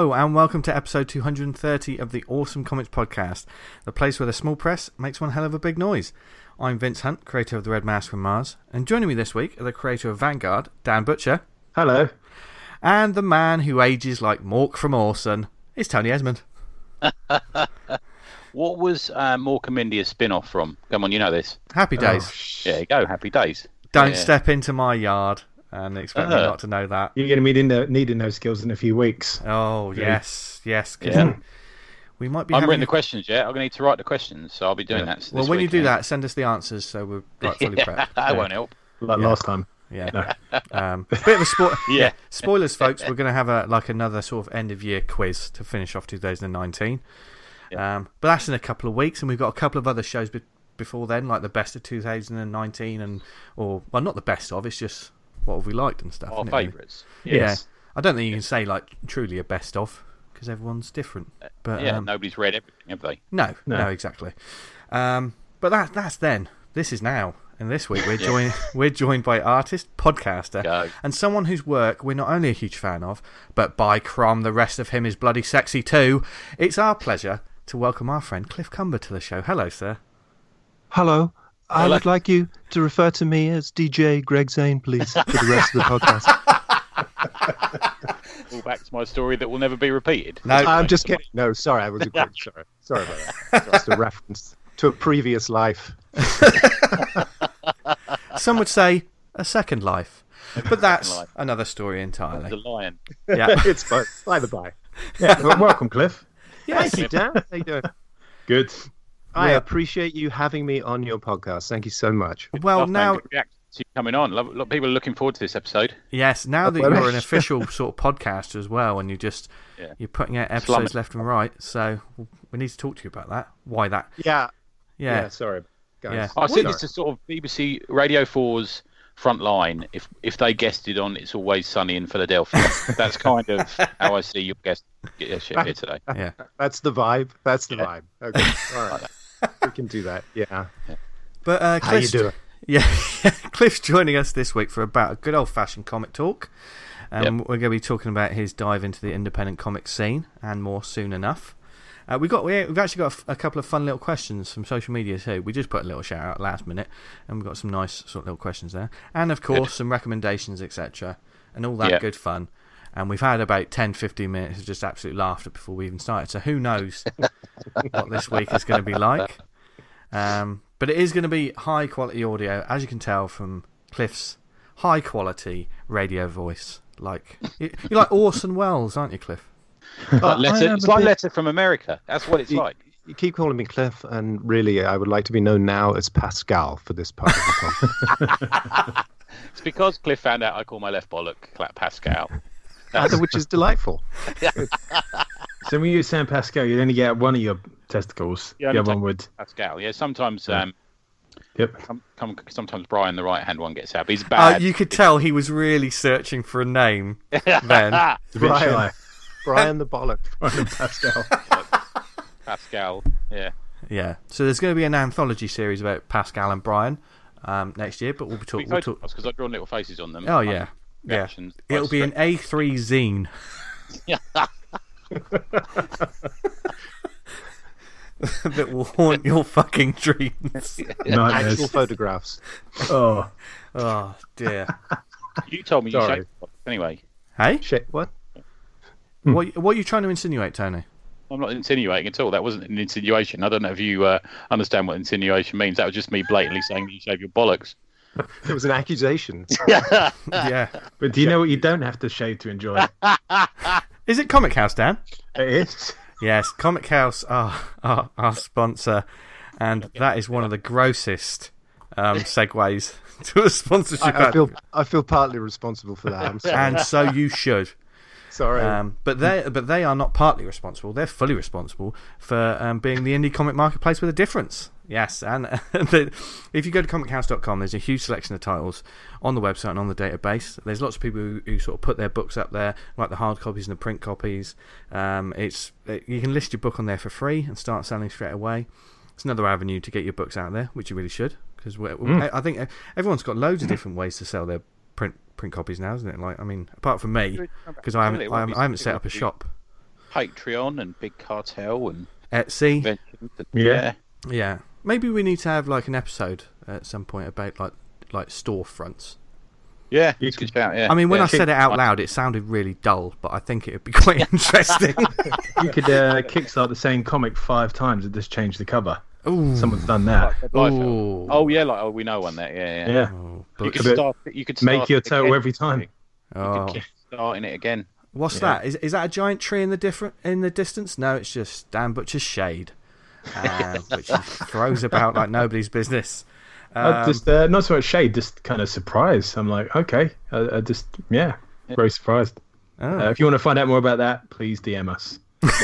Hello and welcome to episode 230 of the Awesome Comics Podcast, the place where the small press makes one hell of a big noise. I'm Vince Hunt, creator of The Red Mask from Mars, and joining me this week are the creator of Vanguard, Dan Butcher. Hello. And the man who ages like Mork from Orson, is Tony Esmond. What was Mork and Mindy a spin-off from? Come on, you know this. Happy Days. Oh, there you go, Happy Days. Don't step into my yard and expect me not to know that. You're going to be needing those skills in a few weeks. Oh, yes. Yeah. We might be. I haven't written the questions yet. I'm going to need to write the questions, so I'll be doing that this Well, when week, you do that, send us the answers so we're fully prepped. That won't help. Like last time. Yeah. No. Bit of a spoiler. Yeah. Spoilers, folks. We're going to have another sort of end-of-year quiz to finish off 2019. Yeah. But that's in a couple of weeks, and we've got a couple of other shows before then, like the best of 2019, well, not the best of, it's just what have we liked and stuff. Our favourites. Yes. Yeah. I don't think you can say like truly a best of because everyone's different. But nobody's read everything, have they? No, exactly. But that's then. This is now. And this week we're joined by artist, podcaster, and someone whose work we're not only a huge fan of, but by crom, the rest of him is bloody sexy too. It's our pleasure to welcome our friend Cliff Cumber to the show. Hello, sir. Hello. I would like you to refer to me as DJ Greg Zane, please, for the rest of the podcast. All back to my story that will never be repeated. No, I'm just kidding. No, sorry, I was sorry. Sorry about that. Just a reference to a previous life. Some would say a second life, but that's another story entirely. The lion. Yeah, it's both. By the by. Yeah, well, welcome, Cliff. Yes. Thank you, Dan. How you doing? Good. I appreciate you having me on your podcast. Thank you so much. Well, now coming on. A lot of people are looking forward to this episode. Yes, now that you're an official sort of podcaster as well, and you're putting out episodes left and right, so we need to talk to you about that. Why that? Yeah. Sorry, guys. Yeah. I think it's a sort of BBC Radio 4's front line. If they guested on It's Always Sunny in Philadelphia, that's kind of how I see your guest get your shit here today. Yeah, that's the vibe. Okay, all right. We can do that. Yeah. But how you doing? Yeah, Cliff's joining us this week for about a good old-fashioned comic talk. We're going to be talking about his dive into the independent comic scene and more soon enough. We've actually got a couple of fun little questions from social media too. We just put a little shout out last minute, and we've got some nice sort of little questions there, and of course some recommendations, etc., and all that good fun. And we've had about 10-15 minutes of just absolute laughter before we even started. So who knows what this week is going to be like? But it is going to be high quality audio, as you can tell from Cliff's high quality radio voice. Like you're like Orson Welles, aren't you, Cliff? It's like Letter from America. That's what it's like. You keep calling me Cliff, and really, I would like to be known now as Pascal for this part of the podcast. It's because Cliff found out I call my left bollock Pascal. Which is delightful. So when you say Pascal, you'd only get one of your testicles. Yeah, the other one would. Pascal. Yeah, sometimes. Yep. Sometimes Brian, the right hand one, gets out. But he's bad. You could tell he was really searching for a name then. Brian the bollock. Brian Pascal. Pascal. Yeah. Yeah. So there's going to be an anthology series about Pascal and Brian next year, but we'll be talking because I've drawn little faces on them. Oh yeah. Yeah. It'll be an A3 zine. That will haunt your fucking dreams. Actual photographs. Oh dear. You told me you showed anyway. Hey? What? What are you trying to insinuate, Tony? I'm not insinuating at all. That wasn't an insinuation. I don't know if you understand what insinuation means. That was just me blatantly saying that you shave your bollocks. It was an accusation. Yeah. But do you know what you don't have to shave to enjoy it? Is it Comic House, Dan? It is. Yes, Comic House are our sponsor, and that is one of the grossest segues to a sponsorship. I feel partly responsible for that. I'm sorry. And so you should. Sorry. But they are not partly responsible. They're fully responsible for being the indie comic marketplace with a difference. Yes, and if you go to comichouse.com, there's a huge selection of titles on the website and on the database. There's lots of people who sort of put their books up there, like the hard copies and the print copies. You can list your book on there for free and start selling straight away. It's another avenue to get your books out there, which you really should, because I think everyone's got loads of different ways to sell their print copies now, isn't it? Like, I mean, apart from me, because I haven't set up a shop. Patreon and Big Cartel and Etsy. Inventions. Yeah. Yeah. Maybe we need to have like an episode at some point about like storefronts. Yeah, You it's a good could- shout, yeah. I mean, when yeah. I said it out loud, it sounded really dull, but I think it would be quite interesting. You could kickstart the same comic 5 times and just change the cover. Ooh. Someone's done that. Ooh. Oh yeah, we know one that. Yeah. Yeah. Oh, You but- could But start. You could start Make your it total again. every time. You oh. could keep starting it again. What's Yeah. that? Is that a giant tree in the distance? No, it's just Dan Butcher's shade, which he throws about like nobody's business. Just not so much shade, just kind of surprise. I'm like, okay, I just very surprised. Oh. If you want to find out more about that, please DM us.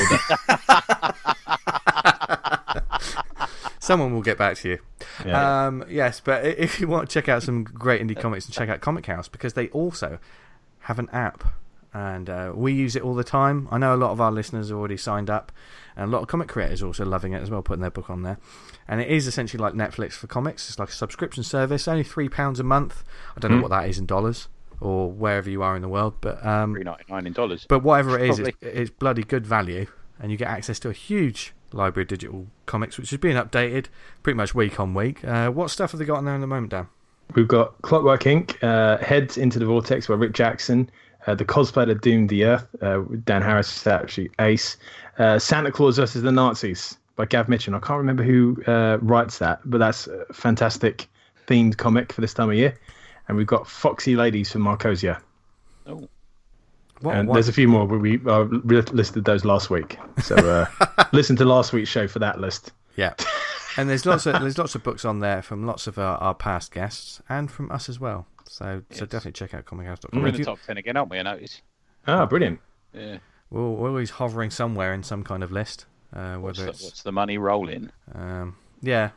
Someone will get back to you. Yeah. Yes, but if you want to check out some great indie comics, and check out Comic House, because they also have an app, and we use it all the time. I know a lot of our listeners have already signed up, and a lot of comic creators are also loving it as well, putting their book on there. And it is essentially like Netflix for comics. It's like a subscription service, only £3 a month. I don't know what that is in dollars or wherever you are in the world, but $3.99 in dollars. but whatever it is, Probably. it's bloody good value, and you get access to a huge library of digital comics, which is being updated pretty much week on week. What stuff have they got on there in the moment, Dan? We've got Clockwork Inc., Heads into the Vortex by Rick Jackson, The Cosplayer Doomed the Earth, Dan Harris is actually ace, Santa Claus versus the Nazis by Gav Mitchell. I can't remember who writes that, but that's a fantastic themed comic for this time of year. And we've got Foxy Ladies from Marcosia. Oh, And there's a few more, but we listed those last week. So listen to last week's show for that list. Yeah, and there's lots of books on there from lots of our past guests and from us as well. So definitely check out comichouse.com. we're in the top 10 again, aren't we? I notice. Ah, brilliant. Yeah. We're always hovering somewhere in some kind of list. Whether it's What's the money rolling? yeah.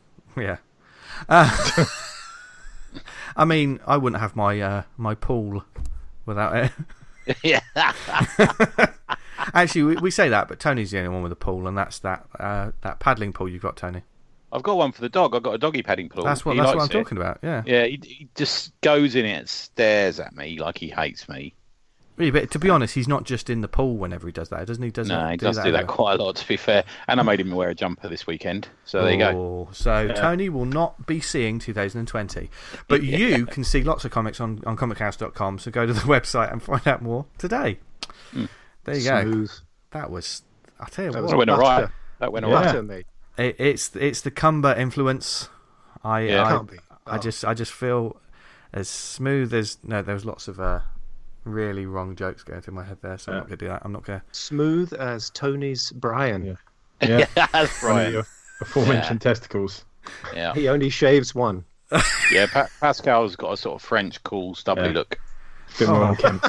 I mean, I wouldn't have my pool without it. Yeah. Actually, we say that, but Tony's the only one with a pool, and that's that paddling pool you've got, Tony. I've got one for the dog. I've got a doggy padding pool. That's what He I'm likes it. talking about. Yeah. Yeah, he just goes in it and stares at me like he hates me. Really, but to be honest, he's not just in the pool whenever he does that, doesn't he? He does do that quite a lot, to be fair. And I made him wear a jumper this weekend. So there you go. So Tony will not be seeing 2020. But you can see lots of comics on comichouse.com, so go to the website and find out more today. There you Smooth. go. That was, I'll tell you That what. That went all right. butter. That went all right. Butter, mate. It's the Cumber influence. Can't be. I just feel as smooth as there was lots of really wrong jokes going through my head there, so I'm not gonna do that. I'm not gonna. Smooth as Tony's Brian. Yeah. That's One of right. your aforementioned testicles. Yeah. He only shaves one. Yeah, Pascal's got a sort of French, cool, stubbly Yeah. look. Bit more unkempt.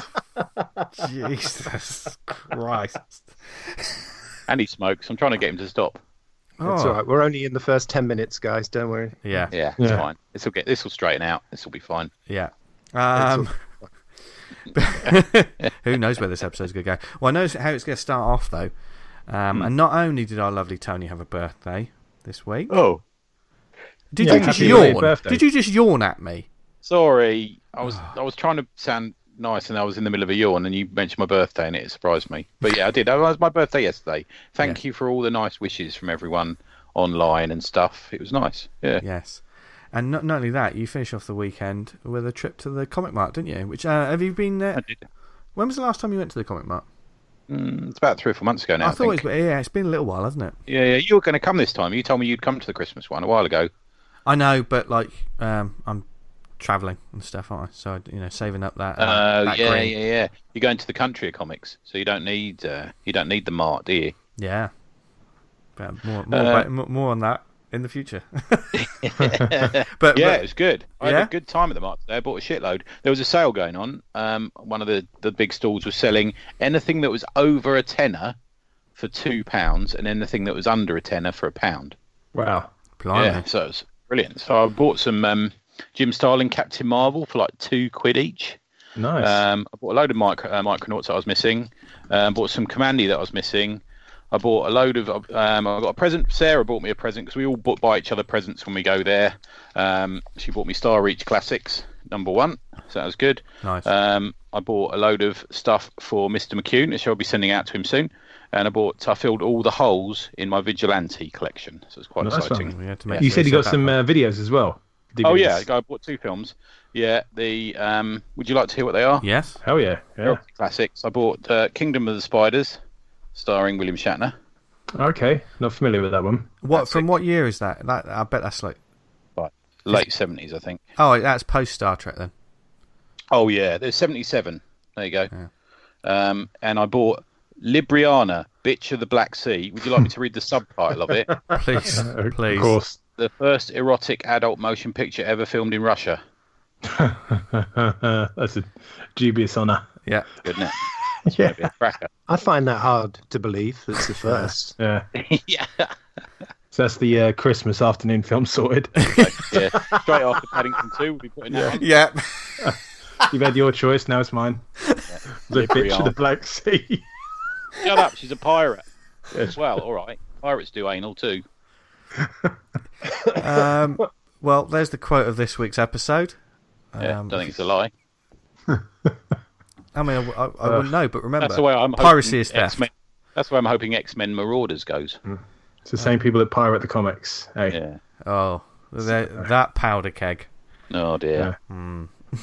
Jesus Christ! And he smokes. I'm trying to get him to stop. It's all right. We're only in the first 10 minutes, guys. Don't worry. Yeah, Yeah, it's Yeah. fine. This will straighten out. This will be fine. yeah. It's Who knows where this episode's going to go? Well, I know how it's going to start off, though. And not only did our lovely Tony have a birthday this week, Oh, did Yeah, you just happy early yawn? birthday. Did you just yawn at me? sorry. I was trying to sound nice, and I was in the middle of a yawn, and you mentioned my birthday, and it surprised me. But yeah, I did. It was my birthday yesterday. Thank you for all the nice wishes from everyone online and stuff. It was nice. Yeah. Yes. And not only that, you finish off the weekend with a trip to the Comic Mart, didn't you? Which have you been there? I did. When was the last time you went to the Comic Mart? It's about 3 or 4 months ago now. I I thought think. it's been a little while, hasn't it? Yeah, you were going to come this time. You told me you'd come to the Christmas one a while ago. I know, but like I'm travelling and stuff, aren't I? So saving up that. That green. Yeah. You're going to the country of comics, so you don't need the mart, do you? Yeah. But more on that in the future. but Yeah, it was good. I Yeah? had a good time at the mart today. I bought a shitload. There was a sale going on. One of the big stalls was selling anything that was over a tenner for £2, and anything that was under a tenner for £1. Wow. blimey. Yeah, so it was brilliant. So I bought some Jim Starlin Captain Marvel for like £2 each. Nice. I bought a load of Micronauts that I was missing. Bought some Commandy that I was missing. I bought a load of. I got a present. Sarah bought me a present because we all buy each other presents when we go there. She bought me Star Reach Classics, #1, so that was good. Nice. I bought a load of stuff for Mr. McCune, which I'll be sending out to him soon. And I filled all the holes in my Vigilante collection, so it's quite exciting. We had to make You sure said you got set some that up. videos as well. Oh DVDs. yeah, I bought 2 films. Yeah, would you like to hear what they are? Yes. Hell yeah. Yeah. Classics. I bought Kingdom of the Spiders, starring William Shatner. Okay. Not familiar with that one. From what year is that? I bet that's like. Late 70s, I think. Oh, that's post Star Trek then. Oh yeah, there's 77. There you go. Yeah. And I bought Libriana, Bitch of the Black Sea. Would you like me to read the subtitle of it? Please, please. Of course. The first erotic adult motion picture ever filmed in Russia. That's a dubious honour. Yeah. Good, isn't it? Yeah. Be a cracker. I find that hard to believe. It's the first. Yeah. Yeah. So that's the Christmas afternoon film sorted. Yeah. Straight after Paddington 2, we'll be putting that on. Yeah. You've had your choice, now it's mine. The bitch of the Black Sea. Shut up, she's a pirate. Well, all right. Pirates do anal too. Well, there's the quote of this week's episode. Yeah, don't think it's a lie. I mean, I wouldn't know, but remember, That's the way I'm hoping piracy is theft. X-Men, that's the way I'm hoping X-Men Marauders goes. It's the same people that pirate the comics. Hey. Yeah. Oh, that powder keg. Oh dear. Yeah.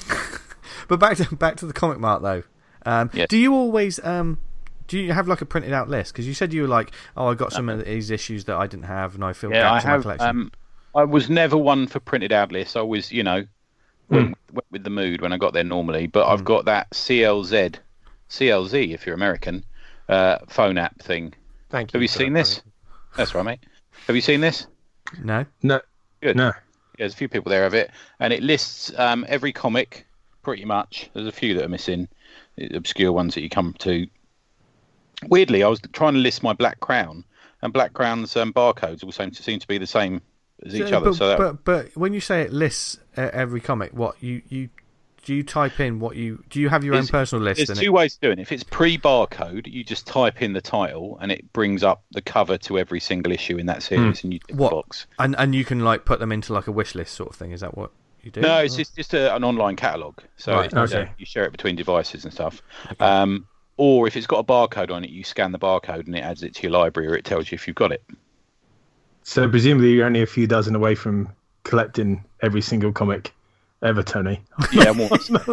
But back to the comic mart though. Yes. Do you always do you have like a printed out list? Because you said you were like, oh, I got some of these issues that I didn't have, and I feel Yeah, I gaps in my have. collection. I was never one for printed out lists. I was, went with the mood when I got there normally. But I've got that CLZ if you're American, phone app thing. Thank you. Have you for seen that, this? That's right, mate. Have you seen this? No. No. Good. No. Yeah, there's a few people there of it, and it lists every comic pretty much. There's a few that are missing, obscure ones that you come to. Weirdly, I was trying to list my Black Crown, and Black Crown's barcodes all seem to be the same as each other. But when you say it lists every comic, what you do you type in what you do? You have your own personal list. There's 2 ways of doing it. If it's pre-barcode, you just type in the title, and it brings up the cover to every single issue in that series, and you tick the box. And you can like put them into like a wish list sort of thing. Is that what you do? No, it's just an online catalogue. So Right, okay. you share it between devices and stuff. Okay. Or if it's got a barcode on it, you scan the barcode and it adds it to your library, or it tells you if you've got it. So presumably you're only a few dozen away from collecting every single comic ever, Tony. Yeah, more.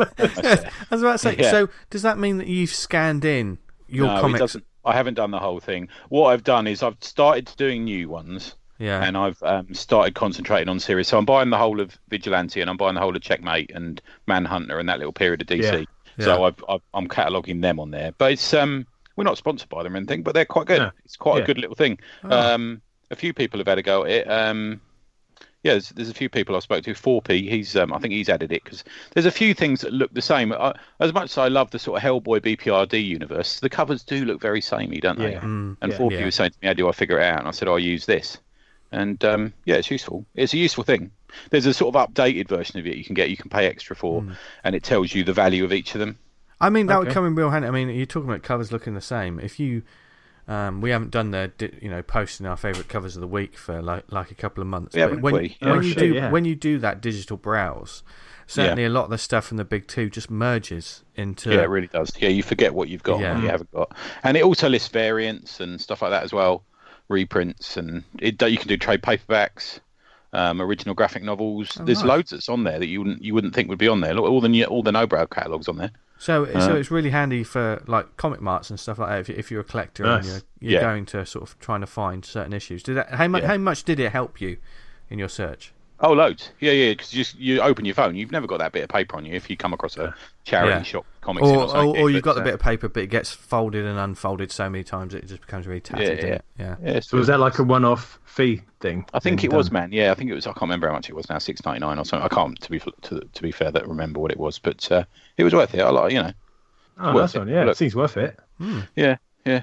I was about to say. Yeah. So does that mean that you've scanned in your No, it comics? doesn't. I haven't done the whole thing. What I've done is I've started doing new ones. Yeah. And I've started concentrating on series. So I'm buying the whole of Vigilante, and I'm buying the whole of Checkmate and Manhunter and that little period of DC. Yeah. So I'm cataloguing them on there. But it's we're not sponsored by them or anything, but they're quite good. No. It's quite Yeah. a good little thing. Oh. A few people have had a go at it. Yeah, there's a few people I spoke to. 4P, I think he's added it because there's a few things that look the same. As much as I love the sort of Hellboy BPRD universe, the covers do look very samey, don't they? Yeah. And Yeah. 4P was saying to me, "How do I figure it out?" And I said, "I use this." And yeah, it's useful. It's a useful thing. There's a sort of updated version of it you can get. You can pay extra for, and it tells you the value of each of them. I mean, that would Okay. come in real handy. I mean, you're talking about covers looking the same. If you, we haven't done posting our favourite covers of the week for like a couple of months. Yeah, But haven't we? Yeah. when you do that digital browse, certainly a lot of the stuff from the big 2 just merges into. Yeah, it really does. Yeah, you forget what you've got and what you haven't got, and it also lists variants and stuff like that as well, reprints, and you can do trade paperbacks. Original graphic novels. There's nice. loads that's on there that you wouldn't think would be on there. Look, all the Nobrow catalogues on there. So it's really handy for like comic marts and stuff like that. If you're a collector Nice. and you're going to sort of trying to find certain issues, how much did it help you in your search? Oh, loads. Yeah, because you open your phone, you've never got that bit of paper on you if you come across a charity shop comics. Or you've got the bit of paper, but it gets folded and unfolded so many times it just becomes really tattered. doesn't it? Yeah. So was that like a one-off fee thing? I think it was, man. Yeah, I think it was. I can't remember how much it was now. $6.99 or something. I can't, to be fair, that remember what it was, but it was worth it. I like, Oh, worth that's one. it. Yeah, Look. it seems worth it. Yeah.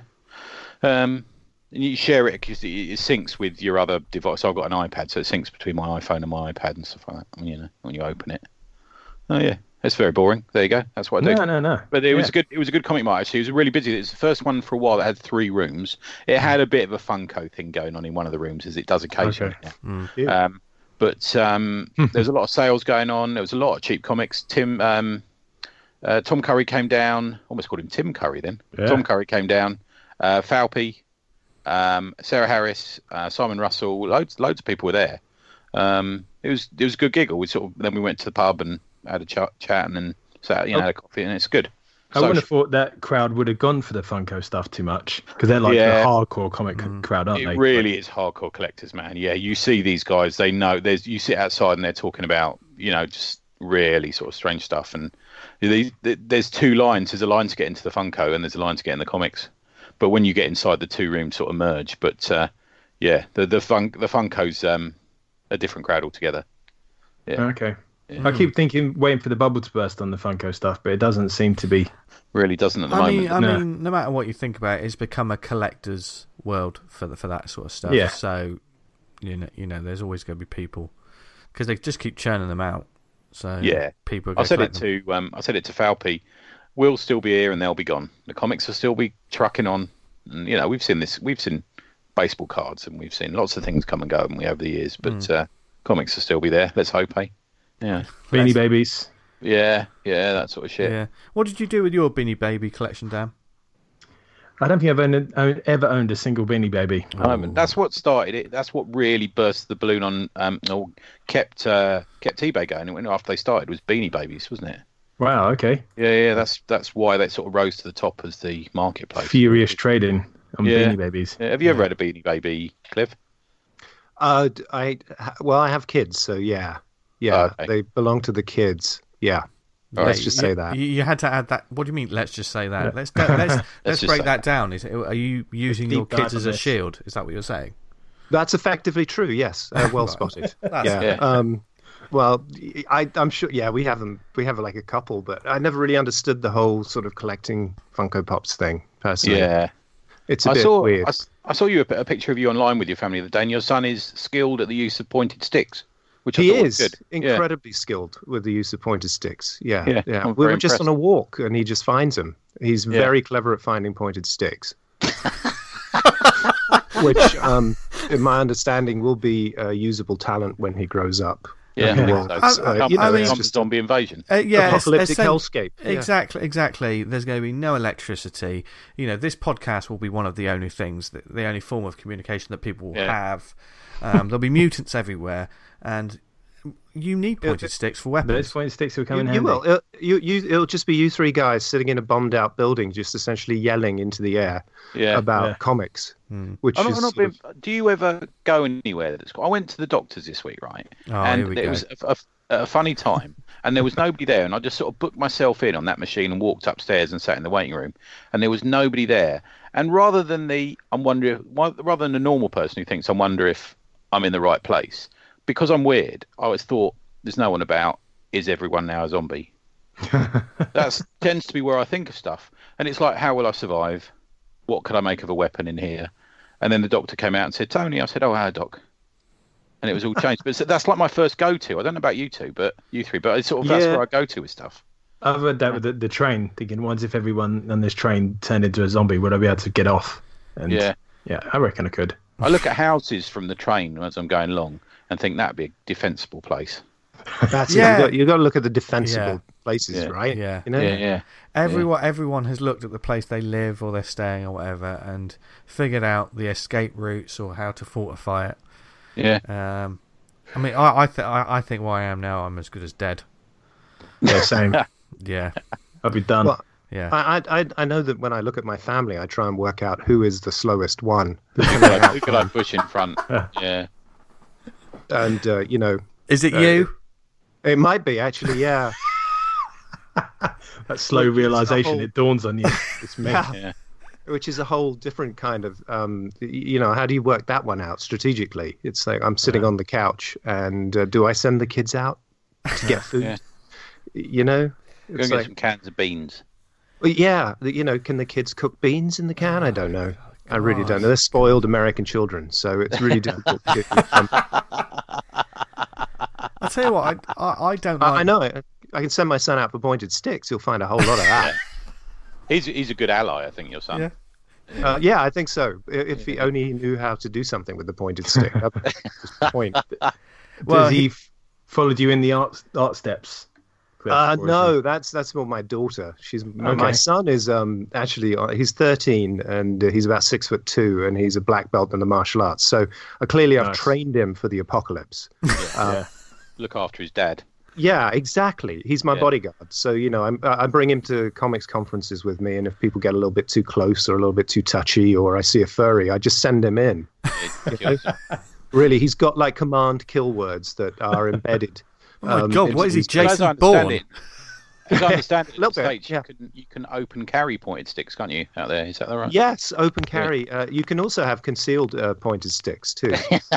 And you share it because it syncs with your other device. I've got an iPad, so it syncs between my iPhone and my iPad and stuff like that. When you open it. Oh yeah, it's very boring. There you go. That's what I do. No. But it was good. It was a good comic mart. Actually, it was really busy. It was the first one for a while that had 3 rooms. It had a bit of a Funko thing going on in one of the rooms, as it does occasionally. Okay. But there was a lot of sales going on. There was a lot of cheap comics. Tom Curry came down. Almost called him Tim Curry then. Yeah. Tom Curry came down. Falpy, Sarah Harris, Simon Russell. Loads of people were there. It was a good giggle. Then we went to the pub and had a chat and then sat, had a coffee, and it's good. I wouldn't have thought that crowd would have gone for the Funko stuff too much, because they're like the hardcore comic crowd, aren't they? It really is hardcore collectors, man. Yeah, you see these guys, they know. You sit outside and they're talking about, just really sort of strange stuff. And there's two lines. There's a line to get into the Funko and there's a line to get in the comics. But when you get inside, the two rooms sort of merge. But the Funko's a different crowd altogether. Yeah. Okay. Yeah. I keep waiting for the bubble to burst on the Funko stuff, but it doesn't seem to be. Really doesn't at the moment. I mean, no matter what you think about it, it's become a collector's world for that sort of stuff. Yeah. So, there's always going to be people, because they just keep churning them out. So yeah, people. I said it to Falpy. We'll still be here and they'll be gone. The comics will still be trucking on. And, we've seen this. We've seen baseball cards and we've seen lots of things come and go, haven't we, over the years? But comics will still be there. Let's hope, eh? Yeah. Beanie Babies. Yeah, that sort of shit. Yeah. What did you do with your Beanie Baby collection, Dan? I don't think I've ever owned a single Beanie Baby. That's what started it. That's what really burst the balloon on, or kept eBay going. It went after they started was Beanie Babies, wasn't it? Wow. Okay. Yeah. That's why they sort of rose to the top as the marketplace. Furious trading on Beanie Babies. Yeah. Have you ever had a Beanie Baby, Cliff? I have kids, so yeah. Yeah, okay. They belong to the kids. Yeah, let's just say that. You had to add that. What do you mean? Let's just say that. Yeah. Let's break that down. Are you using your kids as a shield? Is that what you're saying? That's effectively true. Yes, well spotted. Well, I'm sure. Yeah, we have them. We have like a couple, but I never really understood the whole sort of collecting Funko Pops thing personally. Yeah, it's a bit weird. I saw you a picture of you online with your family the other day, and your son is skilled at the use of pointed sticks. Which he is incredibly skilled with the use of pointed sticks. Yeah. We were just on a walk and he just finds them. He's very clever at finding pointed sticks. Which, in my understanding, will be a usable talent when he grows up. Yeah, it's just zombie invasion. Apocalyptic hellscape. Exactly. There's going to be no electricity. This podcast will be one of the only things, the only form of communication that people will have. There'll be mutants everywhere. And you need pointed sticks for weapons. Those pointed sticks will come in handy. You will. It'll just be you three guys sitting in a bombed-out building, just essentially yelling into the air about comics. Which do you ever go anywhere? I went to the doctor's this week, right? And it was a funny time, and there was nobody there, and I just sort of booked myself in on that machine and walked upstairs and sat in the waiting room, and there was nobody there. And rather than the normal person who thinks I wonder if I'm in the right place. Because I'm weird, I always thought there's no one about. Is everyone now a zombie? That tends to be where I think of stuff. And it's like, how will I survive? What could I make of a weapon in here? And then the doctor came out and said, Tony. I said, oh, hi, Doc. And it was all changed. But that's like my first go-to. I don't know about you two, but you three. But it's sort of that's where I go to with stuff. I've heard that with the train, thinking, once if everyone on this train turned into a zombie, would I be able to get off? And yeah, I reckon I could. I look at houses from the train as I'm going along and think that'd be a defensible place. That's it. You've got to look at the defensible places, right? Yeah. Everyone has looked at the place they live or they're staying or whatever and figured out the escape routes or how to fortify it. Yeah. I mean, I think where I am now, I'm as good as dead. Yeah, same. Yeah. I'll be done. Well, yeah. I know that when I look at my family, I try and work out who is the slowest one. Who could I push in front? Yeah. And, Is it you? It might be, actually, yeah. That slow realization, it dawns on you. It's me. Yeah. Which is a whole different kind of, how do you work that one out strategically? It's like I'm sitting on the couch and do I send the kids out to get food? Go and get some cans of beans. Well, can the kids cook beans in the can? I don't know. I really don't know. They're spoiled American children, so it's really difficult to get them. I'll tell you what, I don't like... I know. I can send my son out for pointed sticks. He'll find a whole lot of that. He's a good ally, I think, your son. Yeah, I think so. If he only knew how to do something with the pointed stick. That's the point. Well, he followed you in the art steps? No, that's more my daughter. My son is actually he's 13 and he's about 6'2" and he's a black belt in the martial arts. So clearly I've trained him for the apocalypse. Look after his dad. Yeah, exactly. He's my bodyguard. So I bring him to comics conferences with me, and if people get a little bit too close or a little bit too touchy, or I see a furry, I just send him in. Really, he's got like command kill words that are embedded. Oh my God! What is he, Jason Bourne? As I understand it, in the States, you can open carry pointed sticks, can't you? Out there, is that right? Yes, open carry. You can also have concealed pointed sticks too,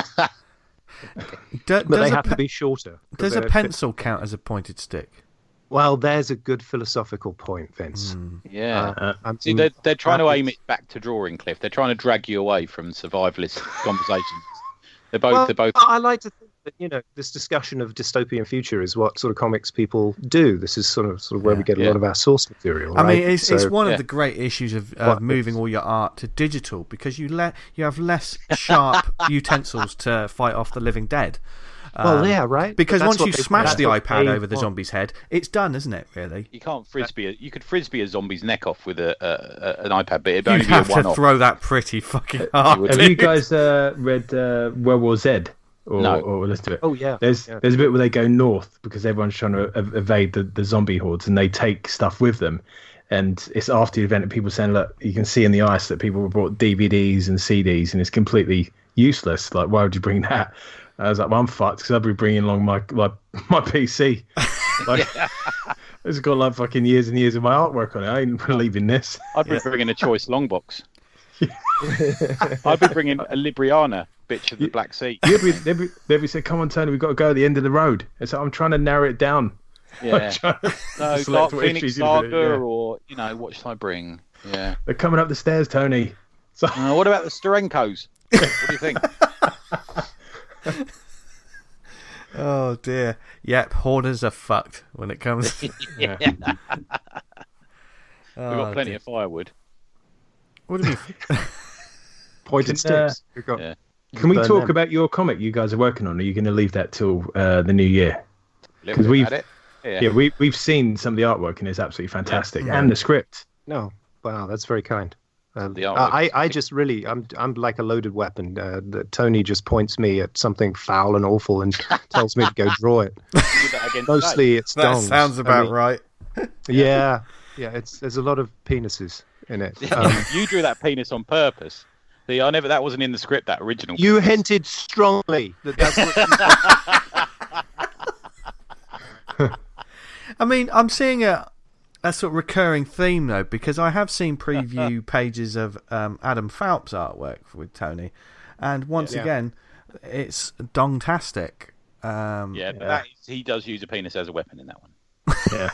but they have to be shorter. Does a pencil count as a pointed stick? Well, there's a good philosophical point, Vince. Yeah. See, they're trying to aim it back to drawing, Cliff. They're trying to drag you away from survivalist conversations. They're both. I like to think that this discussion of dystopian future is what sort of comics people do. This is sort of where we get a lot of our source material. Right? I mean, it's one of the great issues of moving all your art to digital, because you have less sharp utensils to fight off the living dead. Right. Because once you smash the iPad over the zombie's head, it's done, isn't it? Really, you can't frisbee. You could frisbee a zombie's neck off with an iPad, but it'd only be a one-off. You'd have to throw that pretty fucking hard. Have you guys read World War Z? Or listened to it? Oh yeah. There's a bit where they go north because everyone's trying to evade the zombie hordes, and they take stuff with them. And it's after the event, and people saying, "Look, you can see in the ice that people brought DVDs and CDs, and it's completely useless. Like, why would you bring that?" I was like, "Well, I'm fucked because I'll be bringing along my PC. It's got like fucking years and years of my artwork on it. I ain't leaving this. I'd be bringing a choice longbox. I'd be bringing a Libriana, bitch of the Black Sea." They'd be saying, "Come on, Tony, we've got to go at the end of the road." It's like, I'm trying to narrow it down. Yeah. No, Dark Phoenix Saga, or what should I bring? Yeah. They're coming up the stairs, Tony. So... what about the Sterenkos? What do you think? Oh dear. Yep, hoarders are fucked when it comes. We've got plenty of firewood. What do you mean? Pointed sticks. Can we talk about your comic you guys are working on? Are you going to leave that till the new year? Because we've seen some of the artwork and it's absolutely fantastic, and the script. No, wow, that's very kind. I just really, I'm like a loaded weapon. Tony just points me at something foul and awful and tells me to go draw it. Mostly it's that dongs. Sounds about right. Yeah, there's a lot of penises in it. You drew that penis on purpose. See, that wasn't in the script, that original. You hinted strongly that's what. I mean, I'm seeing a sort of recurring theme though, because I have seen preview pages of Adam Phelps' artwork with Tony, and once again, it's dongtastic. But he does use a penis as a weapon in that one. Yeah.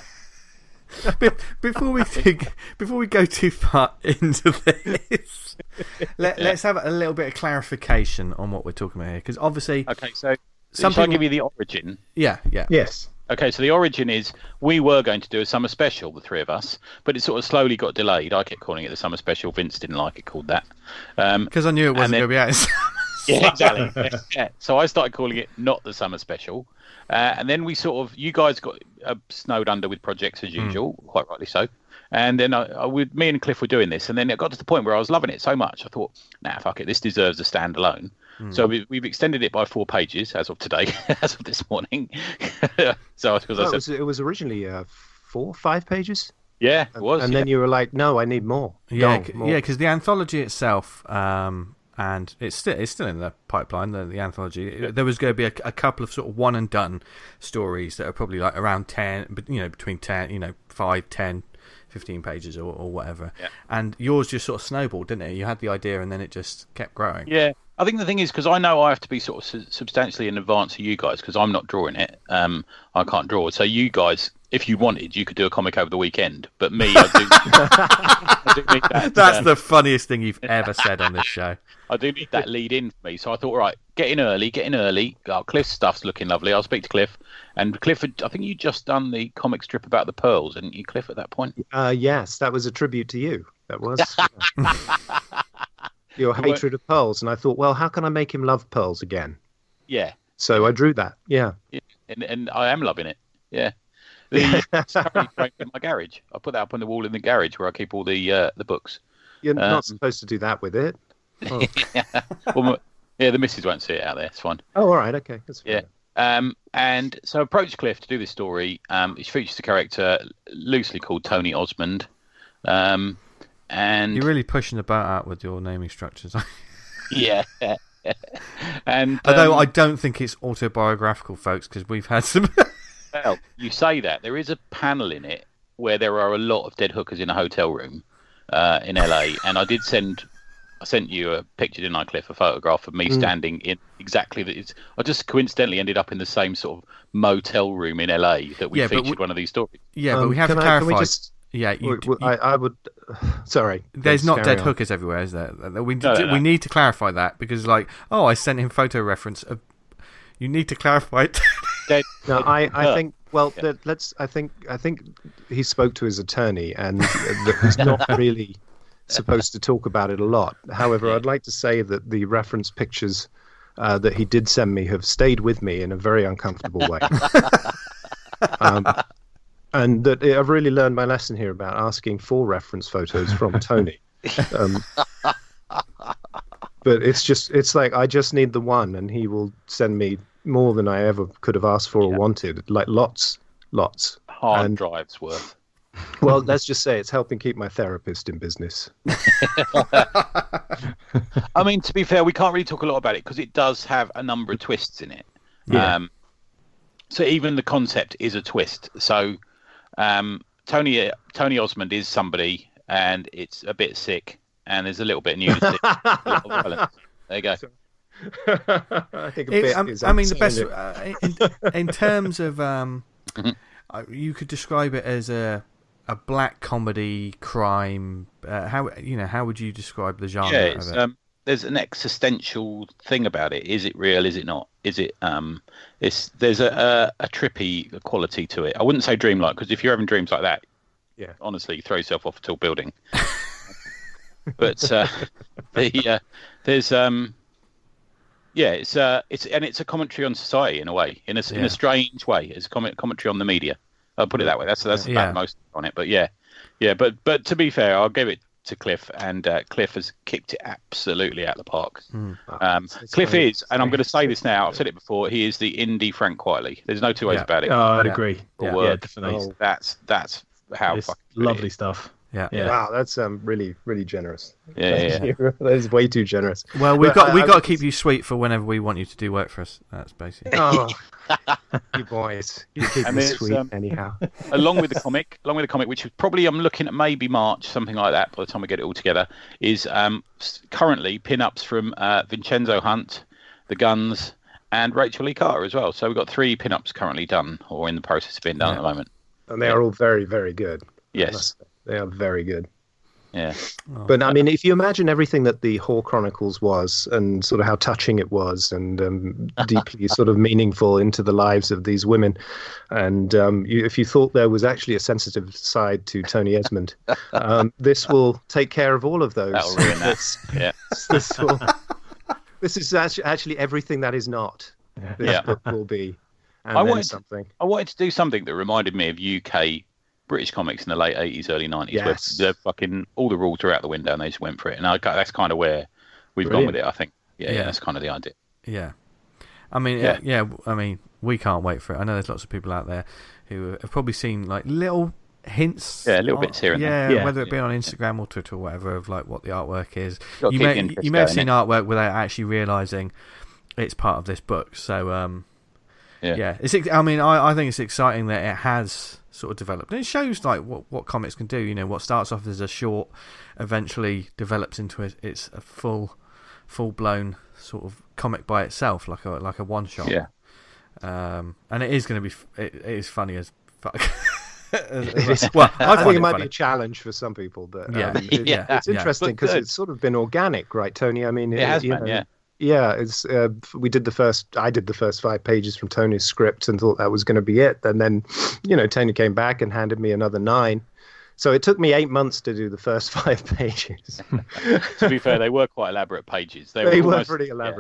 Before we go too far into this, let's have a little bit of clarification on what we're talking about here, because obviously, okay, so shall I give you the origin? Yeah. Yes. Okay, so the origin is we were going to do a summer special, the three of us, but it sort of slowly got delayed. I kept calling it the summer special. Vince didn't like it called that. Because I knew it wasn't going to be out. Yeah, exactly. Yeah. So I started calling it not the summer special. And then you guys got snowed under with projects as usual, quite rightly so. And then me and Cliff were doing this, and then it got to the point where I was loving it so much, I thought, nah, fuck it, this deserves a standalone. So we've extended it by 4 pages as of today, as of this morning. So it was originally 4, 5 pages. Yeah, it was. And then you were like, no, I need more. Because the anthology itself, and it's still in the pipeline. The anthology. There was going to be a couple of sort of one and done stories that are probably like around 10, but between 10, 5, 10. 15 pages or whatever, and yours just sort of snowballed, didn't it? You had the idea and then it just kept growing. Yeah, I think the thing is, because I know I have to be sort of substantially in advance of you guys, because I'm not drawing it. I can't draw, so you guys, if you wanted, you could do a comic over the weekend, but me, I do need that. That's the funniest thing you've ever said on this show. I do need that lead in for me, so I thought, right, get in early. Oh, Cliff's stuff's looking lovely. I'll speak to Cliff. And Cliff, I think you just done the comic strip about the pearls, didn't you, Cliff, at that point? Yes, that was a tribute to you. That was. Your hatred of pearls. And I thought, well, how can I make him love pearls again? Yeah. So I drew that. Yeah. And I am loving it. Yeah. It's currently framed in my garage. I put that up on the wall in the garage where I keep all the books. You're not supposed to do that with it. Oh. Well, the missus won't see it out there. It's fine. Oh, all right. Okay. That's fair. Yeah. And so I approached Cliff to do this story. It features a character loosely called Tony Osmond. And you're really pushing the boat out with your naming structures. Yeah. And although I don't think it's autobiographical, folks, because we've had some. Well, you say that. There is a panel in it where there are a lot of dead hookers in a hotel room in LA, and I sent you a picture, didn't I, Cliff? A photograph of me standing in exactly that. I just coincidentally ended up in the same sort of motel room in LA that we featured one of these stories. Yeah, but we have to clarify. Yeah, I would. Sorry, there's not dead hookers everywhere, is there? We need to clarify that because, I sent him photo reference. You need to clarify it. No, I think. Well, let's. I think he spoke to his attorney, and he's not really supposed to talk about it a lot. However, I'd like to say that the reference pictures that he did send me have stayed with me in a very uncomfortable way. And that I've really learned my lesson here about asking for reference photos from Tony. But it's like I just need the one, and he will send me more than I ever could have asked for or wanted. Like lots. Hard drives worth. Well, let's just say it's helping keep my therapist in business. I mean, to be fair, we can't really talk a lot about it because it does have a number of twists in it. Yeah. So even the concept is a twist. So Tony Osmond is somebody, and it's a bit sick, and there's a little bit of nudity. There you go. I think the best in terms of you could describe it as a black comedy crime. How would you describe the genre? Yeah, there's an existential thing about it. Is it real? Is it not? Is it? There's a trippy quality to it. I wouldn't say dreamlike, because if you're having dreams like that, honestly, you throw yourself off a tall building. But there's it's a commentary on society in a way, in a strange way. It's a commentary on the media. I'll put it that way. That's about most on it. But but to be fair, I'll give it to Cliff, and Cliff has kicked it absolutely out of the park. Cliff is, and I'm going to say this now, I've said it before, he is the indie Frank Quitely. There's no two ways about it. Oh, I'd agree. Yeah, definitely. That's how it's lovely stuff. Yeah. Wow, that's really, really generous. Yeah. That is way too generous. Well, we got to keep you sweet for whenever we want you to do work for us. That's basically. Oh, you boys, you keep me sweet anyhow. Along with the comic, which is probably I'm looking at maybe March, something like that. By the time we get it all together, is currently pin-ups from Vincenzo Hunt, The Guns, and Rachel Lee Carter as well. So we've got 3 pin-ups currently done or in the process of being done at the moment. And they are all very, very good. Yes. They are very good. Yeah. But I mean, if you imagine everything that the Whore Chronicles was, and sort of how touching it was, and deeply sort of meaningful into the lives of these women, and if you thought there was actually a sensitive side to Tony Esmond, this will take care of all of those. That'll ruin that. This is actually everything that is not. This book will be. And I wanted to do something that reminded me of UK British comics in the late 80s, early 90s. Yes. Where fucking all the rules are out the window and they just went for it. And that's kind of where we've gone with it, I think. Yeah, that's kind of the idea. Yeah. I mean, we can't wait for it. I know there's lots of people out there who have probably seen like little hints. Yeah, little bits here and there. Yeah, whether it be on Instagram or Twitter or whatever, of like what the artwork is. You may have seen artwork without actually realising it's part of this book. So, I think it's exciting that it has sort of developed, and it shows like what comics can do. You know, what starts off as a short eventually develops into it's a full blown sort of comic by itself, like a one shot. Yeah. And it is going to be it is funny as fuck. Well, I think it might be a challenge for some people, but it's interesting because it's sort of been organic, right, Tony? I mean, it has been. Yeah, it's I did the first 5 pages from Tony's script and thought that was going to be it, and then Tony came back and handed me another 9. So it took me 8 months to do the first 5 pages. To be fair, they were quite elaborate pages. They were pretty elaborate.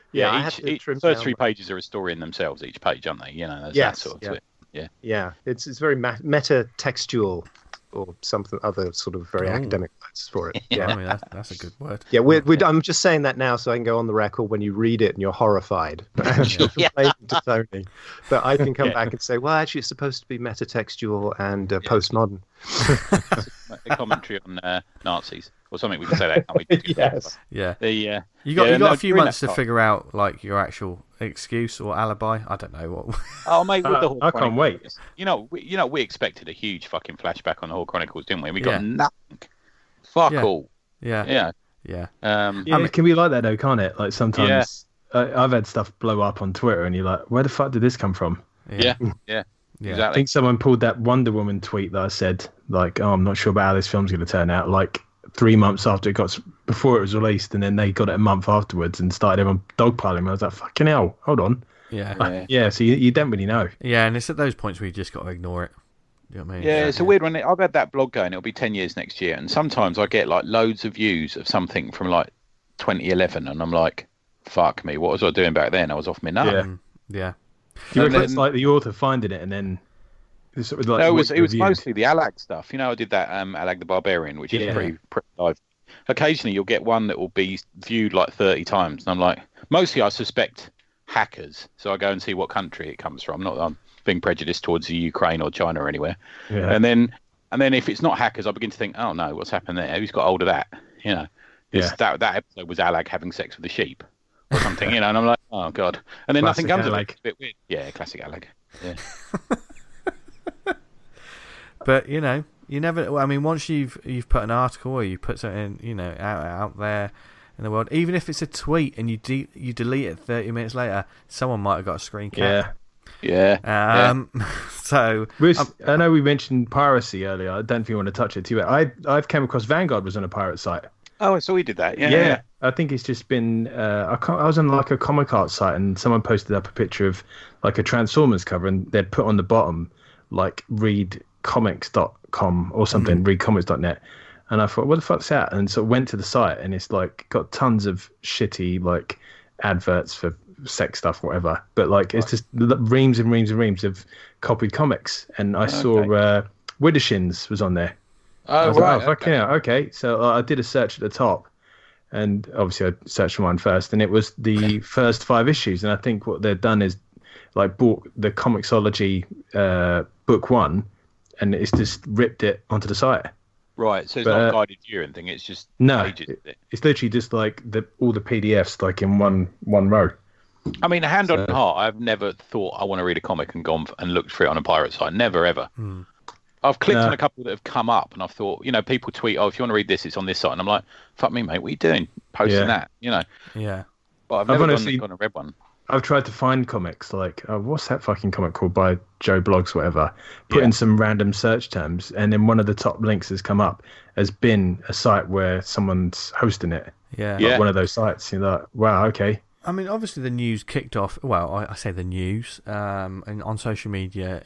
Yeah, each first 3 pages are a story in themselves. Each page, aren't they? There's that sort of it. Yeah. It's very meta-textual, or something other sort of very academic words for it. Yeah, I mean that's a good word. Yeah, I'm just saying that now so I can go on the record when you read it and you're horrified. You're complaining to Tony, but I can come back and say, well, actually, it's supposed to be meta-textual and postmodern. A commentary on Nazis. Or something, we can say that, can't we? Yes. Yeah. You got a few months to figure out like your actual excuse or alibi. I don't know what. Oh mate, with the Hall I can't wait. We expected a huge fucking flashback on the Hall Chronicles, didn't we? We got nothing. Fuck all. Yeah. It can be like that though, can't it? Like sometimes I've had stuff blow up on Twitter, and you're like, where the fuck did this come from? Yeah. Exactly. I think someone pulled that Wonder Woman tweet that I said, like, oh, I'm not sure about how this film's going to turn out. Like 3 months after before it was released, and then they got it a month afterwards and started everyone dogpiling. I was like, fucking hell, hold on. Yeah. So you don't really know. Yeah, and it's at those points where you just got to ignore it. You know what I mean? Yeah, it's a weird one. I've had that blog going. It'll be 10 years next year, and sometimes I get like loads of views of something from like 2011, and I'm like, fuck me, what was I doing back then? I was off my nut. Yeah. Do you reckon it's like the author finding it and then? Sort of like it was mostly the Alag stuff. I did that Alag the Barbarian, which is pretty live. Occasionally, you'll get one that will be viewed like 30 times, and I'm like, mostly I suspect hackers, so I go and see what country it comes from. Not that I'm being prejudiced towards the Ukraine or China or anywhere. Yeah. And then if it's not hackers, I begin to think, oh no, what's happened there? Who's got hold of that? That episode was Alag having sex with a sheep or something, and I'm like, oh god. And then classic nothing comes Alag. of it. It's a bit weird. Yeah, classic Alag. Yeah. But you never. I mean, once you've put an article or you put something, out there in the world, even if it's a tweet and you delete it 30 minutes later, someone might have got a screen cap. Yeah. So I know we mentioned piracy earlier. I don't know if you want to touch it too. But I've came across Vanguard was on a pirate site. Oh, so we did that. Yeah. I think it's just been. I was on like a comic art site, and someone posted up a picture of like a Transformers cover, and they'd put on the bottom like read comics.com or something, readcomics.net, and I thought, what the fuck's that? And so I went to the site, and it's like got tons of shitty like adverts for sex stuff, whatever, but like it's just reams and reams and reams of copied comics. And I saw Widdershins was on there. Oh, right. Okay. So I did a search at the top, and obviously I searched for one first, and it was the first 5 issues. And I think what they've done is like bought the Comixology book 1, and it's just ripped it onto the site. Right, so it's not a guided view or anything. It's just pages. It's literally just like all the PDFs like in one row. I mean, hand on heart, I've never thought I want to read a comic and gone and looked for it on a pirate site. Never ever. I've clicked on a couple that have come up, and I've thought, people tweet, oh, if you want to read this, it's on this site, and I'm like, fuck me, mate, what are you doing posting that? Yeah. But I've never gone and read one. I've tried to find comics like, what's that fucking comic called by Joe Blogs, whatever. Put in some random search terms, and then one of the top links has come up as been a site where someone's hosting it. Yeah. One of those sites. You're like, wow, okay. I mean, obviously the news kicked off. Well, I say the news, and on social media,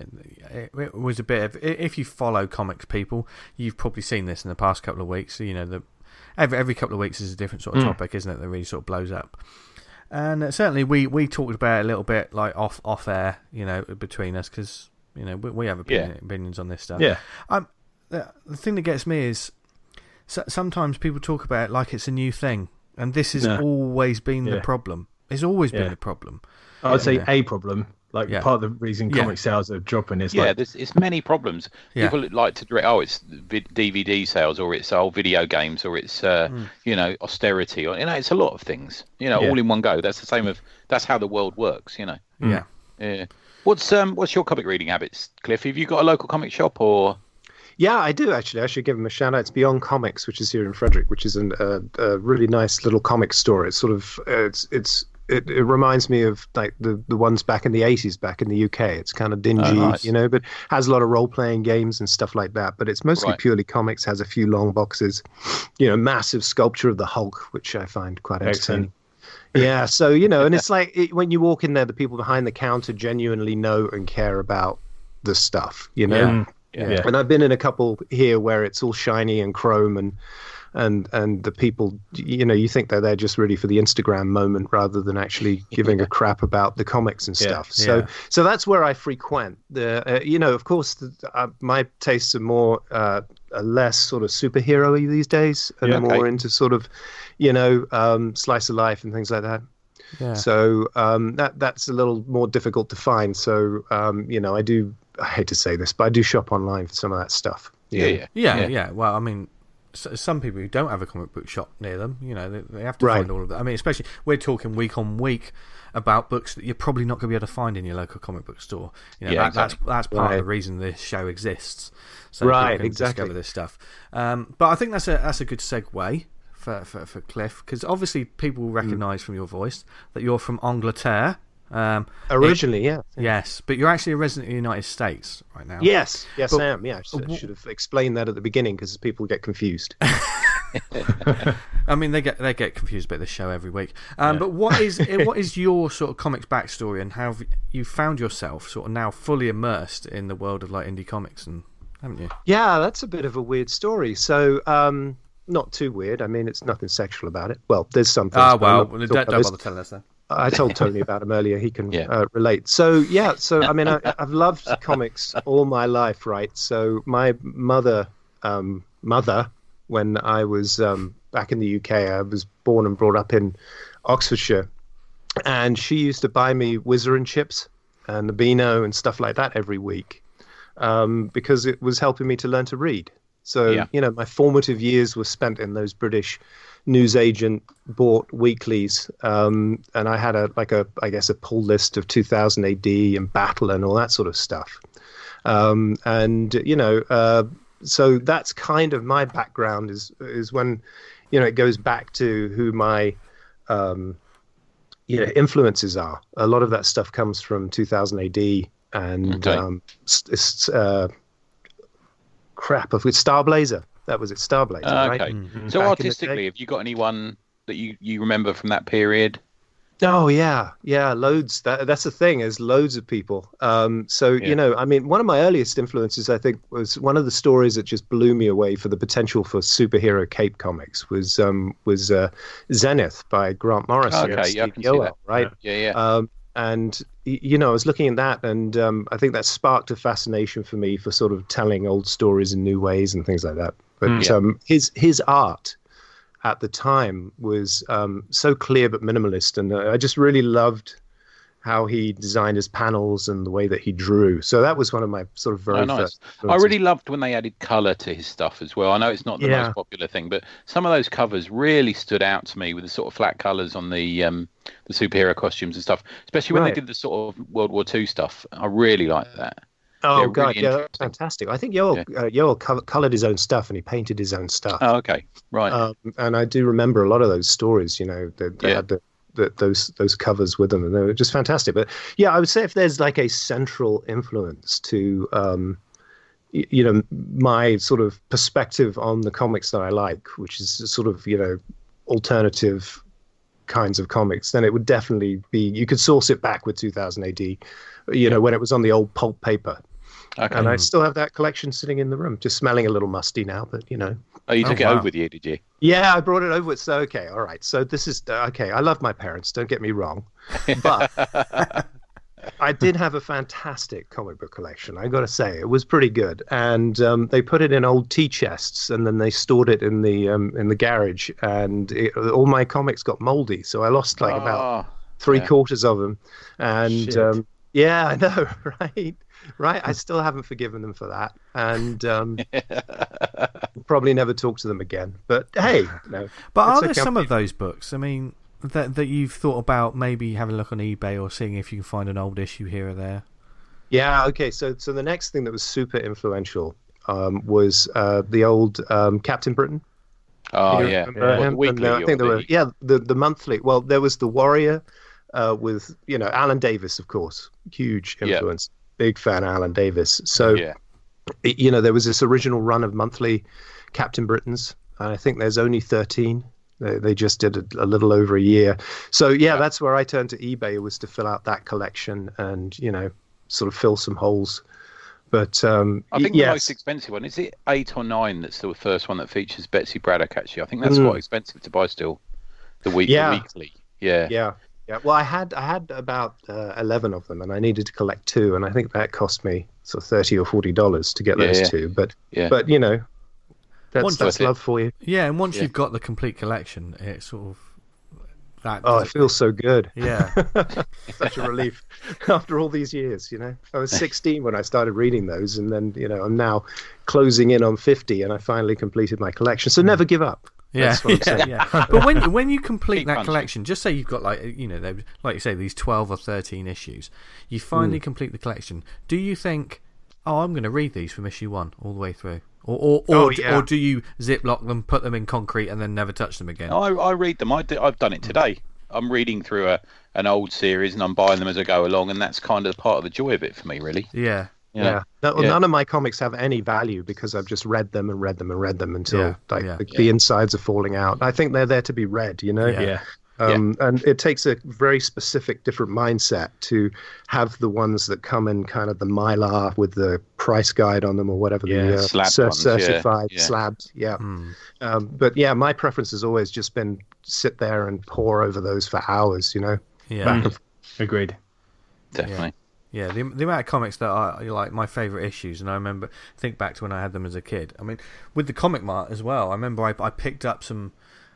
it was a bit of. If you follow comics people, you've probably seen this in the past couple of weeks. So, every couple of weeks is a different sort of topic, isn't it? That really sort of blows up. And certainly we talked about it a little bit like off air, between us, because we have opinions on this stuff. Yeah. The thing that gets me is sometimes people talk about it like it's a new thing. And this has always been the problem. It's always been the problem. I would say a problem. Like part of the reason comic sales are dropping is it's many problems. People like to direct, it's DVD sales, or it's video games, or it's austerity, or it's a lot of things. All in one go. That's the same that's how the world works. Yeah. What's your comic reading habits, Cliff? Have you got a local comic shop or? Yeah, I do actually. I should give them a shout out. It's Beyond Comics, which is here in Frederick, which is a really nice little comic store. It's sort of it reminds me of like the ones back in the 80s, back in the UK. It's kind of dingy, but has a lot of role playing games and stuff like that. But it's mostly purely comics. Has a few long boxes, massive sculpture of the Hulk, which I find quite entertaining. Yeah, so and it's like when you walk in there, the people behind the counter genuinely know and care about the stuff, Yeah. And I've been in a couple here where it's all shiny and chrome and and the people, you think that they're just really for the Instagram moment rather than actually giving a crap about the comics and stuff. So that's where I frequent. Of course, my tastes are more less sort of superhero-y these days, and more into sort of, slice of life and things like that. Yeah. So that's a little more difficult to find. So I hate to say this, but I do shop online for some of that stuff. Yeah. Well, I mean, some people who don't have a comic book shop near them, they have to find all of that. I mean, especially we're talking week on week about books that you're probably not going to be able to find in your local comic book store. That's part of the reason this show exists. So people can discover this stuff. But I think that's a good segue for Cliff, because obviously people will recognise from your voice that you're from Angleterre. Originally, Yes, but you're actually a resident of the United States right now. Yes, I am. Yeah, I should have explained that at the beginning because people get confused. I mean, they get confused about this show every week. But what is your sort of comics backstory, and how have you found yourself sort of now fully immersed in the world of like indie comics, and haven't you? Yeah, that's a bit of a weird story. So, not too weird. I mean, it's nothing sexual about it. Well, there's some things. Don't bother telling us that. I told Tony about him earlier. He can relate. So, I mean, I've loved comics all my life, right? So my mother, when I was back in the UK, I was born and brought up in Oxfordshire, and she used to buy me Whizzer and chips and the Beano and stuff like that every week because it was helping me to learn to read. So, my formative years were spent in those British newsagent bought weeklies, and I had a pull list of 2000 AD and Battle and all that sort of stuff. So that's kind of my background is when, it goes back to who my, influences are. A lot of that stuff comes from 2000 AD and with Star Blazer. That was it, Star Blazer, right? Okay. Mm-hmm. So artistically, have you got anyone that you remember from that period? Oh, yeah, loads. That's the thing, is loads of people. I mean, one of my earliest influences, I think, was one of the stories that just blew me away for the potential for superhero cape comics was Zenith by Grant Morrison. Okay, I can see that. Right? Yeah. And, I was looking at that, and I think that sparked a fascination for me for sort of telling old stories in new ways and things like that. But his art at the time was so clear but minimalist, and I just really loved how he designed his panels and the way that he drew. So that was one of my sort of very first influences. I really loved when they added colour to his stuff as well. I know it's not the most popular thing, but some of those covers really stood out to me with the sort of flat colours on the superhero costumes and stuff, especially when they did the sort of World War II stuff. I really liked that. Oh, God, really that's fantastic. I think Yoel coloured his own stuff and he painted his own stuff. Oh, okay, right. And I do remember a lot of those stories, they had those covers with them, and they were just fantastic. But, I would say if there's like a central influence to, my sort of perspective on the comics that I like, which is sort of, alternative kinds of comics, then it would definitely be, you could source it back with 2000 AD, when it was on the old pulp paper. Okay. And I still have that collection sitting in the room, just smelling a little musty now, but Oh, you took it over with you, did you? Yeah, I brought it over with. So, okay, all right. So this is okay. I love my parents. Don't get me wrong, but I did have a fantastic comic book collection. I got to say, it was pretty good. And they put it in old tea chests, and then they stored it in the garage. And all my comics got moldy, so I lost about 3/4 of them. And I know, right? Right, I still haven't forgiven them for that, and probably never talk to them again. But hey, no. But are there some of those books? I mean, that you've thought about maybe having a look on eBay or seeing if you can find an old issue here or there? Yeah. Okay. So the next thing that was super influential was the old Captain Britain. Oh, yeah. I think there were the monthly. Well, there was the Warrior with Alan Davis, of course, huge influence. Yeah. Big fan of Alan Davis. So, there was this original run of monthly Captain Britons. And I think there's only 13. They just did a little over a year. So, that's where I turned to eBay, was to fill out that collection and, sort of fill some holes. But I think the most expensive one, is it 8 or 9? That's the first one that features Betsy Braddock. Actually, I think that's quite expensive to buy still. The weekly. Yeah. Well, I had about 11 of them, and I needed to collect 2, and I think that cost me sort of $30 or $40 to get those 2. But you know, that's love for you. Yeah, and once you've got the complete collection, it's sort of it feels so good. Yeah, such a relief after all these years. You know, I was 16 when I started reading those, and then I'm now closing in on 50, and I finally completed my collection. So never give up. Yeah. But when you complete that collection, just say you've got like you say these 12 or 13 issues, you finally complete the collection. Do you think, I'm going to read these from issue 1 all the way through, or do you ziplock them, put them in concrete, and then never touch them again? I read them. I've done it today. I'm reading through an old series and I'm buying them as I go along, and that's kind of part of the joy of it for me, really. Yeah. None of my comics have any value because I've just read them and read them and read them until the insides are falling out. I think they're there to be read, and it takes a very specific different mindset to have the ones that come in kind of the Mylar with the price guide on them or whatever, the certified slabs. But my preference has always just been sit there and pore over those for hours, Agreed. Definitely. Yeah, the amount of comics that are like my favourite issues, and I think back to when I had them as a kid. I mean, with the Comic Mart as well, I remember I picked up some,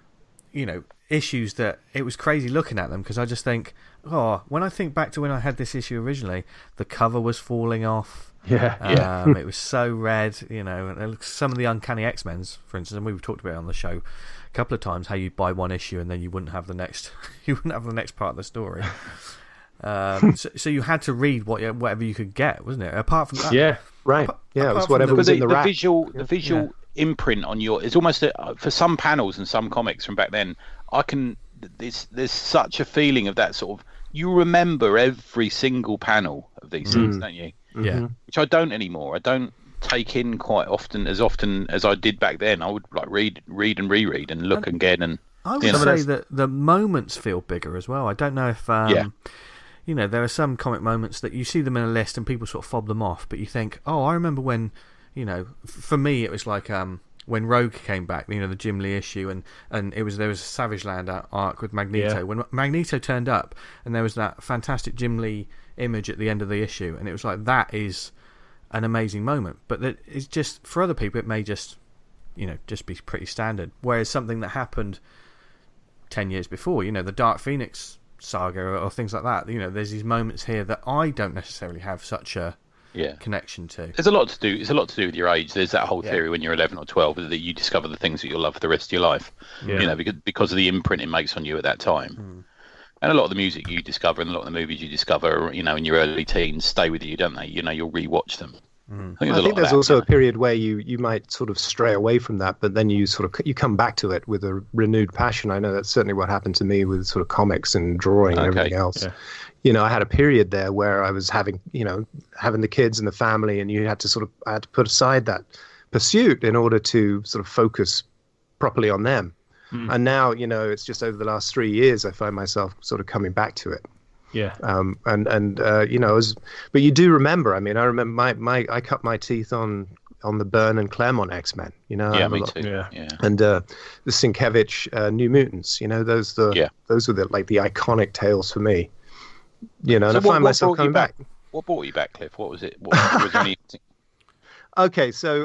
issues that it was crazy looking at them, because I just think, when I think back to when I had this issue originally, the cover was falling off. It was so red, and some of the Uncanny X-Men's, for instance, and we've talked about it on the show a couple of times, how you buy one issue and then you wouldn't have the next part of the story. So you had to read whatever you could get, wasn't it? Apart from that, it was whatever was in the rack. The visual imprint on it's almost for some panels and some comics from back then. There's such a feeling of that sort of, you remember every single panel of these things, don't you? Yeah, which I don't anymore. I don't take in quite often as I did back then. I would like read and reread and look again, and I would say that the moments feel bigger as well. I don't know if there are some comic moments that you see them in a list and people sort of fob them off, but you think, I remember when, for me it was like when Rogue came back, the Jim Lee issue, and there was a Savage Land arc with Magneto. When Magneto turned up, and there was that fantastic Jim Lee image at the end of the issue, and it was like, that is an amazing moment. But that is just, for other people, it may just be pretty standard. Whereas something that happened 10 years before, the Dark Phoenix saga or things like that, there's these moments here that I don't necessarily have such a connection to. There's a lot to do with your age. There's that whole theory when you're 11 or 12 that you discover the things that you'll love for the rest of your life, because of the imprint it makes on you at that time. And a lot of the music you discover and a lot of the movies you discover, in your early teens stay with you, don't they? You'll rewatch them. I think there's also a period where you might sort of stray away from that, but then you come back to it with a renewed passion. I know that's certainly what happened to me with sort of comics and drawing and everything else. I had a period there where I was having the kids and the family, and I had to put aside that pursuit in order to sort of focus properly on them. And now, it's just over the last 3 years I find myself sort of coming back to it. But you do remember. I mean, I remember I cut my teeth on the Byrne and Claremont X-Men. Me too. And the Sienkiewicz New Mutants. Those were the iconic tales for me. And I find myself coming back. What brought you back, Cliff? What was it? Was there any... Okay, so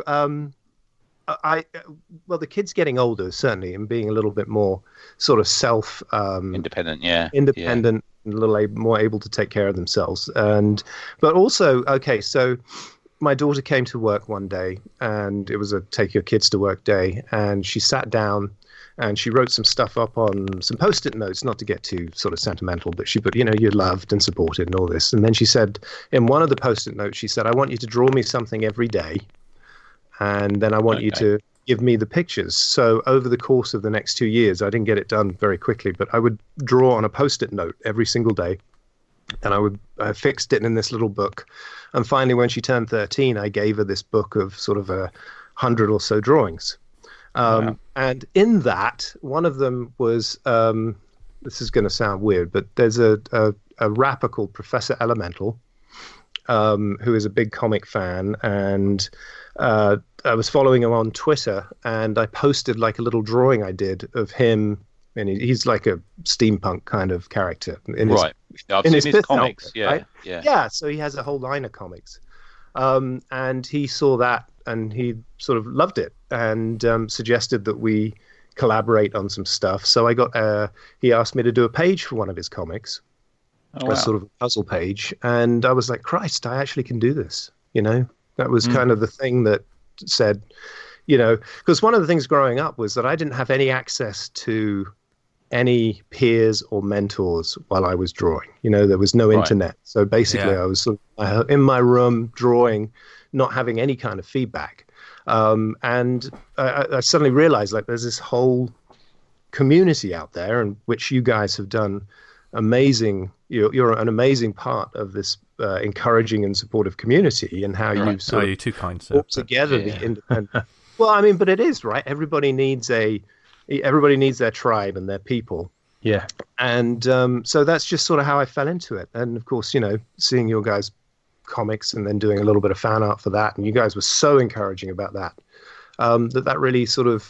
the kids getting older certainly, and being a little bit more sort of self independent, and a little more able to take care of themselves. But also, so my daughter came to work one day, and it was a take your kids to work day, and she sat down and she wrote some stuff up on some Post-it notes, not to get too sort of sentimental, but she put, you're loved and supported and all this. And then she said, in one of the Post-it notes, she said, I want you to draw me something every day, and then I want you to give me the pictures. So over the course of the next 2 years, I didn't get it done very quickly, but I would draw on a Post-it note every single day, and I fixed it in this little book. And finally, when she turned 13, I gave her this book of sort of 100 or so drawings. And in that, one of them was, this is going to sound weird, but there's a rapper called Professor Elemental, who is a big comic fan, and I was following him on Twitter, and I posted like a little drawing I did of him, and he's like a steampunk kind of character. Right. I've seen his comics. Outfit, right? Yeah. So he has a whole line of comics, and he saw that, and he sort of loved it, and suggested that we collaborate on some stuff. So he asked me to do a page for one of his comics. A sort of puzzle page, and I was like, Christ, I actually can do this. That was kind of the thing that said, because one of the things growing up was that I didn't have any access to any peers or mentors while I was drawing. There was no internet, so basically I was sort of in my room drawing, not having any kind of feedback, and I suddenly realized like there's this whole community out there, in which you guys have done amazing. You're an amazing part of this encouraging and supportive community, and how you sort of you're too kind, sir. Put together the independent. Well, I mean, but it is right. Everybody needs their tribe and their people. Yeah, and so that's just sort of how I fell into it. And of course, seeing your guys' comics and then doing a little bit of fan art for that, and you guys were so encouraging about that. That really sort of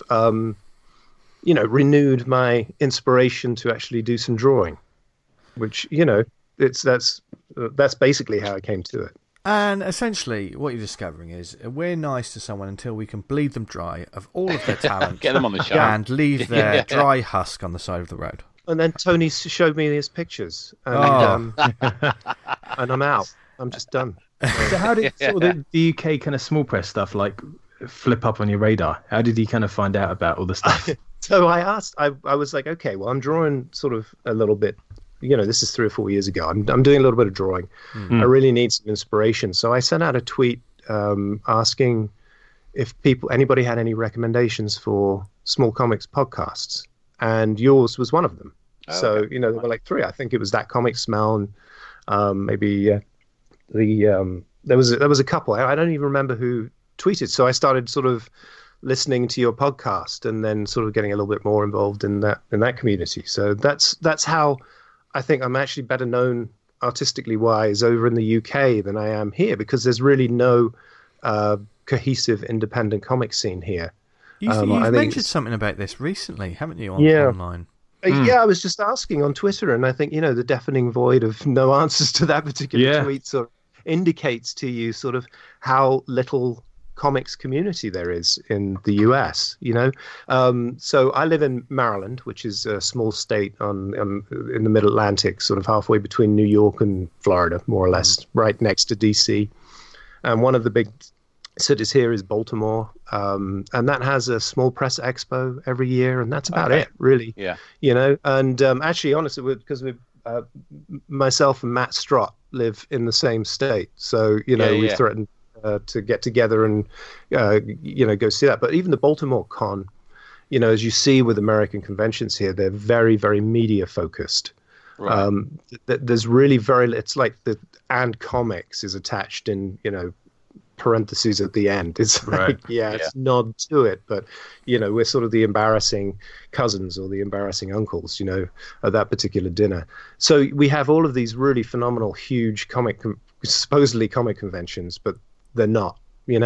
renewed my inspiration to actually do some drawing. Which that's basically how I came to it. And essentially, what you're discovering is we're nice to someone until we can bleed them dry of all of their talent, get them on the show, and leave their dry husk on the side of the road. And then Tony showed me his pictures, and, and I'm out. I'm just done. So how did sort of the UK kind of small press stuff like flip up on your radar? How did you kind of find out about all the stuff? So I asked. I was like, okay, well, I'm drawing sort of a little bit. This is 3 or 4 years ago. I'm doing a little bit of drawing. Mm-hmm. I really need some inspiration. So I sent out a tweet asking if anybody had any recommendations for small comics podcasts, and yours was one of them. There were like 3. I think it was That Comic Smell, and maybe there was a couple. I don't even remember who tweeted. So I started sort of listening to your podcast, and then sort of getting a little bit more involved in that community. So that's how I think I'm actually better known artistically wise over in the UK than I am here, because there's really no cohesive independent comic scene here. You've mentioned something about this recently, haven't you, online? Yeah, I was just asking on Twitter, and I think, the deafening void of no answers to that particular tweet sort of indicates to you sort of how little comics community there is in the US, So I live in Maryland, which is a small state in the middle Atlantic, sort of halfway between New York and Florida, more or less, right next to DC. And one of the big cities here is Baltimore, and that has a small press expo every year, and that's about it, really. Yeah. And actually, honestly, because myself and Matt Strott live in the same state, so we threatened to get together and go see that. But even the Baltimore Con, as you see with American conventions here, they're very, very media focused. Right. There's really it's like the "and comics" is attached in parentheses at the end. It's like it's nod to it, but we're sort of the embarrassing cousins or the embarrassing uncles at that particular dinner. So we have all of these really phenomenal, huge supposedly comic conventions, but they're not,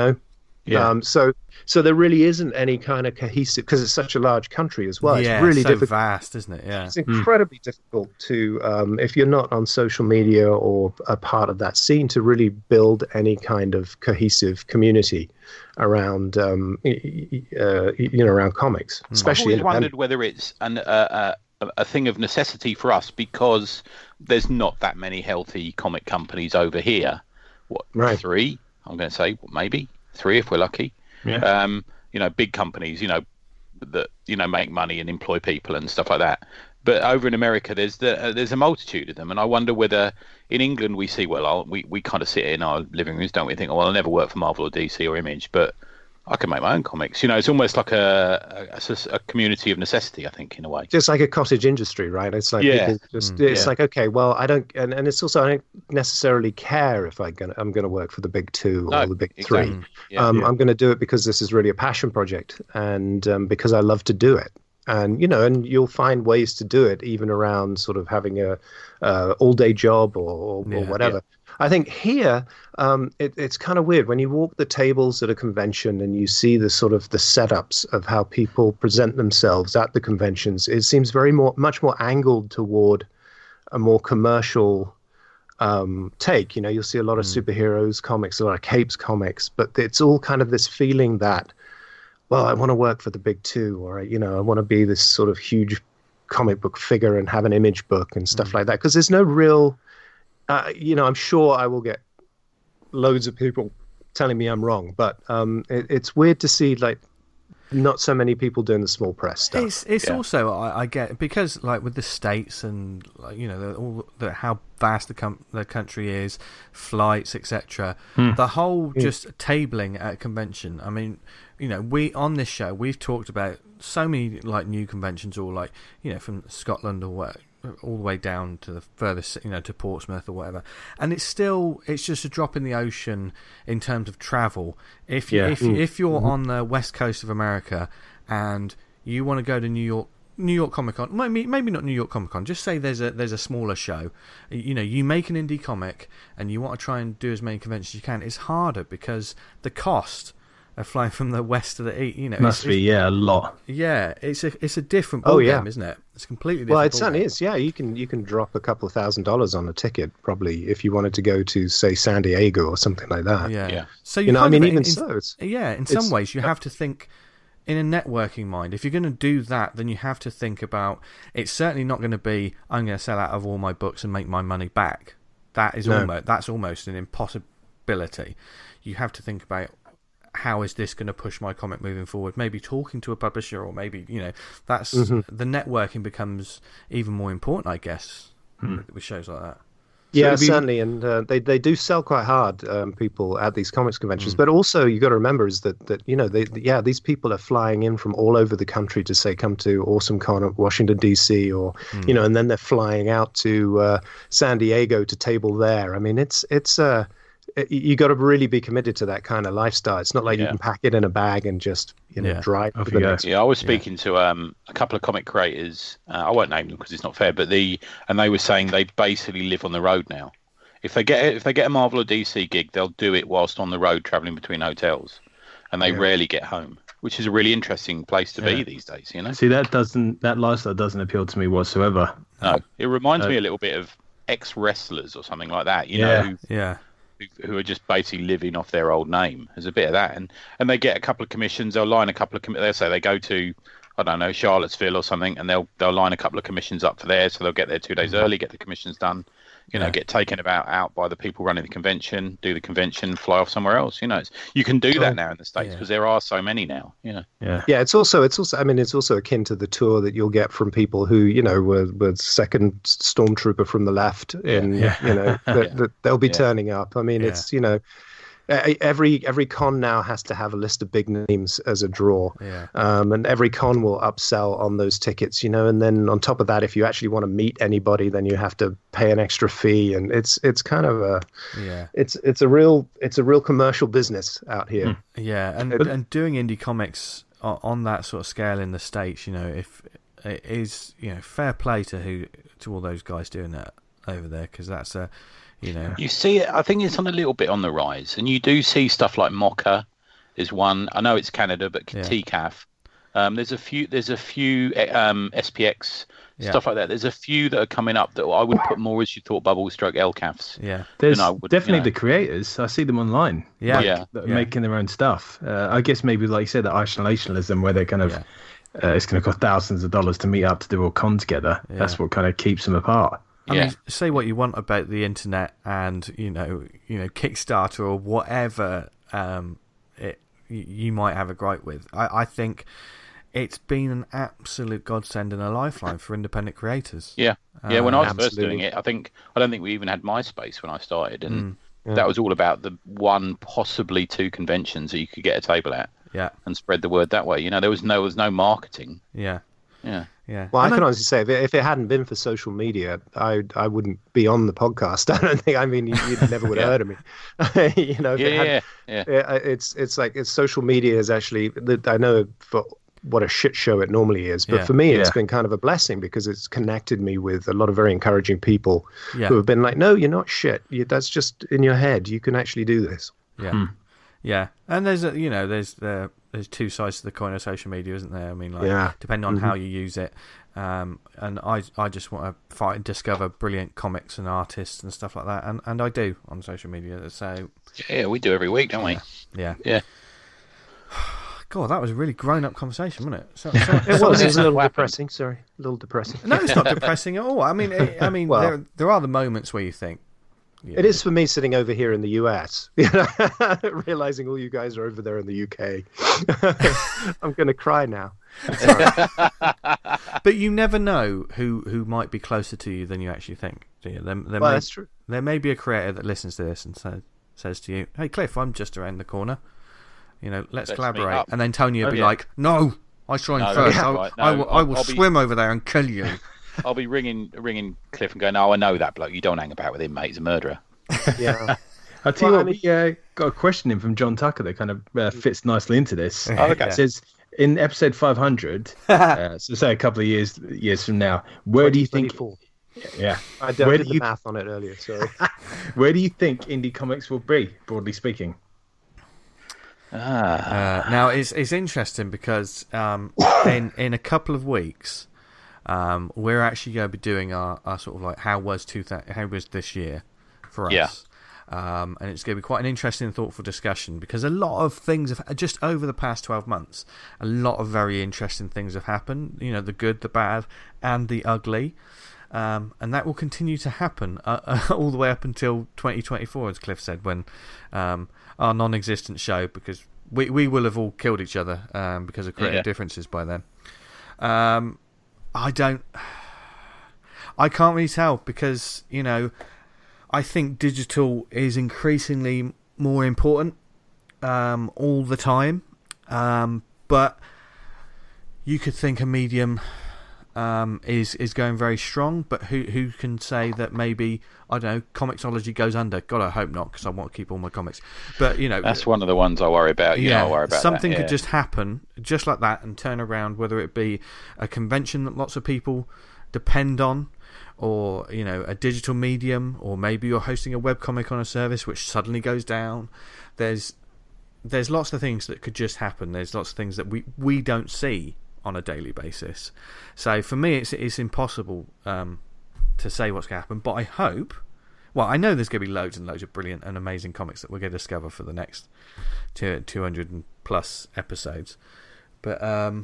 So there really isn't any kind of cohesive, because it's such a large country as well. It's really difficult. Vast, isn't it? Yeah, it's incredibly difficult to, if you're not on social media or a part of that scene, to really build any kind of cohesive community around, around comics. Especially, I've always wondered whether it's a thing of necessity for us, because there's not that many healthy comic companies over here. What, 3? I'm going to say maybe 3 if we're lucky. Yeah. Big companies, that make money and employ people and stuff like that. But over in America, there's a multitude of them, and I wonder whether in England we see we kind of sit in our living rooms, don't we? Think, I'll never work for Marvel or DC or Image, but I can make my own comics. It's almost like a community of necessity, I think, in a way. Just like a cottage industry, right? It's like like, okay, well, I don't, and it's also, I don't necessarily care if I'm gonna work for the big 2 or the big 3. I'm going to do it because this is really a passion project, and because I love to do it. And and you'll find ways to do it even around sort of having a all-day job or whatever. I think here it's kind of weird when you walk the tables at a convention and you see the sort of the setups of how people present themselves at the conventions. It seems much more angled toward a more commercial take. You'll see a lot of superheroes comics, a lot of capes comics, but it's all kind of this feeling that, well, I want to work for the big two, or I want to be this sort of huge comic book figure and have an image book and stuff like that. Because there's no real, I'm sure I will get loads of people telling me I'm wrong, but it's weird to see like not so many people doing the small press stuff. It's also I get, because like with the States and how vast the country is, flights, etc. The whole just tabling at a convention. I mean, we on this show we've talked about so many like new conventions, or like from Scotland or what, all the way down to the furthest, to Portsmouth or whatever, and it's just a drop in the ocean in terms of travel. If you're on the west coast of America and you want to go to New York Comic Con, maybe not New York Comic Con, just say there's a smaller show, you make an indie comic and you want to try and do as many conventions as you can, it's harder because the cost of flying from the west to the east, must be a lot. Yeah, it's a different ballgame, isn't it? It's completely different. Well, it certainly is. Yeah, you can drop a couple of $1,000s on a ticket probably if you wanted to go to, say, San Diego or something like that. Yeah. So in some ways you have to think in a networking mind. If you're going to do that, then you have to think about, it's certainly not going to be, I'm going to sell out of all my books and make my money back. That's almost an impossibility. You have to think about, how is this going to push my comic moving forward? Maybe talking to a publisher, or maybe that's the networking becomes even more important, I guess, with shows like that. Yeah, certainly, and they do sell quite hard, people at these comics conventions. But also, you got to remember is that these people are flying in from all over the country to say come to Awesome Con at Washington DC, or and then they're flying out to San Diego to table there. I mean, it's you got to really be committed to that kind of lifestyle. It's not like you can pack it in a bag and just drive to the next. Yeah, I was speaking to a couple of comic creators. I won't name them because it's not fair, but they were saying they basically live on the road now. If they get a Marvel or DC gig, they'll do it whilst on the road traveling between hotels, and they rarely get home, which is a really interesting place to be these days. See, that lifestyle doesn't appeal to me whatsoever. No, it reminds me a little bit of ex-wrestlers or something like that. Who are just basically living off their old name. There's a bit of that, and they get a couple of commissions. They'll line a couple of they'll say they go to, I don't know, Charlottesville or something, and they'll line a couple of commissions up for there, so they'll get there 2 days early, get the commissions done, get taken out by the people running the convention, do the convention, fly off somewhere else. You can do that now in the States because there are so many now. It's also I mean, it's also akin to the tour that you'll get from people who were second stormtrooper from the left they'll be turning up. I mean, it's every con now has to have a list of big names as a draw, and every con will upsell on those tickets, and then on top of that, if you actually want to meet anybody, then you have to pay an extra fee, and it's kind of it's a real commercial business out here. And doing indie comics on that sort of scale in the States, if it is fair play to all those guys doing that over there, because that's a You see it. I think it's on a little bit on the rise, and you do see stuff like Mocha is one. I know it's Canada, but TCAF. There's a few SPX stuff like that. There's a few that are coming up that I would put more as you thought bubble stroke LCAFs. Yeah, there's definitely the creators. I see them online. That are making their own stuff. I guess maybe like you said, the isolationism where they're kind of it's going to cost thousands of dollars to meet up to do a con together. Yeah. That's what kind of keeps them apart. I mean, say what you want about the internet and Kickstarter or whatever you might have a gripe with. I think it's been an absolute godsend and a lifeline for independent creators. Yeah, when I was first doing it, I don't think we even had MySpace when I started, and that was all about the one, possibly two conventions that you could get a table at. Yeah, and spread the word that way. There was no marketing. Yeah. Well, I can honestly say, if it hadn't been for social media, I wouldn't be on the podcast. I don't think. I mean, you never would have heard of me. It's like social media is actually. I know for what a shit show it normally is. But for me, it's been kind of a blessing because it's connected me with a lot of very encouraging people who have been like, no, you're not shit. That's just in your head. You can actually do this. Yeah. Yeah. And there's there's two sides to the coin of social media, isn't there? I mean, like, depending on how you use it. And I just want to fight and discover brilliant comics and artists and stuff like that. And I do on social media. So yeah, we do every week, don't we? Yeah. God, that was a really grown-up conversation, wasn't it? It was a little depressing. Sorry, a little depressing. No, it's not depressing at all. I mean, well, there are the moments where you think. It is for me sitting over here in the US, realizing all you guys are over there in the UK. I'm going to cry now. But you never know who might be closer to you than you actually think, do you? That's true. There may be a creator that listens to this and says to you, "Hey, Cliff, I'm just around the corner. Let's collaborate." And then Tony will be like, "No, I shine first. I will swim over there and kill you." I'll be ringing Cliff and going, "Oh, I know that bloke. You don't hang about with him, mate. He's a murderer." Yeah. I'll tell you what, we got a question in from John Tucker that kind of fits nicely into this. Oh, okay. It says, in episode 500, so say a couple of years from now, where do you think... Yeah. I did the math on it earlier, so... Where do you think indie comics will be, broadly speaking? Now, it's interesting because in a couple of weeks... we're actually going to be doing our sort of like how was this year for us, and it's going to be quite an interesting, thoughtful discussion because a lot of things have just over the past 12 months. A lot of very interesting things have happened. The good, the bad, and the ugly, and that will continue to happen all the way up until 2024, as Cliff said, when our non-existent show, because we will have all killed each other because of creative differences by then. I can't really tell because, I think digital is increasingly more important all the time. But you could think a medium is going very strong, but who can say that maybe, I don't know, Comixology goes under? God, I hope not, because I want to keep all my comics. But, that's one of the ones I worry about. I worry about something that, could just happen, just like that, and turn around, whether it be a convention that lots of people depend on, or, a digital medium, or maybe you're hosting a webcomic on a service which suddenly goes down. There's lots of things that could just happen. There's lots of things that we don't see on a daily basis. So for me, it's impossible to say what's going to happen. But I hope, I know there's going to be loads and loads of brilliant and amazing comics that we're going to discover for the next 200 and plus episodes. But I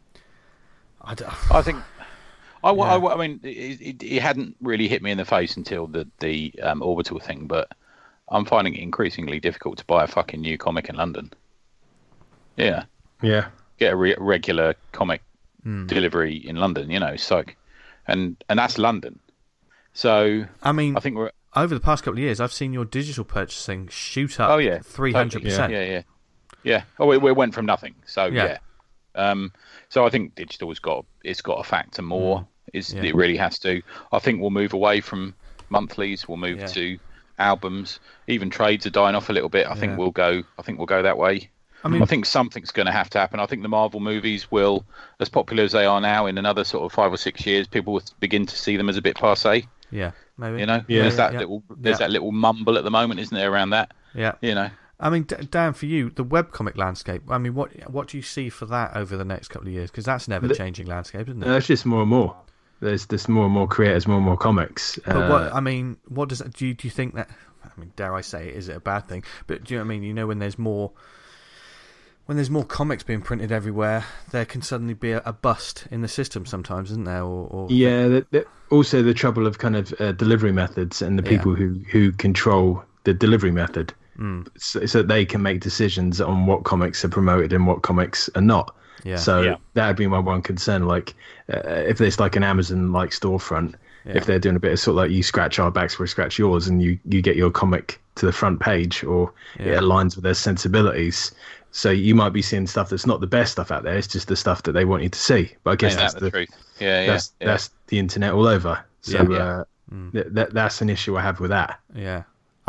think I mean it hadn't really hit me in the face until the Orbital thing, but I'm finding it increasingly difficult to buy a fucking new comic in London. Yeah. Get a regular comic delivery in London, it's like, and that's London. So I think we're over the past couple of years, I've seen your digital purchasing shoot up 300%. Yeah. Oh, it went from nothing. So so I think digital it's got a factor more. It really has to. I think we'll move away from monthlies. We'll move to albums. Even trades are dying off a little bit. I think we'll go that way. I think something's going to have to happen. I think the Marvel movies will, as popular as they are now, in another sort of 5 or 6 years, people will begin to see them as a bit passé. Yeah, maybe. There's that little mumble at the moment, isn't there, around that? Yeah. Dan, for you, the webcomic landscape. What do you see for that over the next couple of years? Because that's never changing landscape, isn't it? No, it's just more and more. There's just more and more creators, more and more comics. But what does do you think that? Dare I say, is it a bad thing? But do you know what I mean? When there's more comics being printed everywhere, there can suddenly be a bust in the system sometimes, isn't there? Also the trouble of kind of delivery methods and the people who control the delivery method, so that they can make decisions on what comics are promoted and what comics are not. That would be my one concern. Like if there's like an Amazon like storefront, if they're doing a bit of sort of like you scratch our backs, we scratch yours, and you get your comic to the front page, or it aligns with their sensibilities. So you might be seeing stuff that's not the best stuff out there. It's just the stuff that they want you to see. But I guess that's the truth. That's the internet all over. So that's an issue I have with that. Yeah.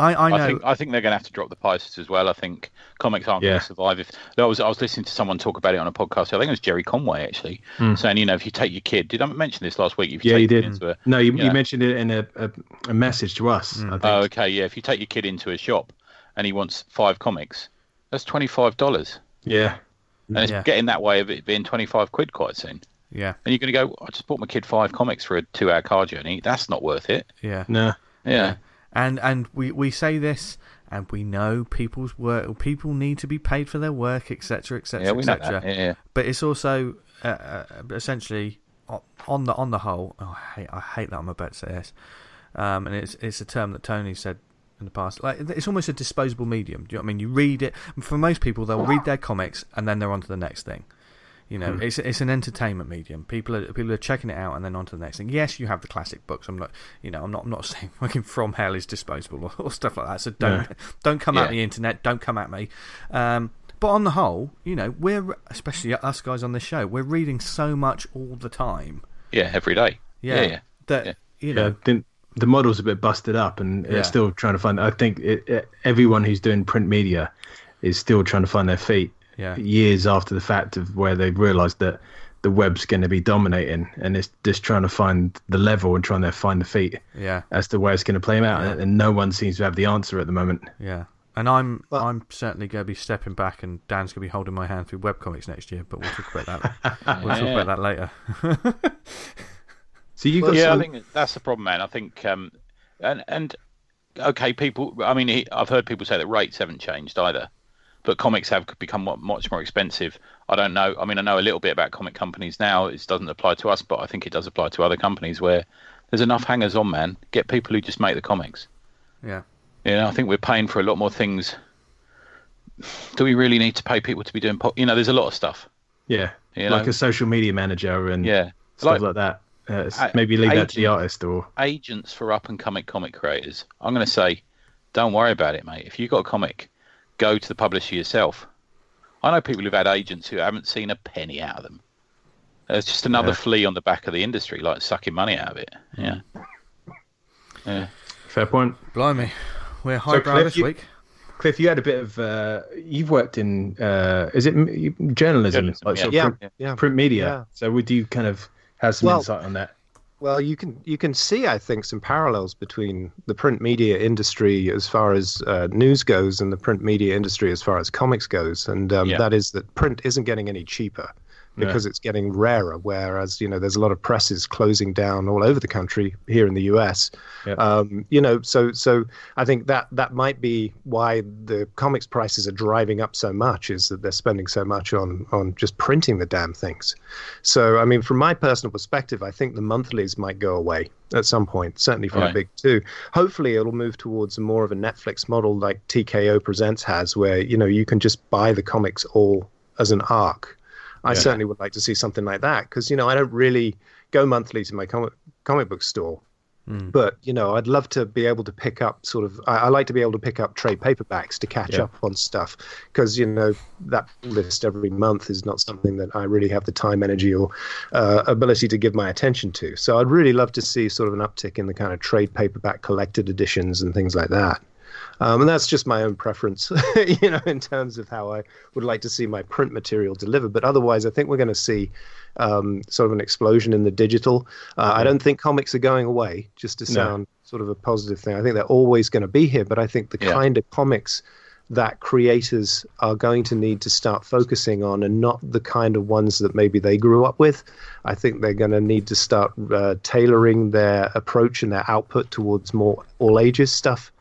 I know. I think they're going to have to drop the prices as well. I think comics aren't going to survive. I was listening to someone talk about it on a podcast. I think it was Jerry Conway actually saying, if you take your kid, did I mention this last week? If you you did. You mentioned it in a message to us. I think. Oh, okay, yeah. If you take your kid into a shop and he wants 5 comics, that's $25. Yeah, and it's getting that way of it being £25 quite soon. Yeah, and you're going to go, I just bought my kid 5 comics for a 2-hour car journey. That's not worth it. Yeah, no, yeah. And we say this, and we know people's work. People need to be paid for their work, etc., etc., etc. Yeah. But it's also essentially on the whole. Oh, I hate that I'm about to say this. And it's a term that Tony said in the past. Like, it's almost a disposable medium. Do you know what I mean? You read it. For most people, they'll read their comics and then they're on to the next thing. It's an entertainment medium. People are checking it out and then on to the next thing. Yes, you have the classic books. I'm not saying fucking From Hell is disposable or stuff like that. So don't come at the internet. Don't come at me. But on the whole, we're, especially us guys on this show, we're reading so much all the time. Yeah, every day. Yeah. The model's a bit busted up, and they're still trying to find. I think everyone who's doing print media is still trying to find their feet. Yeah. Years after the fact of where they've realised that the web's going to be dominating, and it's just trying to find the level and trying to find the feet as to where it's going to play them out, and no one seems to have the answer at the moment. Yeah, and I'm certainly going to be stepping back, and Dan's going to be holding my hand through webcomics next year, but we'll talk about that. We'll talk about that later. So you got I think that's the problem, man. I think and okay, people. I mean, I've heard people say that rates haven't changed either. But comics have become much more expensive. I don't know. I mean, I know a little bit about comic companies now. It doesn't apply to us, but I think it does apply to other companies where there's enough hangers on, man. Get people who just make the comics. Yeah. I think we're paying for a lot more things. Do we really need to pay people to be doing there's a lot of stuff. Yeah. Like a social media manager and stuff like that. Maybe leave that to the artist or... Agents for up-and-coming comic creators. I'm going to say, don't worry about it, mate. If you've got a comic... Go to the publisher yourself. I know people who've had agents who haven't seen a penny out of them. It's just another flea on the back of the industry, like sucking money out of it. Yeah. Fair point. Blimey, we're highbrow this week. Cliff, you had a bit of. You've worked in. Is it journalism? Print media. Yeah. So would you kind of have some insight on that? Well, you can see, I think, some parallels between the print media industry as far as news goes and the print media industry as far as comics goes. And that is that print isn't getting any cheaper because it's getting rarer, whereas, there's a lot of presses closing down all over the country here in the US. So I think that might be why the comics prices are driving up so much, is that they're spending so much on just printing the damn things. So, I mean, from my personal perspective, I think the monthlies might go away at some point, certainly from the big two. Hopefully it'll move towards more of a Netflix model like TKO Presents has, where, you can just buy the comics all as an arc. I certainly would like to see something like that because, I don't really go monthly to my comic book store. But, I'd love to be able to pick up I like to be able to pick up trade paperbacks to catch up on stuff because, that list every month is not something that I really have the time, energy or ability to give my attention to. So I'd really love to see sort of an uptick in the kind of trade paperback collected editions and things like that. And that's just my own preference, in terms of how I would like to see my print material delivered. But otherwise, I think we're going to see sort of an explosion in the digital. I don't think comics are going away, just to sound sort of a positive thing. I think they're always going to be here. But I think the kind of comics that creators are going to need to start focusing on are not the kind of ones that maybe they grew up with. I think they're going to need to start tailoring their approach and their output towards more all ages stuff.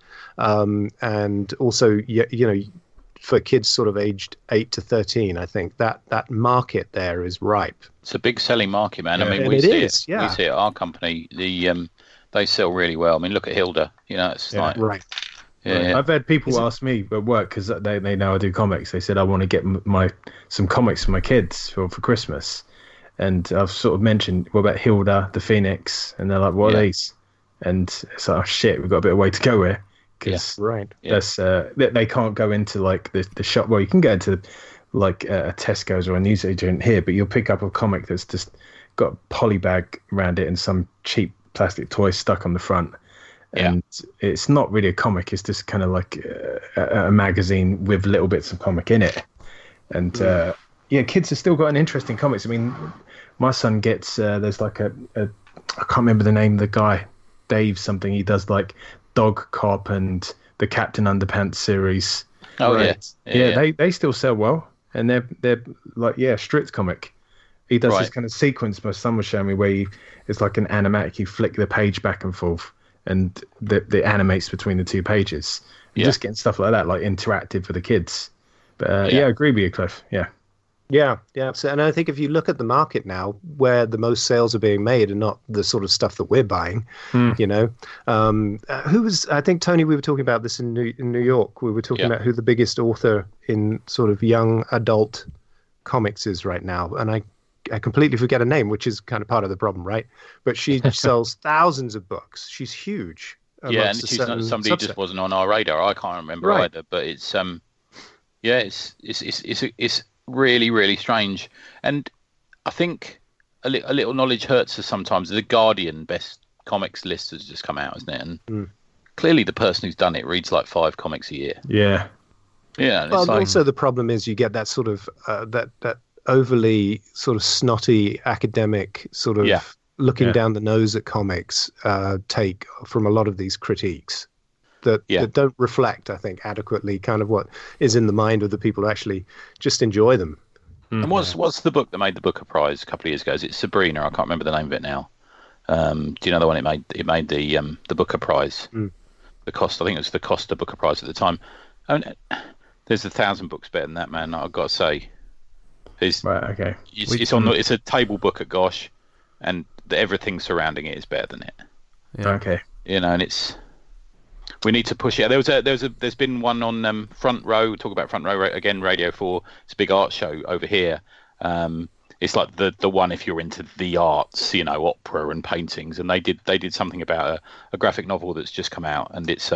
And also, for kids sort of aged 8 to 13, I think that market there is ripe. It's a big selling market, man. I mean, we see it at our company. They sell really well. I mean, look at Hilda. It's like right. Yeah. I've had people ask me at work because they know I do comics. They said I want to get some comics for my kids for Christmas, and I've sort of mentioned what about Hilda, the Phoenix, and they're like, "What are these?" And it's like, "Oh shit, we've got a bit of way to go here." Because they can't go into like the shop. Well, you can go into like a Tesco's or a newsagent here, but you'll pick up a comic that's just got a poly bag around it and some cheap plastic toy stuck on the front, and it's not really a comic. It's just kind of like a magazine with little bits of comic in it. And kids have still got an interest in comics. I mean, my son gets there's like I can't remember the name of the guy, Dave something. He does like Dog Cop and the Captain Underpants series. Oh They still sell well, and they're like Stritz comic. He does this kind of sequence. My son was showing me where it's like an animatic. You flick the page back and forth, and it animates between the two pages. You're just getting stuff like that, like interactive for the kids. But I agree with you, Cliff. Yeah. So, and I think if you look at the market now, where the most sales are being made, and not the sort of stuff that we're buying, who was? I think Tony, we were talking about this in New York. We were talking about who the biggest author in sort of young adult comics is right now, and I completely forget her name, which is kind of part of the problem, right? But she sells thousands of books. She's huge. Yeah, and she's not somebody who just wasn't on our radar. I can't remember either, but it's it's really, really strange. And I think a little knowledge hurts us sometimes. The Guardian best comics list has just come out, hasn't it? And clearly the person who's done it reads like 5 comics a year. Yeah. Well, also the problem is you get that sort of that overly sort of snotty academic sort of looking down the nose at comics take from a lot of these critiques that don't reflect, I think, adequately kind of what is in the mind of the people who actually just enjoy them. And what's the book that made the Booker Prize a couple of years ago? Is it Sabrina? I can't remember the name of it now. Do you know the one it made? It made the Booker Prize. The Costa, I think it was the Costa Booker Prize at the time. I mean, there's 1,000 books better than that, man. I've got to say. It's a table book at Gosh, and everything surrounding it is better than it. Okay. And we need to push it. There's been one on Front Row. Talk about Front Row again. Radio 4. It's a big art show over here. It's like the one if you're into the arts, opera and paintings. And they did something about a graphic novel that's just come out, and it's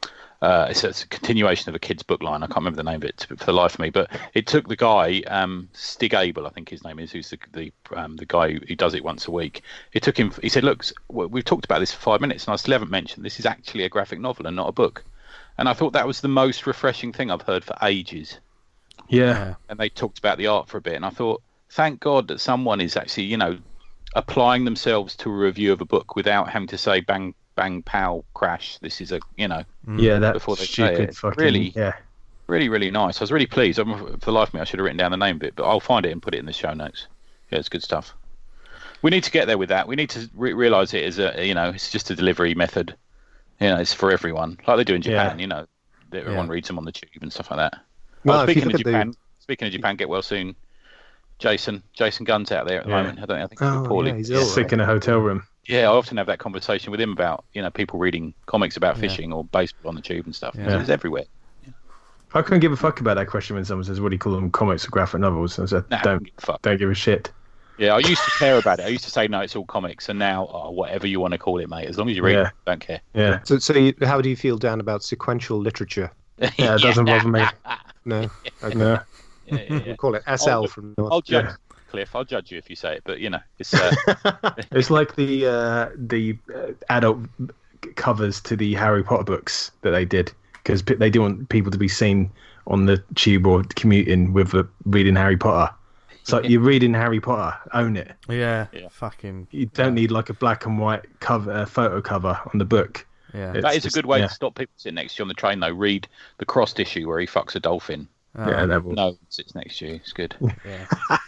a continuation of a kid's book line. I can't remember the name of it for the life of me, but it took the guy, Stig Abel, I think his name is, who's the guy who does it once a week. It took him. He said, "Look, we've talked about this for 5 minutes, and I still haven't mentioned this is actually a graphic novel and not a book." And I thought that was the most refreshing thing I've heard for ages. Yeah. And they talked about the art for a bit, and I thought, thank God that someone is actually, applying themselves to a review of a book without having to say bang, bang, pow, crash. This is that's before they stupid. Fucking, really, really, really nice. I was really pleased. For the life of me, I should have written down the name of it, but I'll find it and put it in the show notes. Yeah, it's good stuff. We need to get there with that. We need to realise it as it's just a delivery method. It's for everyone, like they do in Japan. Everyone reads them on the tube and stuff like that. Well, speaking of Japan, get well soon. Jason Gunn's out there at the moment. I think he's poorly. He's sick in a hotel room. Yeah, I often have that conversation with him about people reading comics about fishing or baseball on the tube and stuff. Yeah. It's everywhere. I couldn't give a fuck about that question when someone says, "What do you call them? Comics or graphic novels?" I said, "Don't give a shit." Yeah, I used to care about it. I used to say, "No, it's all comics," and now, whatever you want to call it, mate. As long as you read it, don't care. Yeah. So how do you feel, Dan, about sequential literature? Yeah, it doesn't bother me. No. Okay. No. We'll call it SL from North. I'll judge. Cliff, I'll judge you if you say it, but it's it's like the adult covers to the Harry Potter books that they did, because they do want people to be seen on the tube or commuting with reading Harry Potter. It's like you're reading Harry Potter, own it. Yeah. Fucking. You don't need like a black and white cover, photo cover on the book. Yeah, that is a good way to stop people sitting next to you on the train, though. Read the Crossed issue where he fucks a dolphin. No, sits next to you. It's good. Yeah.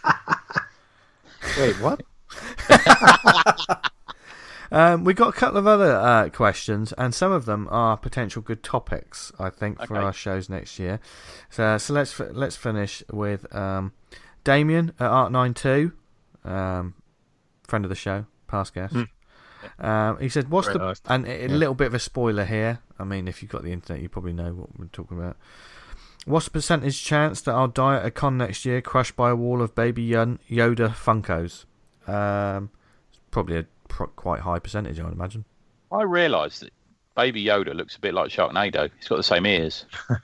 Wait, what? We got a couple of other questions, and some of them are potential good topics, I think, for our shows next year. So let's finish with Damien at Art92, friend of the show, past guest. He said, "What's and a little bit of a spoiler here. I mean, if you've got the internet, you probably know what we're talking about. What's the percentage chance that I'll die at a con next year, crushed by a wall of Baby Yoda Funkos?" It's probably a quite high percentage, I would imagine. I realised that Baby Yoda looks a bit like Sharknado. He's got the same ears.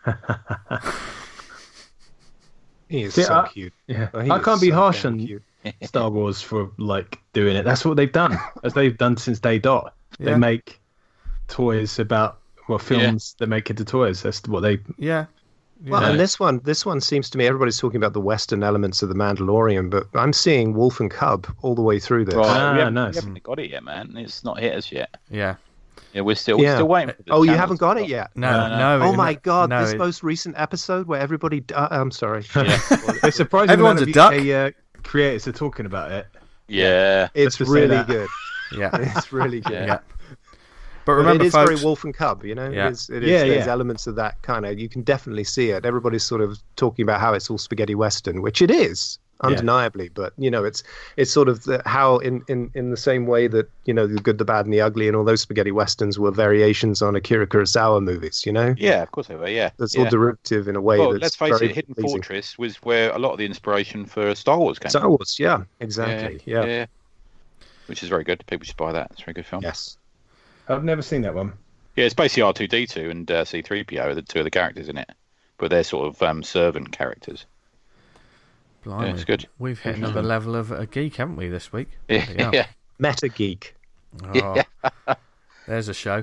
He is so cute. Yeah, I can't be harsh on Star Wars for doing it. That's what they've done. As they've done since day dot. They make toys about films that make it to toys. That's what they. Yeah. Well, and this one seems to me everybody's talking about the Western elements of the Mandalorian, but I'm seeing Wolf and Cub all the way through this. Right. Nice. We haven't got it yet, man. It's not hit us yet. Yeah. Yeah, we're still waiting. For the you haven't got it yet? No. Oh my God! This most recent episode where everybody. I'm sorry. Yeah. It's surprising. Everyone's a duck. Creators are talking about it. Yeah. It's really good. Yeah. It's really good. Yeah. But remember, it is folks, very Wolf and Cub, you know. Yeah. There's elements of that kind of. You can definitely see it. Everybody's sort of talking about how it's all spaghetti western, which it is undeniably. But it's sort of how in the same way that the Good, the Bad, and the Ugly, and all those spaghetti westerns were variations on Akira Kurosawa movies. Yeah, of course they were. Yeah, it's all derivative in a way. Well, that's let's face very it. Hidden pleasing. Fortress was where a lot of the inspiration for Star Wars came. Star Wars, yeah, exactly. Yeah. Which is very good. People should buy that. It's a very good film. Yes. I've never seen that one. Yeah, it's basically R2-D2 and C-3PO are the two of the characters in it, but they're sort of servant characters. Blimey. Yeah, it's good. We've hit another level of a geek, haven't we, this week? Yeah. Meta geek. Oh, there's a show.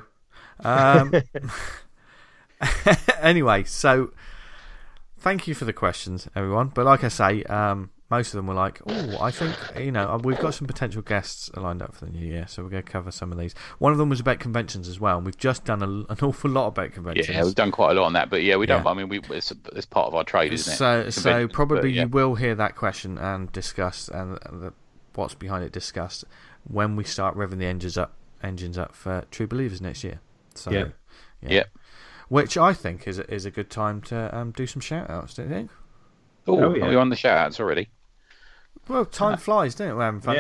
Anyway, so thank you for the questions, everyone. But like I say, most of them were like, oh, I think, we've got some potential guests lined up for the new year, so we're going to cover some of these. One of them was about conventions as well, and we've just done an awful lot about conventions. Yeah, we've done quite a lot on that, but we don't. I mean, it's part of our trade, isn't it? So probably you will hear that question and discuss, and what's behind it discussed when we start revving the engines up for True Believers next year. So, yeah. Which I think is a good time to do some shout outs, don't you think? Are we on the shout outs already? Well, time flies, don't it? We're having fun.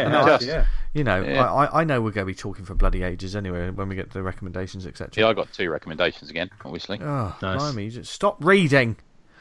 I know we're going to be talking for bloody ages anyway when we get to the recommendations, etc. Yeah, I got 2 recommendations again, obviously. Oh, nice. Blimey, just stop reading.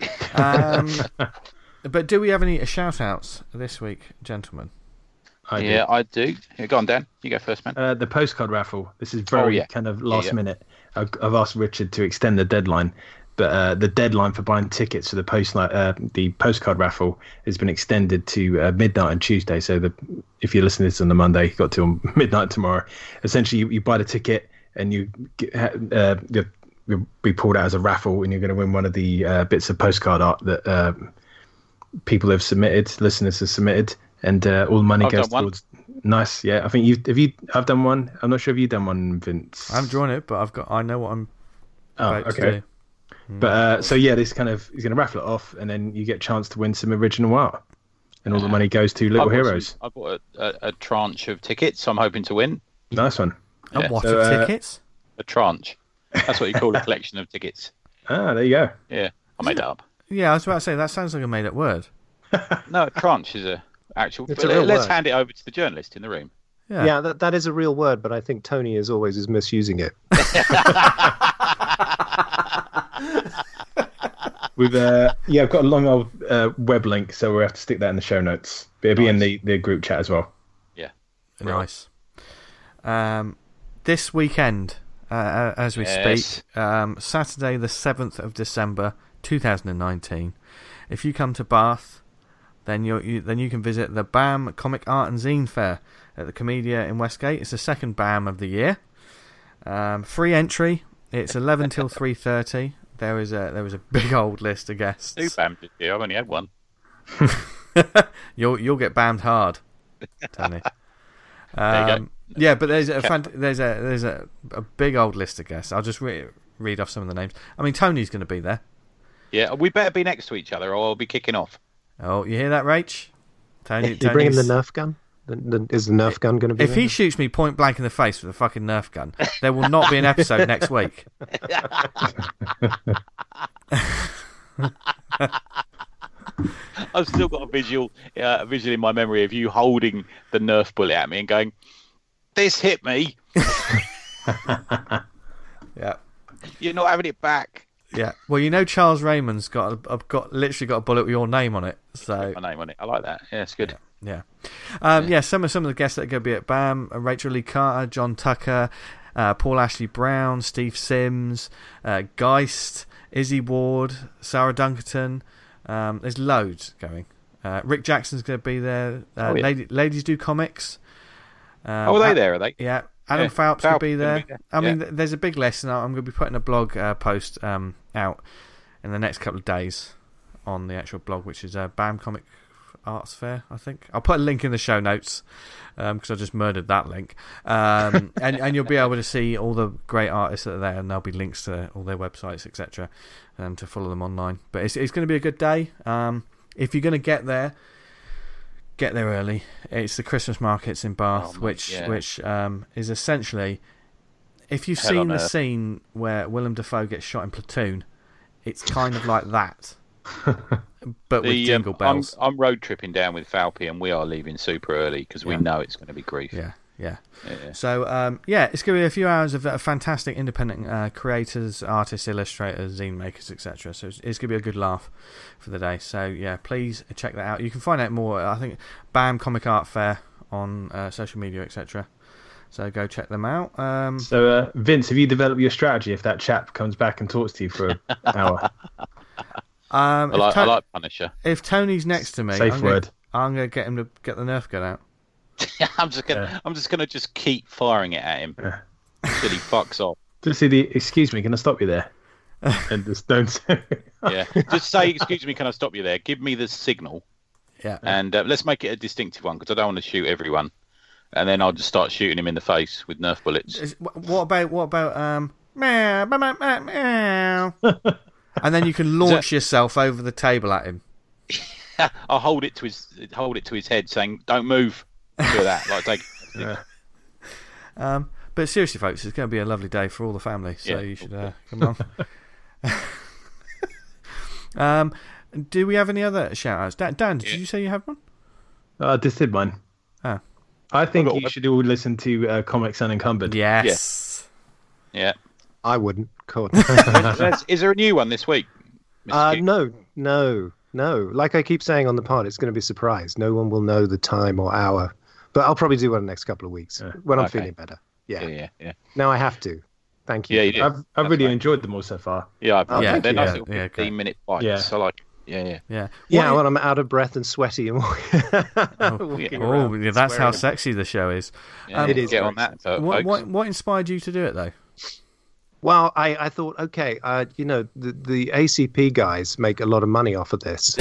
But do we have any shout-outs this week, gentlemen? I do. Yeah, go on, Dan. You go first, man. The postcard raffle. This is very kind of last minute. I've asked Richard to extend the deadline. But the deadline for buying tickets for the postcard raffle has been extended to midnight on Tuesday. So if you're listening to this on the Monday, you got till midnight tomorrow. Essentially, you buy the ticket and you'll be pulled out as a raffle, and you're going to win one of the bits of postcard art that people have submitted, listeners have submitted, and all the money goes towards. Nice, yeah. I think I've done one. I'm not sure if you've done one, Vince. I haven't drawn it, but I know what I'm. About to do. But this kind of he's going to raffle it off, and then you get a chance to win some original art, and all the money goes to Little Heroes. I bought a tranche of tickets. I'm hoping to win. Nice one. Yeah. What of tickets? A tranche. That's what you call a collection of tickets. Ah, there you go. Yeah, I made that up. Yeah, I was about to say that sounds like a made-up word. No, a tranche is a actual. Let's hand it over to the journalist in the room. Yeah, that is a real word, but I think Tony is always misusing it. I've got a long old web link, so we'll have to stick that in the show notes. But it'll be in the group chat as well. Yeah, nice. This weekend, as we speak, Saturday the 7th of December 2019. If you come to Bath, then you can visit the BAM Comic Art and Zine Fair at the Comedia in Westgate. It's the second BAM of the year. Free entry. It's 11 till 3:30. There was a big old list of guests. 2 BAMs this year. I've only had 1. You'll get BAMmed hard, Tony. There you go. Yeah, but there's a big old list of guests. I'll just read off some of the names. I mean, Tony's going to be there. Yeah, we better be next to each other, or I'll be kicking off. Oh, you hear that, Rach? Tony, you bring him the Nerf gun. Is the Nerf gun going to be? If he shoots me point blank in the face with a fucking Nerf gun, there will not be an episode next week. I've still got a visual in my memory of you holding the Nerf bullet at me and going, "This hit me." Yeah. You're not having it back. Yeah. Well, Charles Raymond's got literally got a bullet with your name on it. So my name on it. I like that. Yeah, it's good. Yeah. Some of the guests that are going to be at BAM: Rachel Lee Carter, John Tucker, Paul Ashley Brown, Steve Sims, Geist, Izzy Ward, Sarah Dunkerton. There's loads going. Rick Jackson's going to be there. Ladies Do Comics. Are they there? Are they? Yeah. Adam Phelps could be there. I mean, there's a big list, and I'm going to be putting a blog post out in the next couple of days on the actual blog, which is BAM Comic Arts Fair, I think. I'll put a link in the show notes because I just murdered that link. And you'll be able to see all the great artists that are there, and there'll be links to all their websites, etc., to follow them online. But it's going to be a good day. If you're going to get there early. It's the Christmas markets in Bath, which is essentially, if you've seen the scene where Willem Dafoe gets shot in Platoon, it's kind of like that. But with jingle bells. I'm road tripping down with Falpy, and we are leaving super early because we know it's going to be grief. Yeah. So, it's going to be a few hours of fantastic independent creators, artists, illustrators, zine makers, etc. So it's going to be a good laugh for the day. So, please check that out. You can find out more, I think, BAM Comic Art Fair on social media, etc. So go check them out. So, Vince, have you developed your strategy if that chap comes back and talks to you for an hour? I like Punisher. If Tony's next to me, I'm going to get him to get the Nerf gun out. I'm just gonna keep firing it at him until he fucks off. Just see excuse me, can I stop you there? And just don't say. Just say, excuse me, can I stop you there? Give me the signal. Yeah. And let's make it a distinctive one because I don't want to shoot everyone. And then I'll just start shooting him in the face with Nerf bullets. What about meow, meow, meow, meow. And then you can launch yourself over the table at him. I'll hold it to his head, saying, "Don't move." Do that, take. But seriously, folks, it's going to be a lovely day for all the family, so you should come on. Do we have any other shout-outs? Dan, did you say you have one? I just did mine. Oh. I think you should all listen to Comics Unencumbered. Yes. Yeah. I wouldn't. God. Is there a new one this week? No. Like I keep saying on the pod, it's going to be a surprise. No one will know the time or hour. But I'll probably do one in the next couple of weeks when I'm feeling better. Yeah. Now I have to. Thank you. Yeah, you do. I've really enjoyed them all so far. Yeah, they're nice little 15-minute bites. Yeah. So Yeah, when I'm out of breath and sweaty and walking around, that's how sexy the show is. It is. Get on that. What inspired you to do it though? Well, I thought, okay, the ACP guys make a lot of money off of this.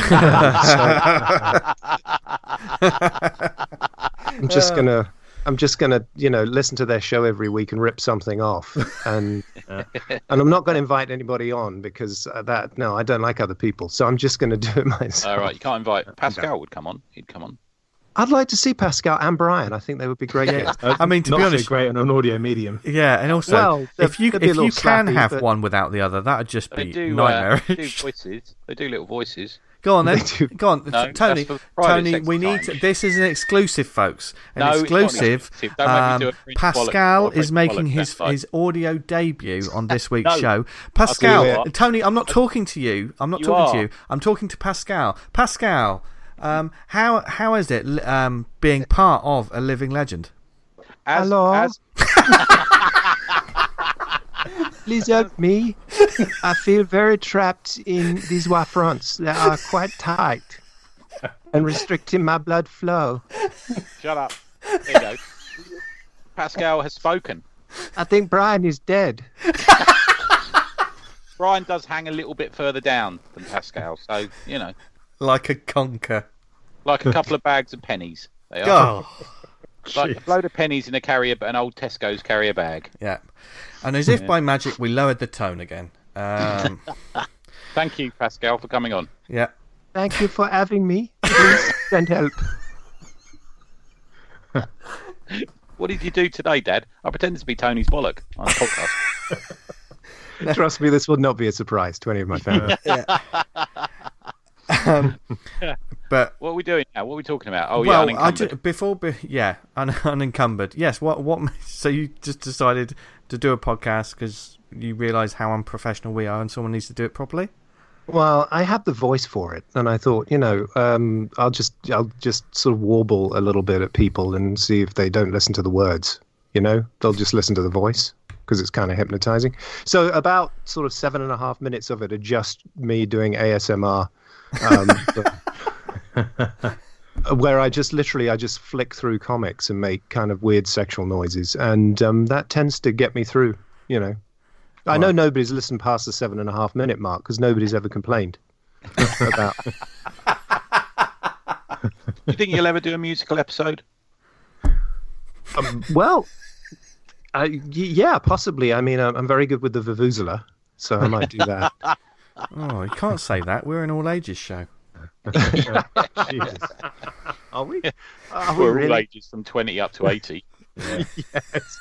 I'm just gonna, listen to their show every week and rip something off, and I'm not going to invite anybody on because I don't like other people, so I'm just going to do it myself. All right, you can't invite Pascal. Would come on. He'd come on. I'd like to see Pascal and Brian. I think they would be great. I mean, to be honest, so great on an audio medium. Yeah, and also, if you can have one without the other, that would just be nightmarish. They do voices. They do little voices. Go on then. Go on, no, Tony. We need to, this is an exclusive, folks. Exclusive. Pascal is making his audio debut on this week's show. Pascal, Tony, I'm not talking to you. I'm talking to Pascal. Pascal. How is it being part of a living legend? Hello. Please help me. I feel very trapped in these wafrons that are quite tight and restricting my blood flow. Shut up. There you go. Pascal has spoken. I think Brian is dead. Brian does hang a little bit further down than Pascal, so, Like a conker. Like a couple of bags of pennies. They are. Like a load of pennies in an old Tesco's carrier bag. Yeah. And as if by magic, we lowered the tone again. Thank you, Pascal, for coming on. Yeah. Thank you for having me. Please send help. What did you do today, Dad? I pretended to be Tony's bollock on a podcast. Trust me, this will not be a surprise to any of my family. But what are we doing now? What are we talking about? Oh, well, unencumbered. Unencumbered. Yes. What? So you just decided to do a podcast because you realise how unprofessional we are, and someone needs to do it properly. Well, I have the voice for it, and I thought, I'll just sort of warble a little bit at people and see if they don't listen to the words. They'll just listen to the voice because it's kind of hypnotizing. So about sort of 7.5 minutes of it are just me doing ASMR. where I just flick through comics and make kind of weird sexual noises, and that tends to get me through. I know nobody's listened past the 7.5 minute mark because nobody's ever complained about. Do you think you'll ever do a musical episode? Well, yeah, possibly. I mean, I'm very good with the Vuvuzela, so I might do that. Oh, you can't say that. We're an all ages show. Jesus. Are we? We're really? all ages from 20 up to 80. Yeah. Yes.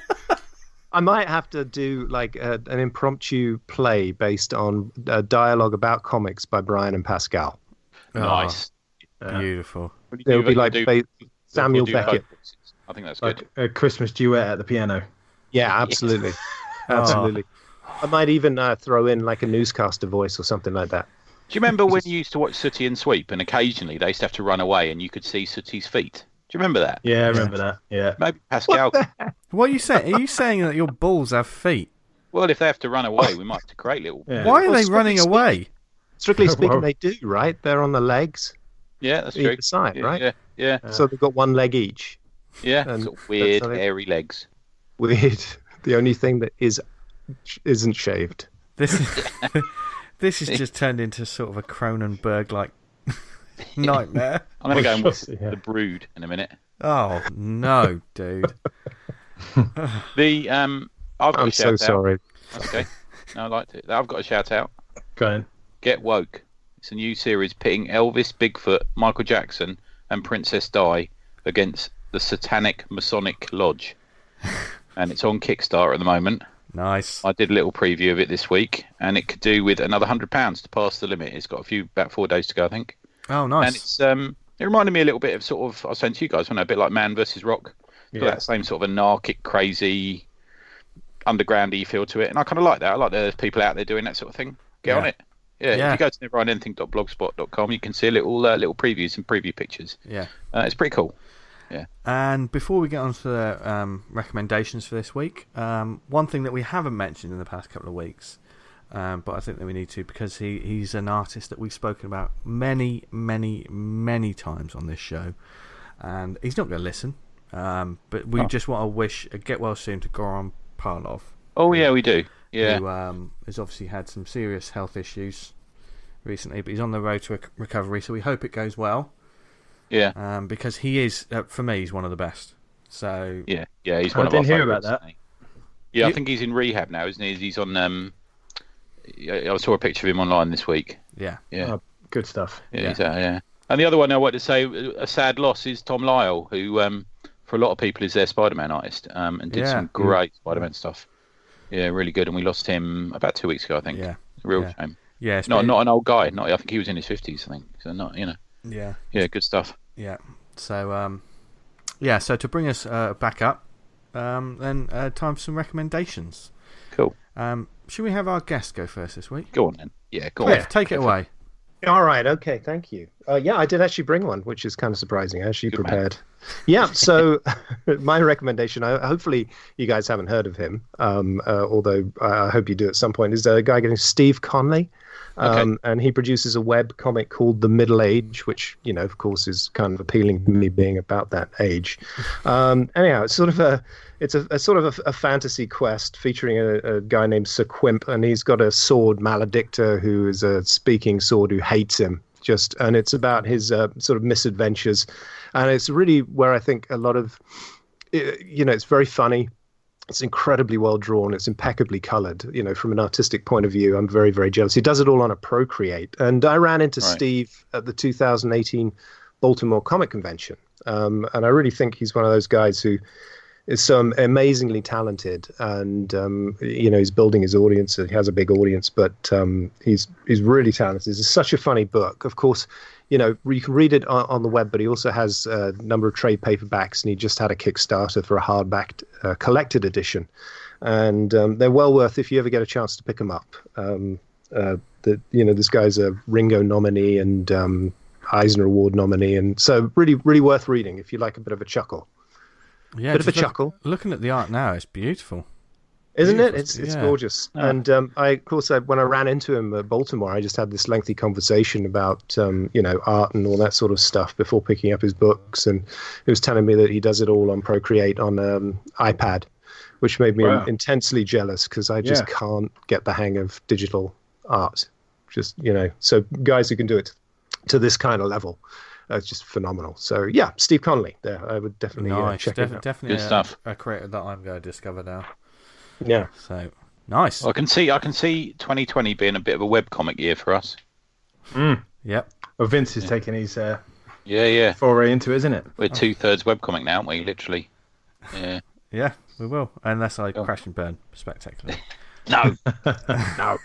I might have to do like an impromptu play based on a dialogue about comics by Brian and Pascal. Nice. Beautiful. It'll be like Samuel Beckett. I think that's good. Like a Christmas duet at the piano. Yeah, absolutely. Absolutely. I might even throw in like a newscaster voice or something like that. Do you remember when you used to watch Sooty and Sweep and occasionally they used to have to run away and you could see Sooty's feet? Do you remember that? Yeah, I remember that. Yeah. Maybe Pascal. What are you saying? Are you saying that your balls have feet? Well, if they have to run away, we might have to create little... Yeah. Why are they running away? Strictly speaking, they do, right? They're on the legs. Yeah, that's true. Either side, right? Yeah. So they've got one leg each. Yeah, And sort of weird, that's how they- hairy legs. Weird. The only thing that isn't shaved. This is just turned into sort of a Cronenberg-like nightmare. I'm going to go and watch Yeah. The Brood in a minute. Oh, no, dude. I've got I'm a so shout out. sorry. That's okay. No, I liked it. I've got a shout out. Go on. Get Woke. It's a new series pitting Elvis, Bigfoot, Michael Jackson, and Princess Di against the Satanic Masonic Lodge. And it's on Kickstarter at the moment. Nice. I did a little preview of it this week, and it could do with another £100 to pass the limit. It's got about 4 days to go, I think. Oh, nice. And it's it reminded me a little bit of sort of, I was saying to you guys, a bit like Man vs. Rock. It's got that same sort of anarchic, crazy, undergroundy feel to it, and I kind of like that. I like there's people out there doing that sort of thing. Get on it. Yeah. If you go to neverwriteanything.blogspot.com, you can see little previews and preview pictures. Yeah. It's pretty cool. Yeah. And before we get on to the recommendations for this week, one thing that we haven't mentioned in the past couple of weeks, but I think that we need to, because he's an artist that we've spoken about many, many, many times on this show, and he's not going to listen, but we just want to wish a get well soon to Goran Parlov. Oh, yeah, we do. Yeah. Who has obviously had some serious health issues recently, but he's on the road to recovery, so we hope it goes well. Yeah. Because he is, for me, he's one of the best. So yeah, he's one of I our didn't hear favourites, about that. isn't he? Yeah, I think he's in rehab now, isn't he? He's on. I saw a picture of him online this week. Yeah. Oh, good stuff. Yeah, he's out, yeah. And the other one I wanted to say, a sad loss, is Tom Lyle, who, for a lot of people, is their Spider-Man artist, and did some great Spider-Man stuff. Yeah, really good. And we lost him about 2 weeks ago, I think. Yeah. A real shame. Yeah. Not an old guy. I think he was in his 50s, I think. So not, Yeah. Yeah, good stuff. Yeah. So, so to bring us back up, then time for some recommendations. Cool. Should we have our guest go first this week? Go on, then. Yeah, go Cliff, on. take it away. All right. Okay. Thank you. Yeah, I did actually bring one, which is kind of surprising. I actually prepared. Yeah. So my recommendation, hopefully you guys haven't heard of him, although I hope you do at some point, is a guy named Steve Conley. And he produces a web comic called The Middle Age, which, of course, is kind of appealing to me being about that age. Anyhow, it's sort of a fantasy quest featuring a guy named Sir Quimp, and he's got a sword maledictor who is a speaking sword who hates him. And it's about his sort of misadventures, and it's really where I think a lot of, it's very funny. It's incredibly well drawn. It's impeccably colored. From an artistic point of view, I'm very, very jealous. He does it all on a Procreate. And I ran into Steve at the 2018 Baltimore Comic Convention. And I really think he's one of those guys who is so amazingly talented. And, he's building his audience. He has a big audience, but he's really talented. It's such a funny book. Of course, you can read it on the web, but he also has a number of trade paperbacks, and he just had a Kickstarter for a hardback collected edition. And they're well worth, if you ever get a chance to pick them up. This guy's a Ringo nominee and Eisner Award nominee, and so really, really worth reading if you like a bit of a chuckle. Yeah, bit of a chuckle. Looking at the art now, it's beautiful. Isn't it? It's gorgeous. Oh. And when I ran into him at Baltimore, I just had this lengthy conversation about art and all that sort of stuff before picking up his books. And he was telling me that he does it all on Procreate on iPad, which made me intensely jealous because I just can't get the hang of digital art. Just so guys who can do it to this kind of level. It's just phenomenal. So yeah, Steve Connolly. There, I would definitely check it out. Definitely good stuff. A creator that I'm going to discover now. Yeah. So nice. Well, I can see 2020 being a bit of a webcomic year for us. Yep. Well, Vince is taking his foray into it, isn't it? We're 2/3 webcomic now, aren't we? Literally. Yeah. Yeah, we will. Unless I crash and burn spectacularly. No. No.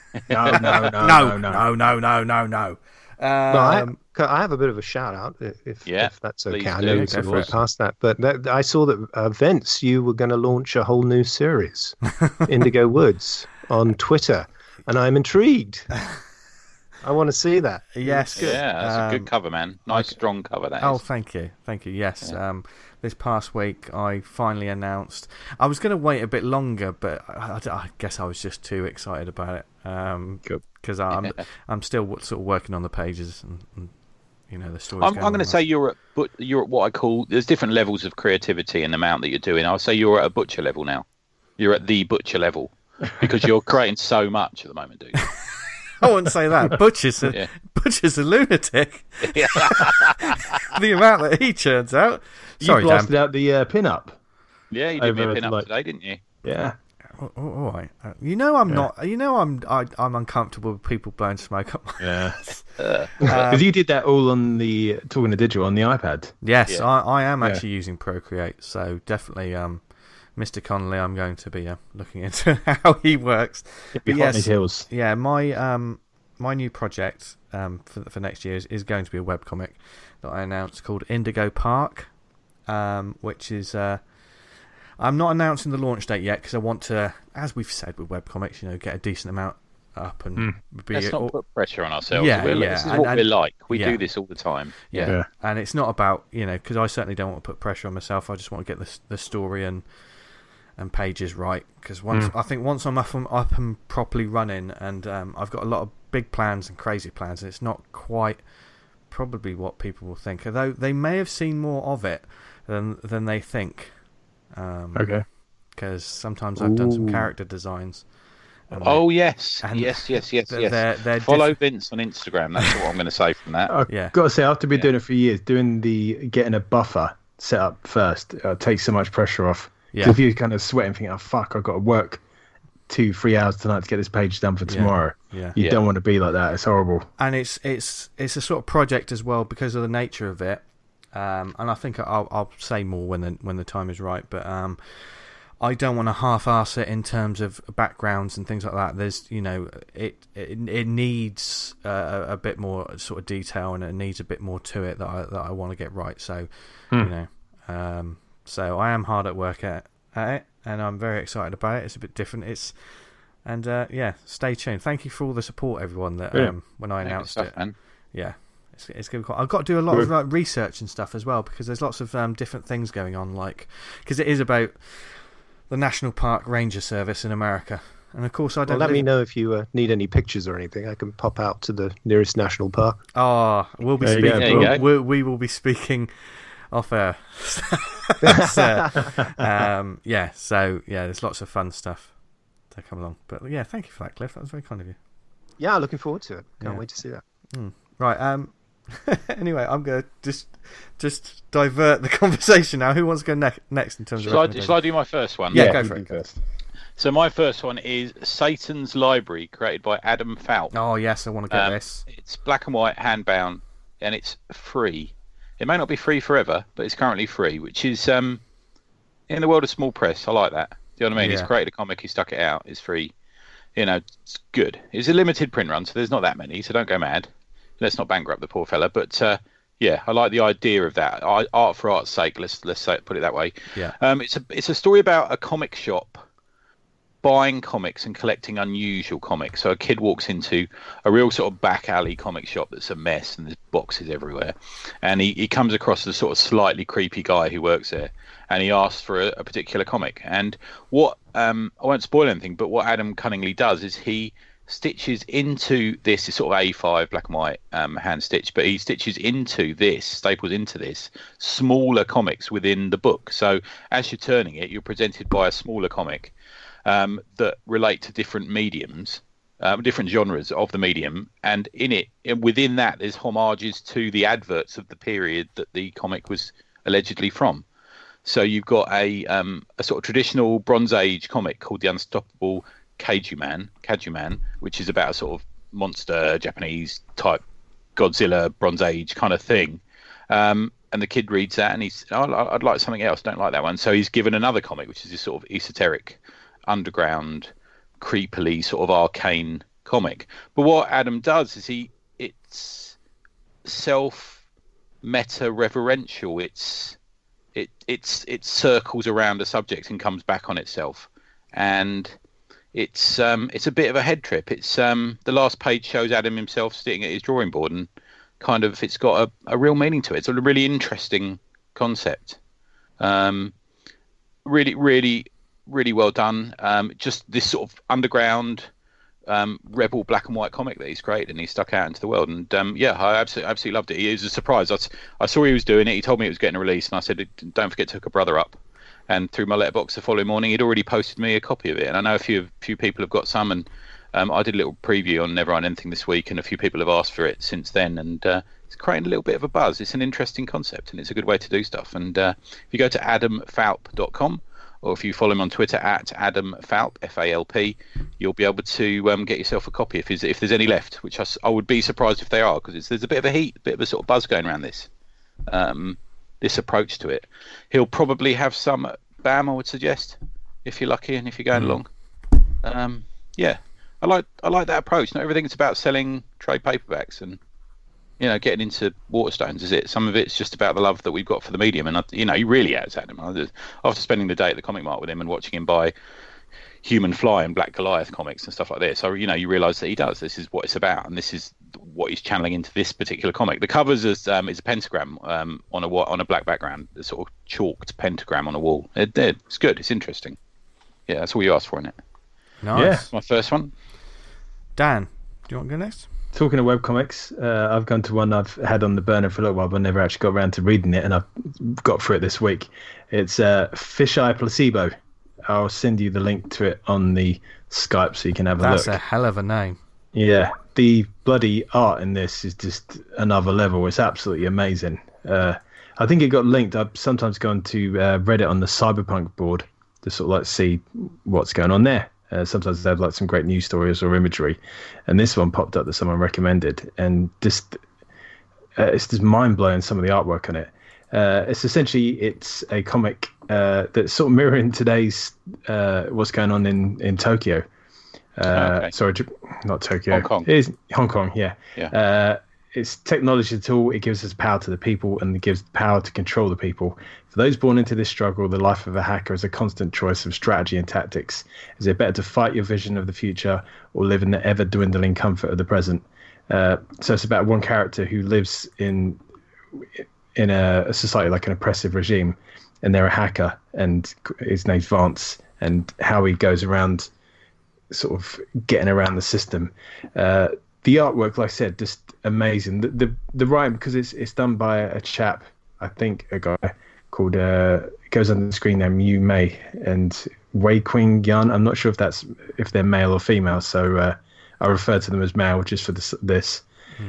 I have a bit of a shout out if that's okay. I know we're past that, but I saw that Vince, you were going to launch a whole new series, Indigo Woods, on Twitter, and I'm intrigued. I want to see that. Yes, that's a good cover, man. Nice, strong cover. That is. Oh, thank you. Yes. This past week, I finally announced. I was going to wait a bit longer, but I guess I was just too excited about it. Because I'm still sort of working on the pages and the story. I'm going to say you're at what I call. There's different levels of creativity and the amount that you're doing. I'll say you're at a butcher level now. You're at the butcher level because you're creating so much at the moment, dude. I wouldn't say that. Butcher's a lunatic. The amount that he churns out. Sorry, you blasted out the pin-up. Yeah, you did me a pin-up today, didn't you? Yeah. All right. I'm not. I'm uncomfortable with people blowing smoke up my ass. Because you did that all on the Talking to Digital on the iPad. Yes, I am actually using Procreate, so definitely, Mr. Connolly, I'm going to be looking into how he works. But yes, heels. Yeah, my new project for next year is going to be a webcomic that I announced called Indigo Park, which is. I'm not announcing the launch date yet because I want to, as we've said with webcomics, get a decent amount up and let's not put pressure on ourselves. This is what we're like. We do this all the time. Yeah. And it's not about because I certainly don't want to put pressure on myself. I just want to get the story and pages right because once I'm up and properly running and I've got a lot of big plans and crazy plans, and it's not quite probably what people will think, although they may have seen more of it than they think. Because sometimes I've done some character designs. Yes. Follow Vince on Instagram. That's what I'm going to say from that. I've got to say, after doing it for years, getting a buffer set up first takes so much pressure off. Yeah. If you kind of sweat and think, oh fuck, I've got to work 2-3 hours tonight to get this page done for tomorrow. You don't want to be like that. It's horrible. And it's a sort of project as well because of the nature of it. And I think I'll say more when the time is right, but I don't want to half-arse it in terms of backgrounds and things like that. There's it needs a bit more sort of detail and it needs a bit more to it that I want to get right. So so I am hard at work at it, and I'm very excited about it. It's a bit different. Stay tuned. Thank you for all the support, everyone. That when I announced it, man. Yeah. It's going to be cool. I've got to do a lot of research and stuff as well because there's lots of different things going on, because it is about the National Park Ranger Service in America, and of course I don't. Let me know if you need any pictures or anything. I can pop out to the nearest national park. We'll be speaking. We will be speaking off air. There's lots of fun stuff to come along. But thank you for that, Cliff. That was very kind of you. Yeah, looking forward to it. Can't wait to see that. Right. Anyway, I'm going to just divert the conversation now. Who wants to go next in terms of Shall I do my first one? Yeah, go for it. First. So my first one is Satan's Library, created by Adam Falk. Oh, yes, I want to get this. It's black and white, hand-bound, and it's free. It may not be free forever, but it's currently free, which is, in the world of small press, I like that. Do you know what I mean? He's created a comic, he stuck it out, it's free. It's good. It's a limited print run, so there's not that many, so don't go mad. Let's not bankrupt the poor fella, but I like the idea of that. Art for art's sake. Let's put it that way. Yeah. It's a story about a comic shop buying comics and collecting unusual comics. So a kid walks into a real sort of back alley comic shop that's a mess and there's boxes everywhere, and he comes across the sort of slightly creepy guy who works there, and he asks for a particular comic. And what I won't spoil anything, but what Adam cunningly does is he stitches into this sort of A5 black and white hand stitch, but he stitches into this, staples into this smaller comics within the book. So as you're turning it, you're presented by a smaller comic that relate to different mediums, different genres of the medium, and within that there's homages to the adverts of the period that the comic was allegedly from. So you've got a sort of traditional Bronze Age comic called The Unstoppable Kaiju Man, which is about a sort of monster Japanese type Godzilla Bronze Age kind of thing. And the kid reads that and he's, I'd like something else, don't like that one. So he's given another comic, which is this sort of esoteric, underground, creepily sort of arcane comic. But what Adam does is it's self meta reverential. It circles around a subject and comes back on itself, and it's a bit of a head trip. It's the last page shows Adam himself sitting at his drawing board, and kind of it's got a real meaning to it. It's a really interesting concept. Really, really, really well done. Just this sort of underground rebel black and white comic that he's created and he stuck out into the world. And I absolutely loved it. It was a surprise. I saw he was doing it. He told me it was getting a release, and I said, don't forget to hook a brother up. And through my letterbox the following morning, he'd already posted me a copy of it. And I know a few people have got some, and I did a little preview on Never Write Anything this week, and a few people have asked for it since then. And it's creating a little bit of a buzz. It's an interesting concept, and it's a good way to do stuff. And if you go to adamfalp.com, or if you follow him on Twitter at AdamFalp, F-A-L-P, you'll be able to get yourself a copy if there's any left, which I would be surprised if they are, because there's a bit of a heat, a bit of a sort of buzz going around this approach to it. He'll probably have some at BAM, I would suggest, if you're lucky and if you're going along. I like that approach. Not everything is about selling trade paperbacks and getting into Waterstones, is it? Some of it's just about the love that we've got for the medium, and he really has, Adam. After spending the day at the Comic Mart with him and watching him buy Human Fly and Black Goliath comics and stuff like this, so you realise that he does. This is what it's about, and this is what he's channeling into this particular comic. The covers is a pentagram on a black background, a sort of chalked pentagram on a wall. It's good. It's interesting. Yeah, that's all you asked for, isn't it? Nice. Yeah. My first one. Dan, do you want to go next? Talking of webcomics, I've gone to one I've had on the burner for a little while, but never actually got around to reading it, and I've got through it this week. It's Fisheye Placebo. I'll send you the link to it on the Skype so you can have a look. That's a hell of a name. Yeah, the bloody art in this is just another level. It's absolutely amazing. I think it got linked. I've sometimes gone to Reddit on the Cyberpunk board to sort of like see what's going on there. Sometimes they have like some great news stories or imagery, and this one popped up that someone recommended, and just it's just mind blowing, some of the artwork on it. It's a comic that's sort of mirroring today's what's going on in Tokyo. Okay. Sorry, not Tokyo. Hong Kong. It is Hong Kong. Yeah. Yeah. It's technology tool. It gives us power to the people, and it gives power to control the people. For those born into this struggle, the life of a hacker is a constant choice of strategy and tactics. Is it better to fight your vision of the future or live in the ever-dwindling comfort of the present? So it's about one character who lives in a society like an oppressive regime, and they're a hacker, and his name's Vance, and how he goes around sort of getting around the system. The artwork, like I said, just amazing. The writing, because it's done by a chap, I think a guy called goes under the screen name Yu Mei and Wei Qing Yan. I'm not sure if they're male or female, so I refer to them as male just for this.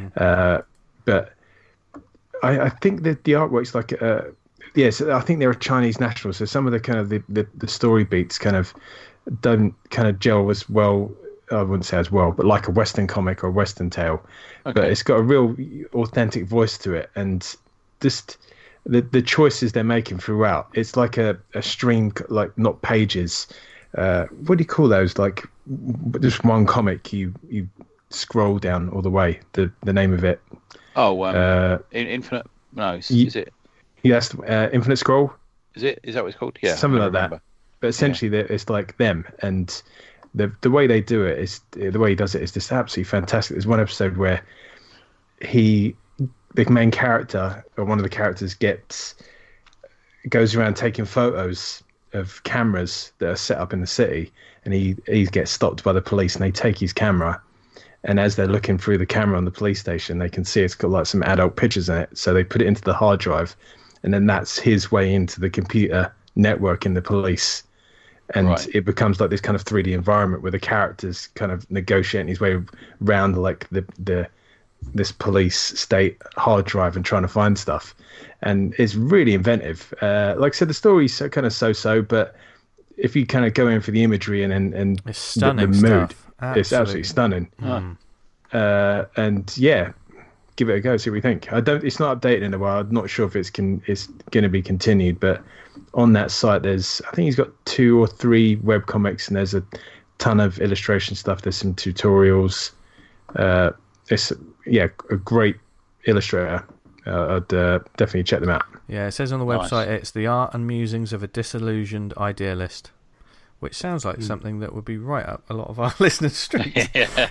But I think that the artwork's like so I think they're a Chinese national, so some of the kind of the story beats kind of don't kind of gel as well. I wouldn't say as well, but like a Western comic or a Western tale. Okay. But it's got a real authentic voice to it, and just the choices they're making throughout. It's like a stream, like not pages. What do you call those? Like just one comic you scroll down all the way. The name of it. Oh, Infinite. No, is it? Yes, Infinite Scroll. Is it? Is that what it's called? Yeah, something like that. But essentially, it's like them, and the way they do it is the way he does it is just absolutely fantastic. There's one episode where the main character or one of the characters goes around taking photos of cameras that are set up in the city, and he gets stopped by the police, and they take his camera. And as they're looking through the camera on the police station, they can see it's got like some adult pictures in it. So they put it into the hard drive, and then that's his way into the computer network in the police. And it becomes like this kind of 3D environment where the character's kind of negotiating his way around like this police state hard drive and trying to find stuff. And it's really inventive. Like I said, the story's kind of so-so, but if you kind of go in for the imagery and it's stunning the mood, it's absolutely stunning. And yeah, give it a go, see what you think. It's not updated in a while. I'm not sure if it's going to be continued, but on that site I think he's got 2 or 3 webcomics, and there's a ton of illustration stuff. There's some tutorials. It's a great illustrator. I'd definitely check them out. Yeah, it says on the website it's the art and musings of a disillusioned idealist, which sounds like something that would be right up a lot of our listeners' streets.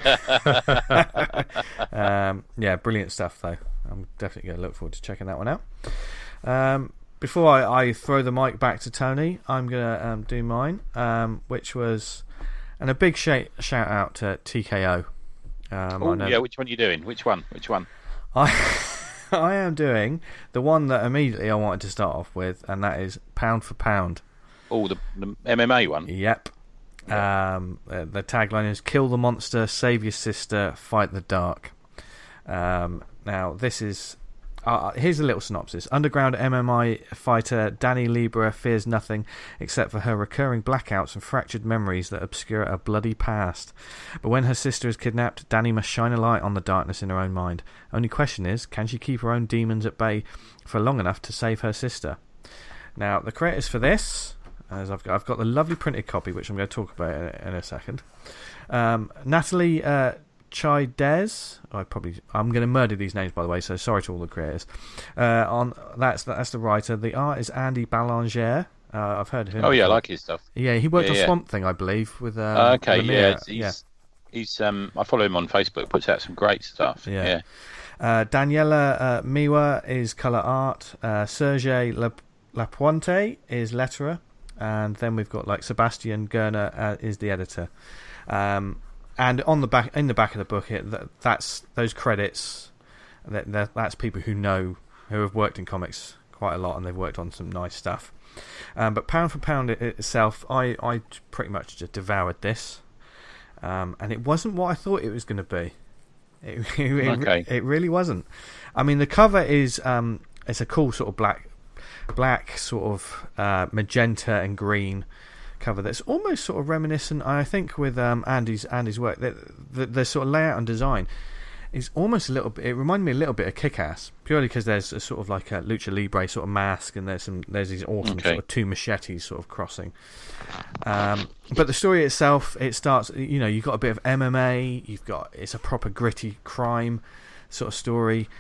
Yeah, brilliant stuff though. I'm definitely going to look forward to checking that one out. Before I throw the mic back to Tony, I'm going to do mine, which was, and a big shout out to TKO. Which one are you doing? Which one? I am doing the one that immediately I wanted to start off with, and that is Pound for Pound. Oh, the MMA one? Yep. The tagline is "Kill the monster, save your sister, fight the dark." Now, this is... here's a little synopsis. Underground MMA fighter Danny Libra fears nothing except for her recurring blackouts and fractured memories that obscure a bloody past. But when her sister is kidnapped, Danny must shine a light on the darkness in her own mind. Only question is, can she keep her own demons at bay for long enough to save her sister? Now, the creators for this, as I've got the lovely printed copy, which I'm going to talk about in a second. Natalie Chaidez. I'm going to murder these names, by the way, so sorry to all the creators. That's the writer. The art is Andy Balanger. I've heard of him. Oh yeah, I like his stuff. Yeah, he worked on Swamp Thing, I believe, with Lemire. He's I follow him on Facebook. Puts out some great stuff. Yeah. Daniela Miwa is color art. Serge Lapointe is letterer, and then we've got like Sebastian Gerner is the editor. And in the back of the book, that's those credits. That's people who have worked in comics quite a lot, and they've worked on some nice stuff. But Pound for Pound itself, I pretty much just devoured this, and it wasn't what I thought it was going to be. It really wasn't. I mean, the cover is it's a cool sort of black sort of magenta and green cover that's almost sort of reminiscent, I think, with Andy's work. The sort of layout and design is almost a little bit. It reminded me a little bit of Kick-Ass, purely because there's a sort of like a lucha libre sort of mask, and there's these awesome sort of 2 machetes sort of crossing. But the story itself, it starts. You've got a bit of MMA. It's a proper gritty crime sort of story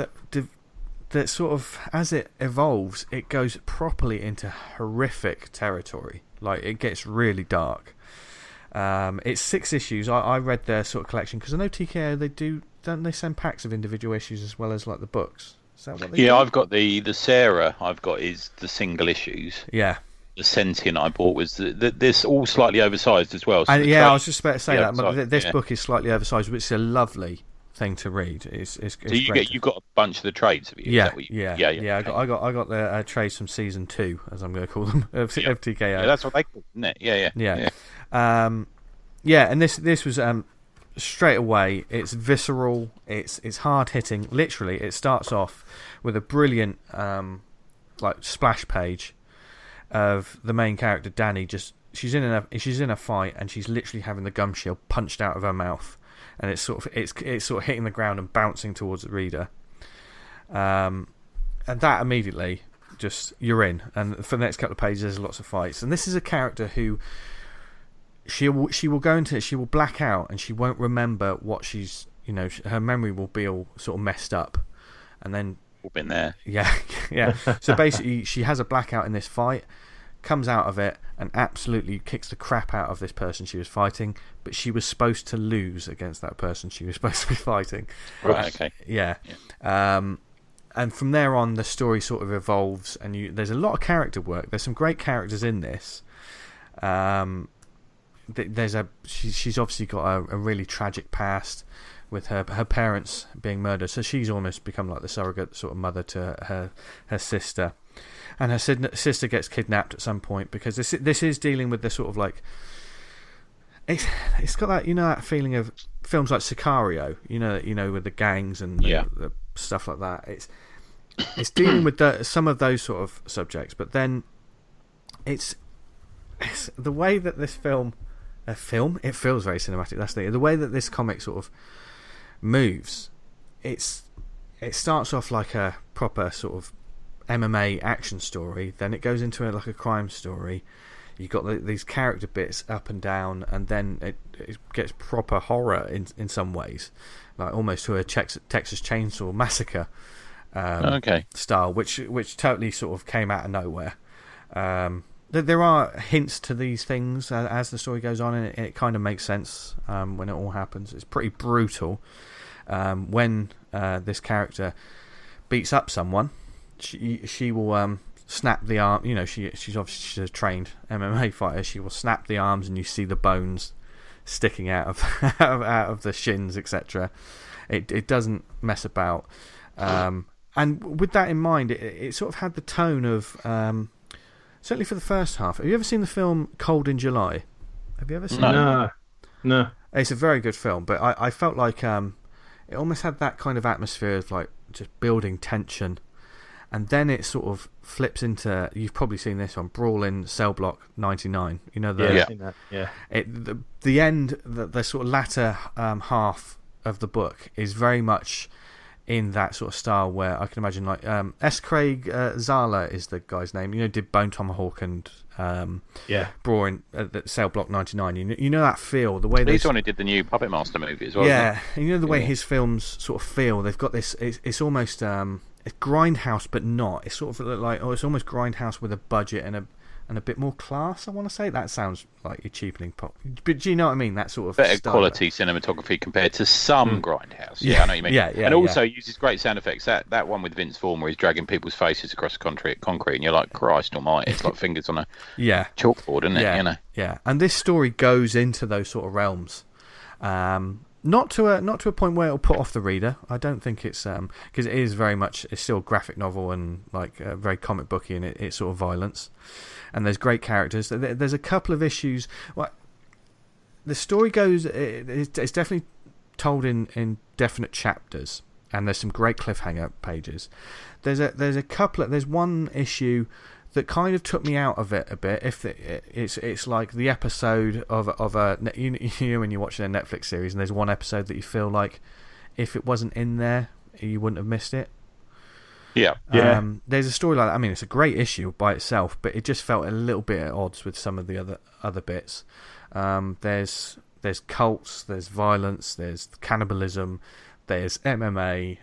that sort of, as it evolves, it goes properly into horrific territory. Like, it gets really dark. It's 6 issues. I read their sort of collection, because I know TKO, don't they send packs of individual issues as well as like the books? Is that what they do? I've got the Sarah I've got is the single issues. Yeah. The Sentient I bought was this all slightly oversized as well. So I was just about to say that. But this book is slightly oversized, which is a lovely thing to read. It's so you got a bunch of the trades, have you? Yeah. I got the trades from season 2, as I'm going to call them, of TKO. Yeah, that's what they call them, isn't it? Yeah. And this was straight away. It's visceral. It's hard hitting. Literally, it starts off with a brilliant like splash page of the main character Danny. She's in a fight, and she's literally having the gum shield punched out of her mouth. And it's sort of hitting the ground and bouncing towards the reader, and that immediately just you're in. And for the next couple of pages, there's lots of fights. And this is a character who she will black out, and she won't remember what she's her memory will be all sort of messed up, and then we've been there. Yeah. So basically, she has a blackout in this fight, comes out of it, and absolutely kicks the crap out of this person she was fighting, but she was supposed to lose against that person she was supposed to be fighting. Right, okay. Yeah. and from there on, the story sort of evolves, and there's a lot of character work. There's some great characters in this. She's obviously got a really tragic past with her parents being murdered, so she's almost become like the surrogate sort of mother to her sister, and her sister gets kidnapped at some point, because this is dealing with the sort of like it's got that, that feeling of films like Sicario, with the gangs and the stuff like that. It's dealing with some of those sort of subjects, but then it's the way that this it feels very cinematic. That's the way that this comic sort of moves. It starts off like a proper sort of MMA action story, then it goes into like a crime story. You've got these character bits up and down, and then it gets proper horror in some ways, like almost to a Texas Chainsaw Massacre style, which totally sort of came out of nowhere. There are hints to these things as the story goes on, and it kind of makes sense when it all happens. It's pretty brutal. When this character beats up someone, she will snap the arm. She's obviously a trained MMA fighter. She will snap the arms, and you see the bones sticking out of out of the shins, etc. It doesn't mess about. And with that in mind, it sort of had the tone of. Certainly for the first half. Have you ever seen the film Cold in July? Have you ever seen it? No. It's a very good film, but I felt like it almost had that kind of atmosphere of like just building tension, and then it sort of flips into, you've probably seen this one, Brawl in Cell Block 99. I've seen that. Yeah. The end, the sort of latter half of the book is very much in that sort of style, where I can imagine like S. Craig Zala is the guy's name. Did Bone Tomahawk and Brawl in Cell Block 99. You know that feel, the way he's the one who did the new Puppet Master movie as well. Yeah, and the way his films sort of feel. They've got this. It's almost it's Grindhouse, but not. It's sort of like it's almost Grindhouse with a budget and a bit more class, I want to say. That sounds like you're cheapening pop, but do you know what I mean? That sort of better quality cinematography compared to some Grindhouse. I know what you mean. And also uses great sound effects. That one with Vince Vaughn, where he's dragging people's faces across concrete, and you're like, Christ Almighty! It's like fingers on a chalkboard, isn't it? Yeah. And this story goes into those sort of realms. Not to a point where it'll put off the reader. I don't think it's because it is very much, it's still a graphic novel and like very comic booky, and it's sort of violence. And there's great characters. There's a couple of issues. Well, the story goes. It's definitely told in definite chapters, and there's some great cliffhanger pages. There's a couple. There's one issue that kind of took me out of it a bit. It's like the episode of a when you're watching a Netflix series, and there's one episode that you feel like if it wasn't in there, you wouldn't have missed it. Yeah. There's a story like that. I mean, it's a great issue by itself, but it just felt a little bit at odds with some of the other bits. There's cults, there's violence, there's cannibalism, there's MMA,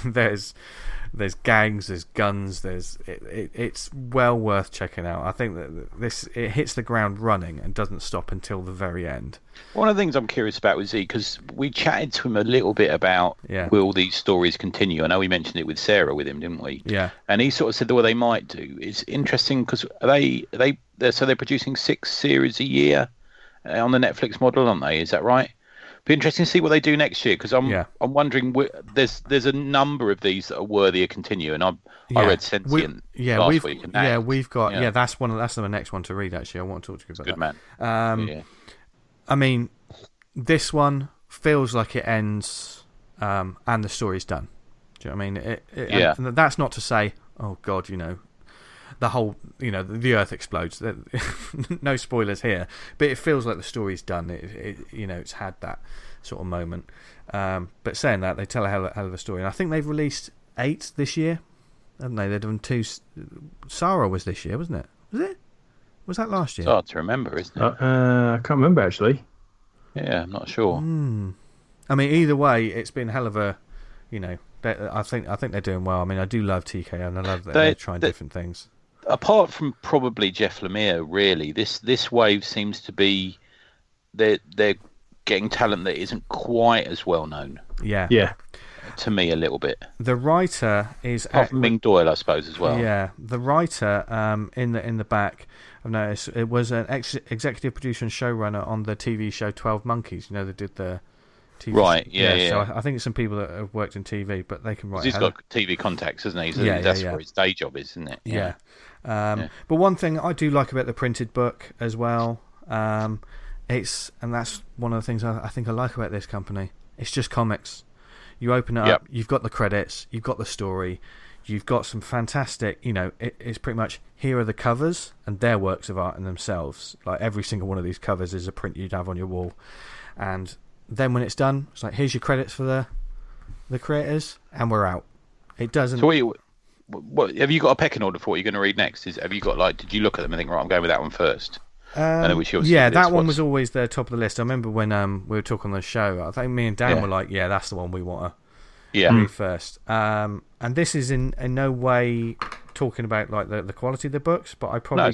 there's gangs, there's guns, it's well worth checking out. I think that it hits the ground running and doesn't stop until the very end. One of the things I'm curious about with Z, because we chatted to him a little bit about will these stories continue. I know we mentioned it with Sarah with him, didn't we? Yeah. And he sort of said the way they might do. It's interesting because they're producing 6 series a year on the Netflix model, aren't they? Is that right? Be interesting to see what they do next year, because I'm wondering. There's a number of these that are worthy of continuing. I read Sentient last week. And we've got that's the next one to read. Actually, I want to talk to you about good that. Good man. I mean, this one feels like it ends, and the story's done. Do you know what I mean? And that's not to say, oh God, the whole, the Earth explodes. No spoilers here, but it feels like the story's done. It's had that sort of moment. But saying that, they tell a hell of a story, and I think they've released 8 this year, haven't they? They've done 2. Sarah was this year, wasn't it? Was it? Was that last year? It's hard to remember, isn't it? I can't remember actually. Yeah, I'm not sure. I mean, either way, it's been hell of a, I think they're doing well. I mean, I do love TK, and I love that they're trying different things. Apart from probably Jeff Lemire, really, this wave seems to be they're getting talent that isn't quite as well known. Yeah. to me a little bit. The writer is Ming Doyle, I suppose, as well. Yeah, the writer in the back, I've noticed it was an executive producer and showrunner on the TV show 12 Monkeys. You know, they did the TV. Right, yeah. So I think it's some people that have worked in TV, but they can write. He's got TV contacts, hasn't he? So that's where his day job is, isn't it? Yeah. But one thing I do like about the printed book as well, and that's one of the things I think I like about this company. It's just comics. You open it up, you've got the credits, you've got the story, you've got some fantastic, it's pretty much, here are the covers, and they're works of art in themselves. Like, every single one of these covers is a print you'd have on your wall. And then when it's done, it's like, here's your credits for the creators, and we're out. It doesn't... So what have you got a pecking order for what you're going to read next? Have you got, did you look at them and think, right, I'm going with that one first? That one was always the top of the list. I remember when we were talking on the show, I think me and Dan were like, that's the one we want to read first. And this is in no way talking about like the quality of the books, but I'm going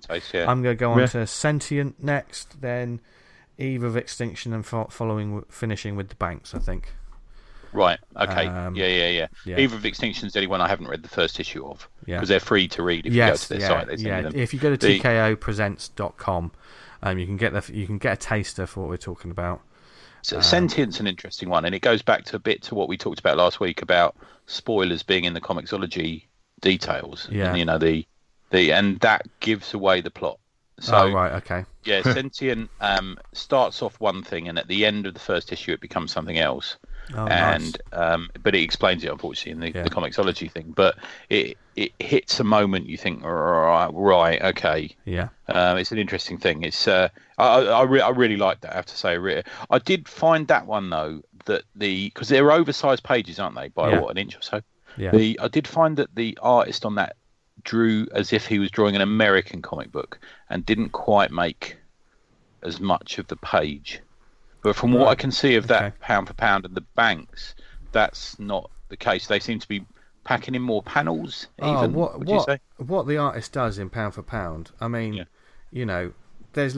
to go on to Sentient next, then Eve of Extinction, and finishing with The Banks, I think. Right. Okay. Yeah. Eve of Extinction's the only one I haven't read the first issue of, because they're free to read if you go to their site. If you go to tkopresents.com, you can get a taster for what we're talking about. So Sentient's an interesting one, and it goes back to what we talked about last week about spoilers being in the Comixology details. Yeah. And, and that gives away the plot. So, right, okay. Yeah, Sentient starts off one thing, and at the end of the first issue, it becomes something else. Nice. But it explains it, unfortunately, in the Comixology thing. But it hits a moment you think, right, okay. Yeah. It's an interesting thing. It's I really like that, I have to say. I did find that one though, that because they're oversized pages, aren't they, by an inch or so. Yeah. I did find that the artist on that drew as if he was drawing an American comic book and didn't quite make as much of the page. But from what I can see of that pound for pound and the Banks, that's not the case. They seem to be packing in more panels. Would you say? What the artist does in pound for pound, I mean, there's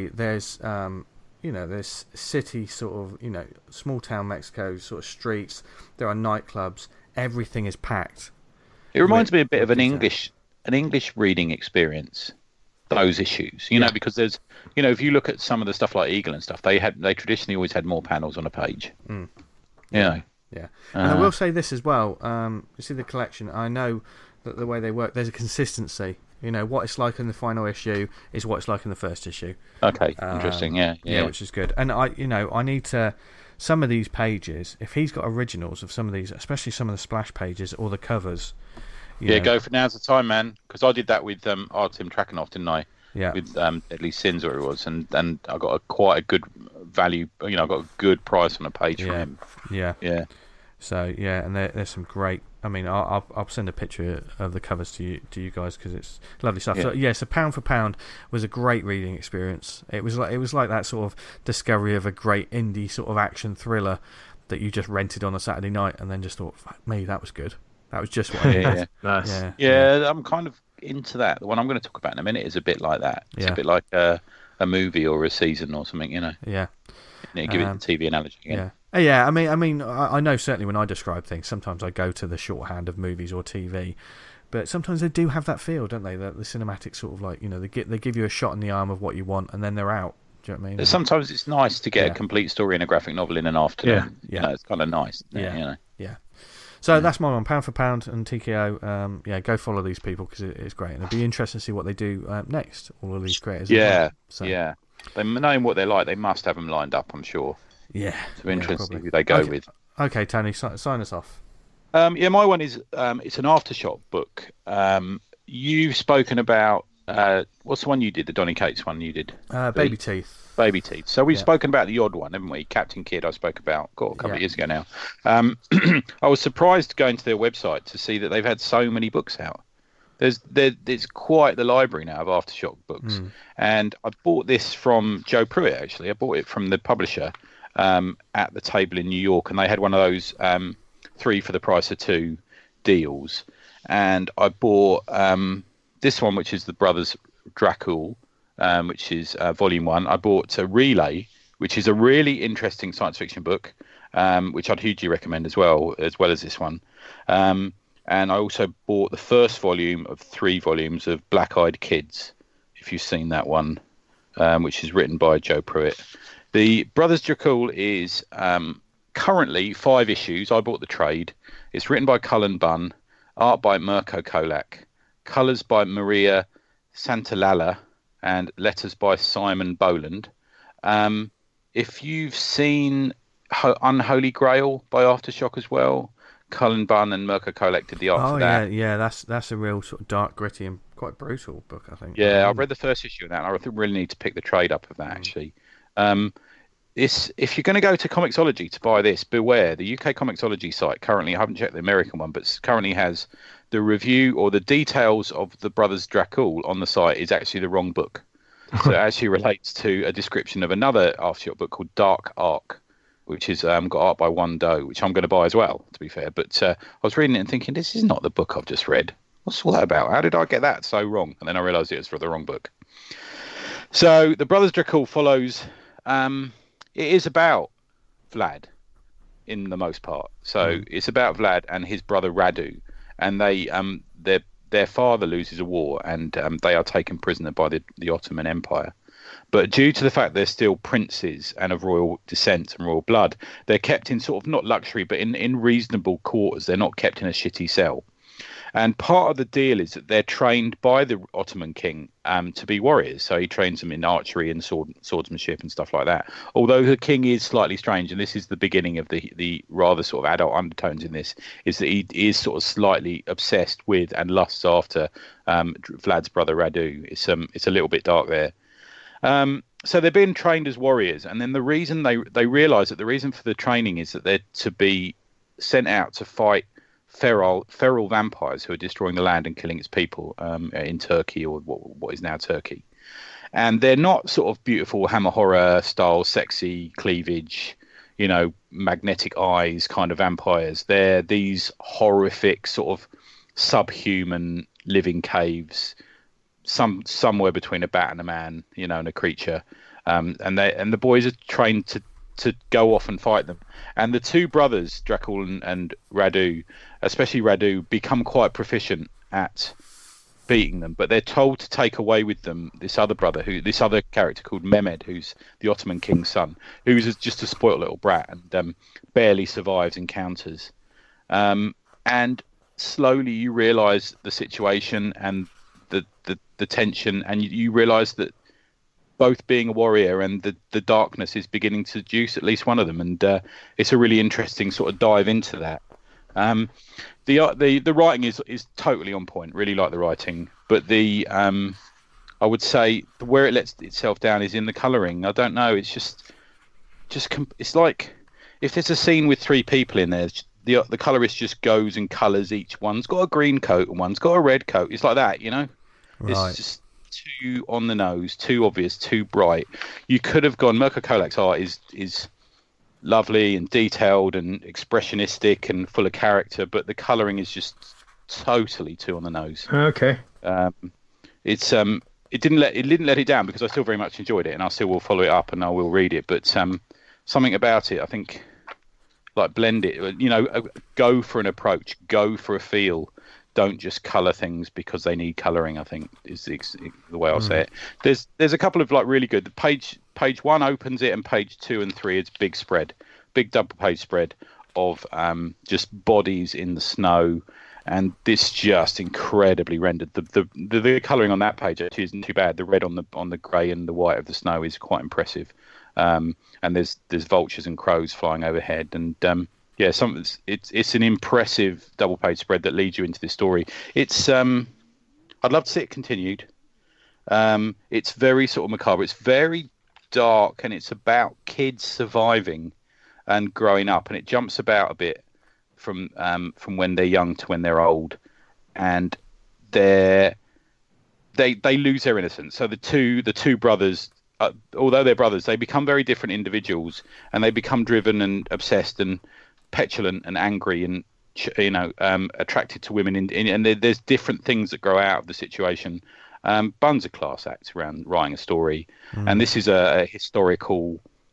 there's city sort of, small town Mexico sort of streets. There are nightclubs. Everything is packed. It reminds me a bit of an English reading experience. Those issues, because there's, if you look at some of the stuff like Eagle and stuff, they traditionally always had more panels on a page. Yeah. And I will say this as well. You see the collection. I know that the way they work, there's a consistency. What it's like in the final issue is what it's like in the first issue. Okay, interesting. Yeah, which is good. And I need to. Some of these pages, if he's got originals of some of these, especially some of the splash pages or the covers. Go for now's the time, man. Because I did that with Artem Trakhanov, didn't I? Yeah. With Deadly Sins, or it was, and I got quite a good value. I got a good price on a page from him. Yeah. So and there's some great. I mean, I'll send a picture of the covers to you guys because it's lovely stuff. So pound for pound was a great reading experience. It was like that sort of discovery of a great indie sort of action thriller that you just rented on a Saturday night and then just thought, fuck me, that was good. That was just what I needed. Nice. Yeah, I'm kind of into that. The one I'm going to talk about in a minute is a bit like that. It's a bit like a movie or a season or something, Yeah. Give it the TV analogy again. Yeah. I mean, I know certainly when I describe things, sometimes I go to the shorthand of movies or TV, but sometimes they do have that feel, don't they? The cinematic sort of like, they give you a shot in the arm of what you want, and then they're out. Do you know what I mean? Sometimes it's nice to get a complete story in a graphic novel in an afternoon. Yeah. It's kind of nice. Yeah. So that's my one, pound for pound and TKO. Go follow these people because it's great, and it'd be interesting to see what they do next. All of these creators. They knowing what they're like, they must have them lined up, I'm sure. Yeah, so interesting who they go with. Okay, Tony, sign us off. My one is it's an Aftershock book. You've spoken about what's the one you did? The Donny Cates one you did? Baby Teeth. Baby Teeth. So we've spoken about the odd one, haven't we? Captain Kidd, I spoke about a couple of years ago now. I was surprised going to their website to see that they've had so many books out. There's quite the library now of Aftershock books. And I bought this from Joe Pruitt, actually. I bought it from the publisher at the table in New York, and they had one of those 3 for the price of 2 deals. And I bought this one, which is the Brothers Dracul, which is Volume 1. I bought a Relay, which is a really interesting science fiction book, which I'd hugely recommend as well as this one. And I also bought the first volume of 3 volumes of Black-Eyed Kids, if you've seen that one, which is written by Joe Pruitt. The Brothers Dracul is currently 5 issues. I bought the trade. It's written by Cullen Bunn, art by Mirko Kolak, colours by Maria Santalala, and letters by Simon Boland. If you've seen Unholy Grail by Aftershock as well, Cullen Bunn and Mirko Kolak did the art for that. Yeah, that's a real sort of dark, gritty, and quite brutal book, I think. Yeah, I've read the first issue of that, and I think we really need to pick the trade up of that, actually. If you're going to go to Comixology to buy this, beware. The UK Comixology site currently, I haven't checked the American one, but currently has the review or the details of the Brothers Dracul on the site is actually the wrong book. So it actually relates to a description of another Aftershock book called Dark Ark, which is got art by One Doe, which I'm going to buy as well, to be fair. But I was reading it and thinking, this is not the book I've just read. What's all that about? How did I get that so wrong? And then I realised it was for the wrong book. So the Brothers Dracul follows... it is about Vlad in the most part. So it's about Vlad and his brother Radu, and their father loses a war, and they are taken prisoner by the Ottoman Empire. But due to the fact they're still princes and of royal descent and royal blood, they're kept in sort of not luxury, but in reasonable quarters. They're not kept in a shitty cell. And part of the deal is that they're trained by the Ottoman king to be warriors. So he trains them in archery and swordsmanship and stuff like that. Although the king is slightly strange, and this is the beginning of the rather sort of adult undertones in this, is that he is sort of slightly obsessed with and lusts after Vlad's brother Radu. It's a little bit dark there. So they're being trained as warriors, and then the reason they realise that the reason for the training is that they're to be sent out to fight feral vampires who are destroying the land and killing its people in Turkey, or what is now Turkey. And they're not sort of beautiful Hammer horror style, sexy cleavage, magnetic eyes kind of vampires. They're these horrific sort of subhuman living caves, somewhere between a bat and a man, and a creature. And the boys are trained to go off and fight them. And the 2 brothers, Dracul and Radu, especially Radu, become quite proficient at beating them, but they're told to take away with them this other character called Mehmed, who's the Ottoman king's son, who's just a spoiled little brat and barely survives encounters. And slowly you realise the situation and the tension, and you realise that both being a warrior and the darkness is beginning to juice at least one of them, and it's a really interesting sort of dive into that. The writing is totally on point. Really like the writing, but I would say where it lets itself down is in the colouring. I don't know. It's just it's like if there's a scene with 3 people in there, the colourist just goes and colours each. One's got a green coat and one's got a red coat. It's like that, Right. It's just too on the nose, too obvious, too bright. You could have gone. Mirko Kolak's art is lovely and detailed and expressionistic and full of character, but the colouring is just totally too on the nose. Okay. It didn't let it down, because I still very much enjoyed it, and I still will follow it up and I will read it. But something about it, I think, like blend it. Go for an approach, go for a feel. Don't just colour things because they need colouring, I think, is the way I'll say it. There's a couple of really good. Page 1 opens it, and page 2 and 3 it's big double page spread of just bodies in the snow, and this just incredibly rendered. The colouring on that page actually isn't too bad. The red on the grey and the white of the snow is quite impressive, and there's vultures and crows flying overhead, and it's an impressive double page spread that leads you into this story. It's I'd love to see it continued. It's very sort of macabre. It's very dark, and it's about kids surviving and growing up, and it jumps about a bit from when they're young to when they're old, and they lose their innocence. So the two brothers, although they're brothers, they become very different individuals, and they become driven and obsessed and petulant and angry and attracted to women, and there's different things that grow out of the situation. Bunn's a class act around writing a story, and this is a historical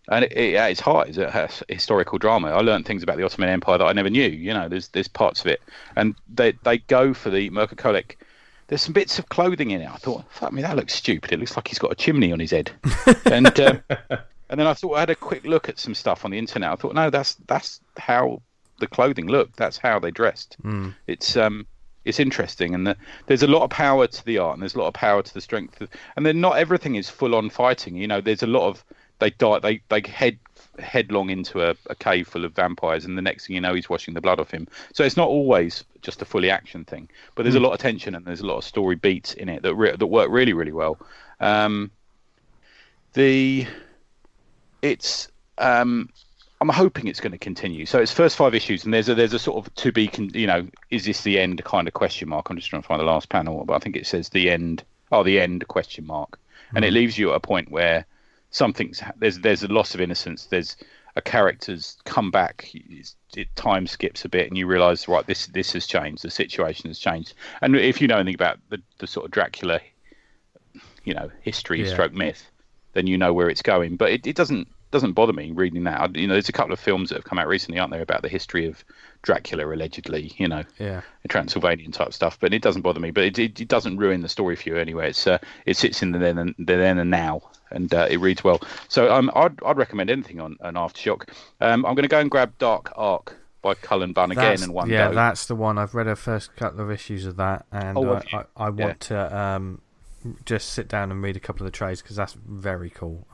And at its heart is a historical drama. I learned things about the Ottoman Empire that I never knew. There's parts of it, and they go for the Mirko Colic. There's some bits of clothing in it. I thought, fuck me, that looks stupid. It looks like he's got a chimney on his head. And and then I thought, I had a quick look at some stuff on the internet. I thought, no, that's how the clothing looked. That's how they dressed. It's interesting, and there's a lot of power to the art, and there's a lot of power to the strength. And then not everything is full on fighting. There's a lot of they head headlong into a cave full of vampires, and the next thing you know, he's washing the blood off him. So it's not always just a fully action thing, but there's a lot of tension and there's a lot of story beats in it that work really, really well. I'm hoping it's going to continue. So it's first 5 issues, and there's a sort of to be, is this the end kind of question mark? I'm just trying to find the last panel, but I think it says the end question mark, and it leaves you at a point where there's a loss of innocence. There's a character's come back. Time skips a bit, and you realise, right, this has changed. The situation has changed. And if you know anything about the sort of Dracula, history stroke myth, then you know where it's going. But it doesn't bother me reading that. There's a couple of films that have come out recently, aren't there, about the history of Dracula, allegedly, Transylvanian type stuff. But it doesn't bother me. But it doesn't ruin the story for you anyway. It sits in the then and now, and it reads well. So I'd recommend anything on an Aftershock. I'm going to go and grab Dark Ark by Cullen Bunn again in one go. Yeah, that's the one. I've read the first couple of issues of that, and I want to just sit down and read a couple of the trades, because that's very cool.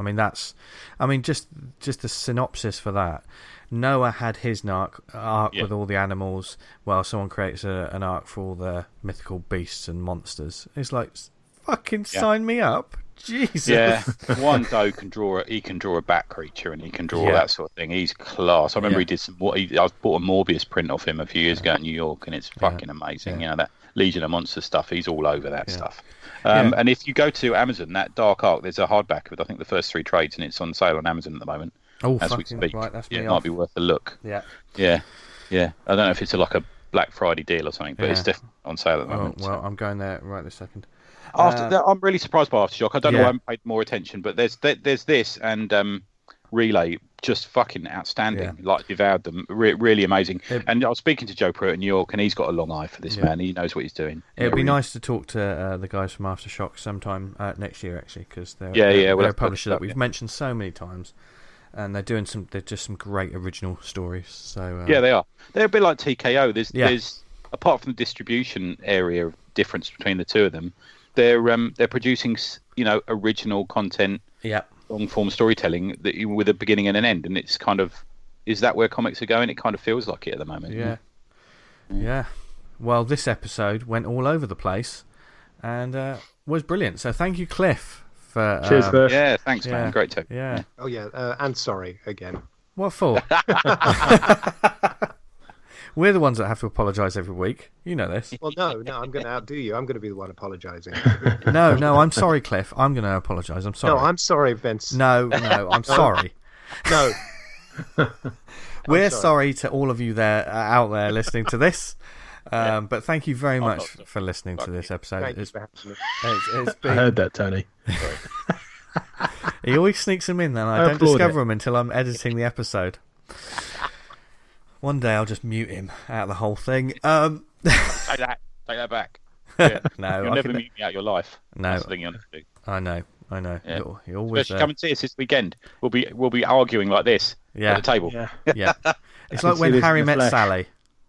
Just the synopsis for that. Noah had his ark with all the animals, while someone creates an ark for all the mythical beasts and monsters. It's like, fucking sign me up. Jesus. Yeah, one doe can draw a bat creature, and he can draw that sort of thing. He's class. I remember he did I bought a Morbius print of him a few years ago in New York, and it's fucking amazing. That Legion of Monsters stuff, he's all over that stuff. And if you go to Amazon, that Dark Ark, there's a hardback with I think the first 3 trades, and it's on sale on Amazon at the moment. Oh, as we speak. Right, that's it might be worth a look. Yeah. I don't know if it's like a Black Friday deal or something, but it's definitely on sale at the moment. Well, I'm going there right this second. I'm really surprised by Aftershock. I don't know why I haven't paid more attention, but there's this and Relay, just fucking outstanding. Like, devoured them. Really amazing. And I was speaking to Joe Pruitt in New York, and he's got a long eye for this man. He knows what he's doing. It'd be nice to talk to the guys from Aftershock sometime next year, actually, because they're a publisher that we've mentioned so many times, and they're just some great original stories. So they are. They're a bit like TKO. There's apart from the distribution area of difference between the two of them, they're producing original content. Yeah. Long form storytelling with a beginning and an end, and it's kind of, is that where comics are going? It kind of feels like it at the moment. Yeah. Well, this episode went all over the place and was brilliant. So thank you, Cliff, for cheers, Cliff. Yeah, thanks, man. Great talk. Yeah. Oh yeah, and sorry again. What for? We're the ones that have to apologise every week. You know this. Well, no, I'm going to outdo you. I'm going to be the one apologising. No, I'm sorry, Cliff. I'm going to apologise. I'm sorry. No, I'm sorry, Vince. No, I'm sorry. No. We're sorry to all of you out there listening to this. But thank you very much for listening to this episode. Thank you for having me. It's been... I heard that, Tony. He always sneaks them in, and I don't discover them until I'm editing the episode. One day I'll just mute him out of the whole thing. Take that back. Yeah. No, you'll never mute me out your life. No, that's the thing you have to do. I know. Yeah. You always especially come and see us this weekend. We'll be arguing like this at the table. Yeah. It's like when Harry met Sally.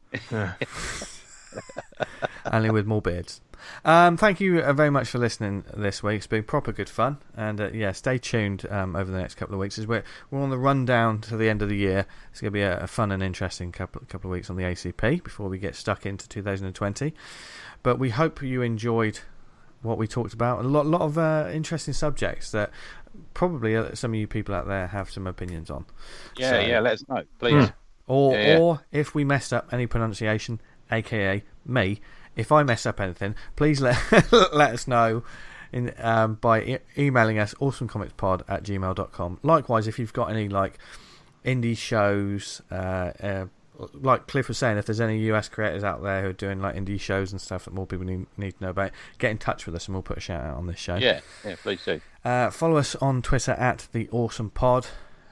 Only with more beards. Thank you very much for listening this week. It's been proper good fun, and stay tuned over the next couple of weeks as we're on the rundown to the end of the year. It's going to be a fun and interesting couple of weeks on the ACP before we get stuck into 2020. But we hope you enjoyed what we talked about. A lot of interesting subjects that probably some of you people out there have some opinions on. Let us know, please. Or if we messed up any pronunciation, aka me. If I mess up anything, please let us know by emailing us awesomecomicspod@gmail.com. Likewise, if you've got any indie shows, like Cliff was saying, if there's any US creators out there who are doing indie shows and stuff that more people need to know about, get in touch with us and we'll put a shout out on this show. Yeah, please do. Follow us on Twitter @TheAwesomePod.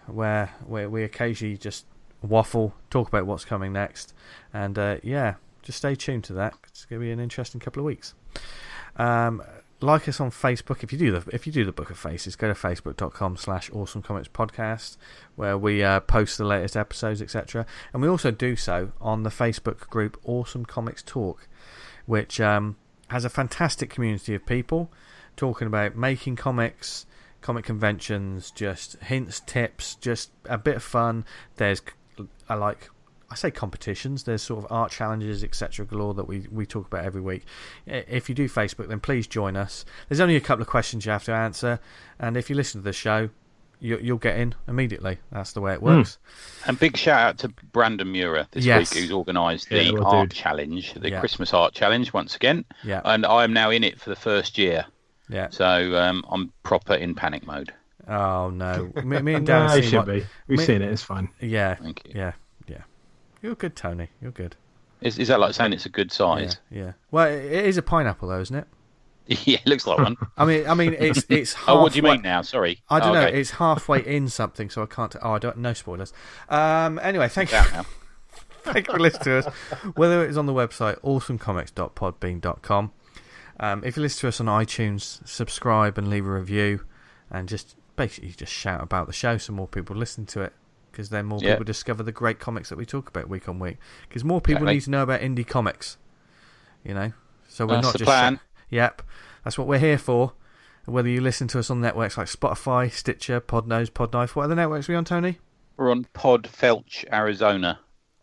where we occasionally just waffle, talk about what's coming next, and just stay tuned to that. It's going to be an interesting couple of weeks. Like us on Facebook. If you do the Book of Faces, go to facebook.com/awesomecomicspodcast, where we post the latest episodes, etc. And we also do so on the Facebook group Awesome Comics Talk, which has a fantastic community of people talking about making comics, comic conventions, just hints, tips, just a bit of fun. There's I say competitions, there's sort of art challenges, etc. galore that we talk about every week. If you do Facebook, then please join us. There's only a couple of questions you have to answer, and if you listen to the show, you'll get in immediately. That's the way it works. And big shout out to Brandon Muir this week, who's organised the art challenge, the Christmas art challenge once again. Yeah. And I am now in it for the first year. Yeah. So I'm proper in panic mode. Oh no, me and Dan We've seen it. It's fine. Yeah. Thank you. Yeah. You're good, Tony. You're good. Is that like saying it's a good size? Yeah. Well, it is a pineapple, though, isn't it? Yeah, it looks like one. I mean, it's. Oh, what do you mean now? Sorry. I don't know. It's halfway in something, so I can't. I don't. No spoilers. Anyway, thank you. Thank you for listening to us. Whether it's on the website awesomecomics.podbean.com. If you listen to us on iTunes, subscribe and leave a review, and just basically shout about the show so more people listen to it. Because then more people discover the great comics that we talk about week on week. Because more people need to know about indie comics, So we're not the just plan. Yep, that's what we're here for. Whether you listen to us on networks like Spotify, Stitcher, Podnose, Podknife, what other networks are we on, Tony? We're on Podfelch, Arizona.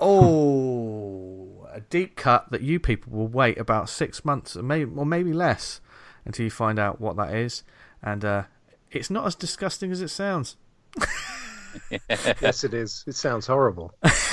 Oh, a deep cut that you people will wait about 6 months, or maybe less, until you find out what that is. And it's not as disgusting as it sounds. Yes, it is. It sounds horrible.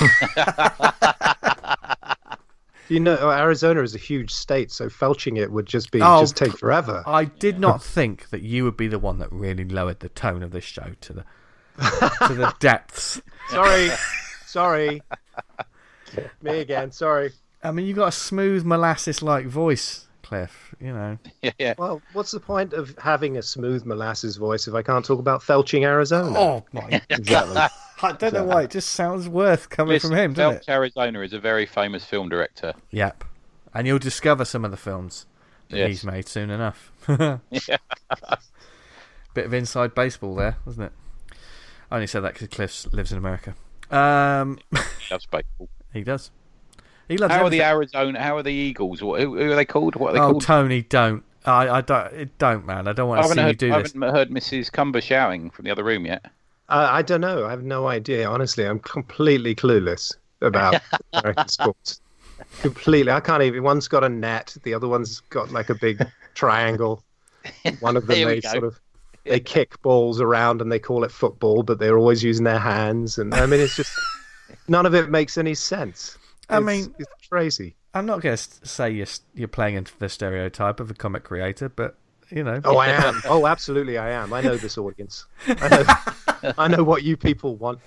Arizona is a huge state, so felching it would just take forever. I did not think that you would be the one that really lowered the tone of this show to the depths. Sorry. Me again. Sorry. I mean, you've got a smooth molasses-like voice, Cliff. Yeah. Well, what's the point of having a smooth molasses voice if I can't talk about felching Arizona? Oh my! Exactly. I don't know why. It just sounds worth coming from him, doesn't it? Felch, Arizona is a very famous film director. Yep. And you'll discover some of the films that he's made soon enough. Yeah. Bit of inside baseball there, wasn't it? I only said that because Cliff lives in America. He loves baseball. He does. He loves How everything. are the Arizona? How are the Eagles? Who are they called? What are they Oh, called? Tony, don't. I don't, man. I don't want to see you do this. I haven't heard Mrs. Cumber shouting from the other room yet. I don't know. I have no idea. Honestly, I'm completely clueless about American sports. Completely. I can't even. One's got a net. The other one's got like a big triangle. One of them, they kick balls around and they call it football, but they're always using their hands. And I mean, it's just none of it makes any sense. It's crazy. I'm not going to say you're playing into the stereotype of a comic creator, but Oh, I am. Oh, absolutely, I am. I know this audience. I know what you people want.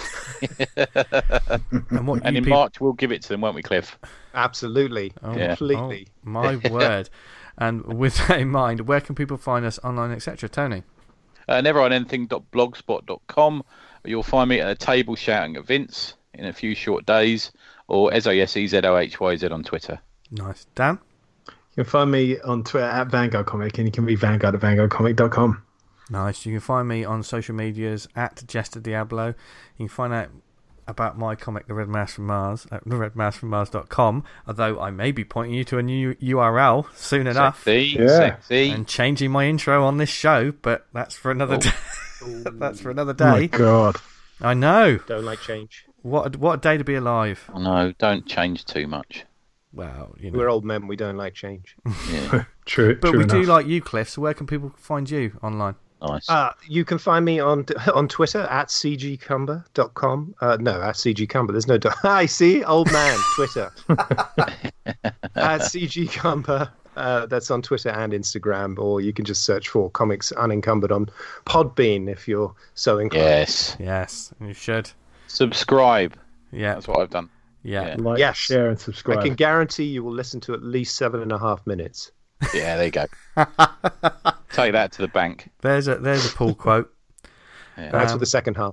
And in March we'll give it to them, won't we, Cliff? Absolutely, completely. Oh, my word! And with that in mind, where can people find us online, etc.? Tony? neveronanything.blogspot.com. You'll find me at a table shouting at Vince in a few short days, or SASEZOHYZ on Twitter. Nice. Dan? You can find me on Twitter at Vanguard Comic, and you can read Vanguard at vanguardcomic.com. Nice. You can find me on social medias at Jester Diablo. You can find out about my comic, The Red Mask from Mars, at theredmaskfrommars.com, although I may be pointing you to a new URL soon enough. Sexy. And changing my intro on this show, but that's for another day. That's for another day. Oh my God. I know. Don't like change. What a day to be alive. No, don't change too much. Well, we're old men. We don't like change. Yeah. True. But true we enough. do like you, Cliff. So where can people find you online? Nice. You can find me on Twitter at cgcumber.com. No, at cgcumber. There's no... I see, old man, Twitter. At cgcumber. That's on Twitter and Instagram, or you can just search for Comics Unencumbered on Podbean if you're so inclined. Yes, you should. Subscribe. Yeah. That's what I've done. Yeah. Like, share, and subscribe. I can guarantee you will listen to at least 7.5 minutes. Yeah, there you go. Take that to the bank. There's a Paul quote. Yeah. That's for the second half.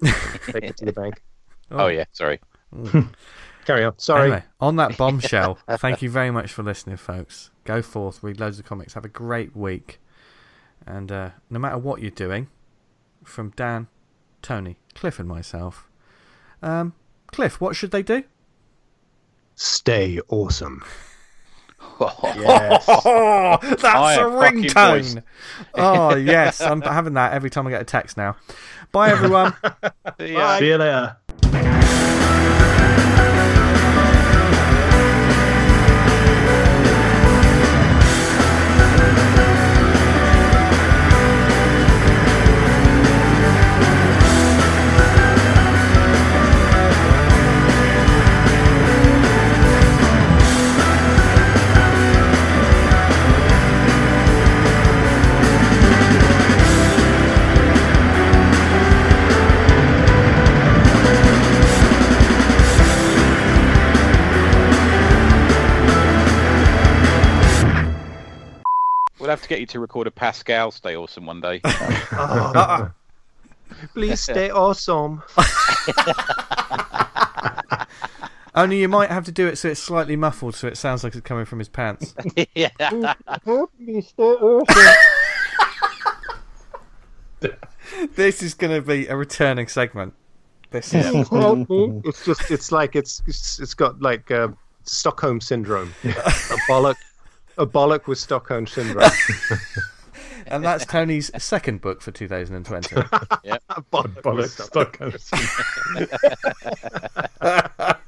Take it to the bank. Oh yeah, sorry. Carry on. Sorry. Anyway, on that bombshell, thank you very much for listening, folks. Go forth, read loads of comics, have a great week. And no matter what you're doing, from Dan, Tony, Cliff and myself, Cliff, what should they do? Stay awesome. Yes. Oh, that's a ringtone. Oh, yes. I'm having that every time I get a text now. Bye, everyone. Bye. See you later. We'll have to get you to record a Pascal Stay Awesome one day. Please stay awesome. Only you might have to do it so it's slightly muffled, so it sounds like it's coming from his pants. Yeah. Please stay awesome. This is going to be a returning segment. This is. It's got like Stockholm syndrome. A bollock with Stockholm syndrome. And that's Tony's second book for 2020. Yep. Bollock Stockholm syndrome.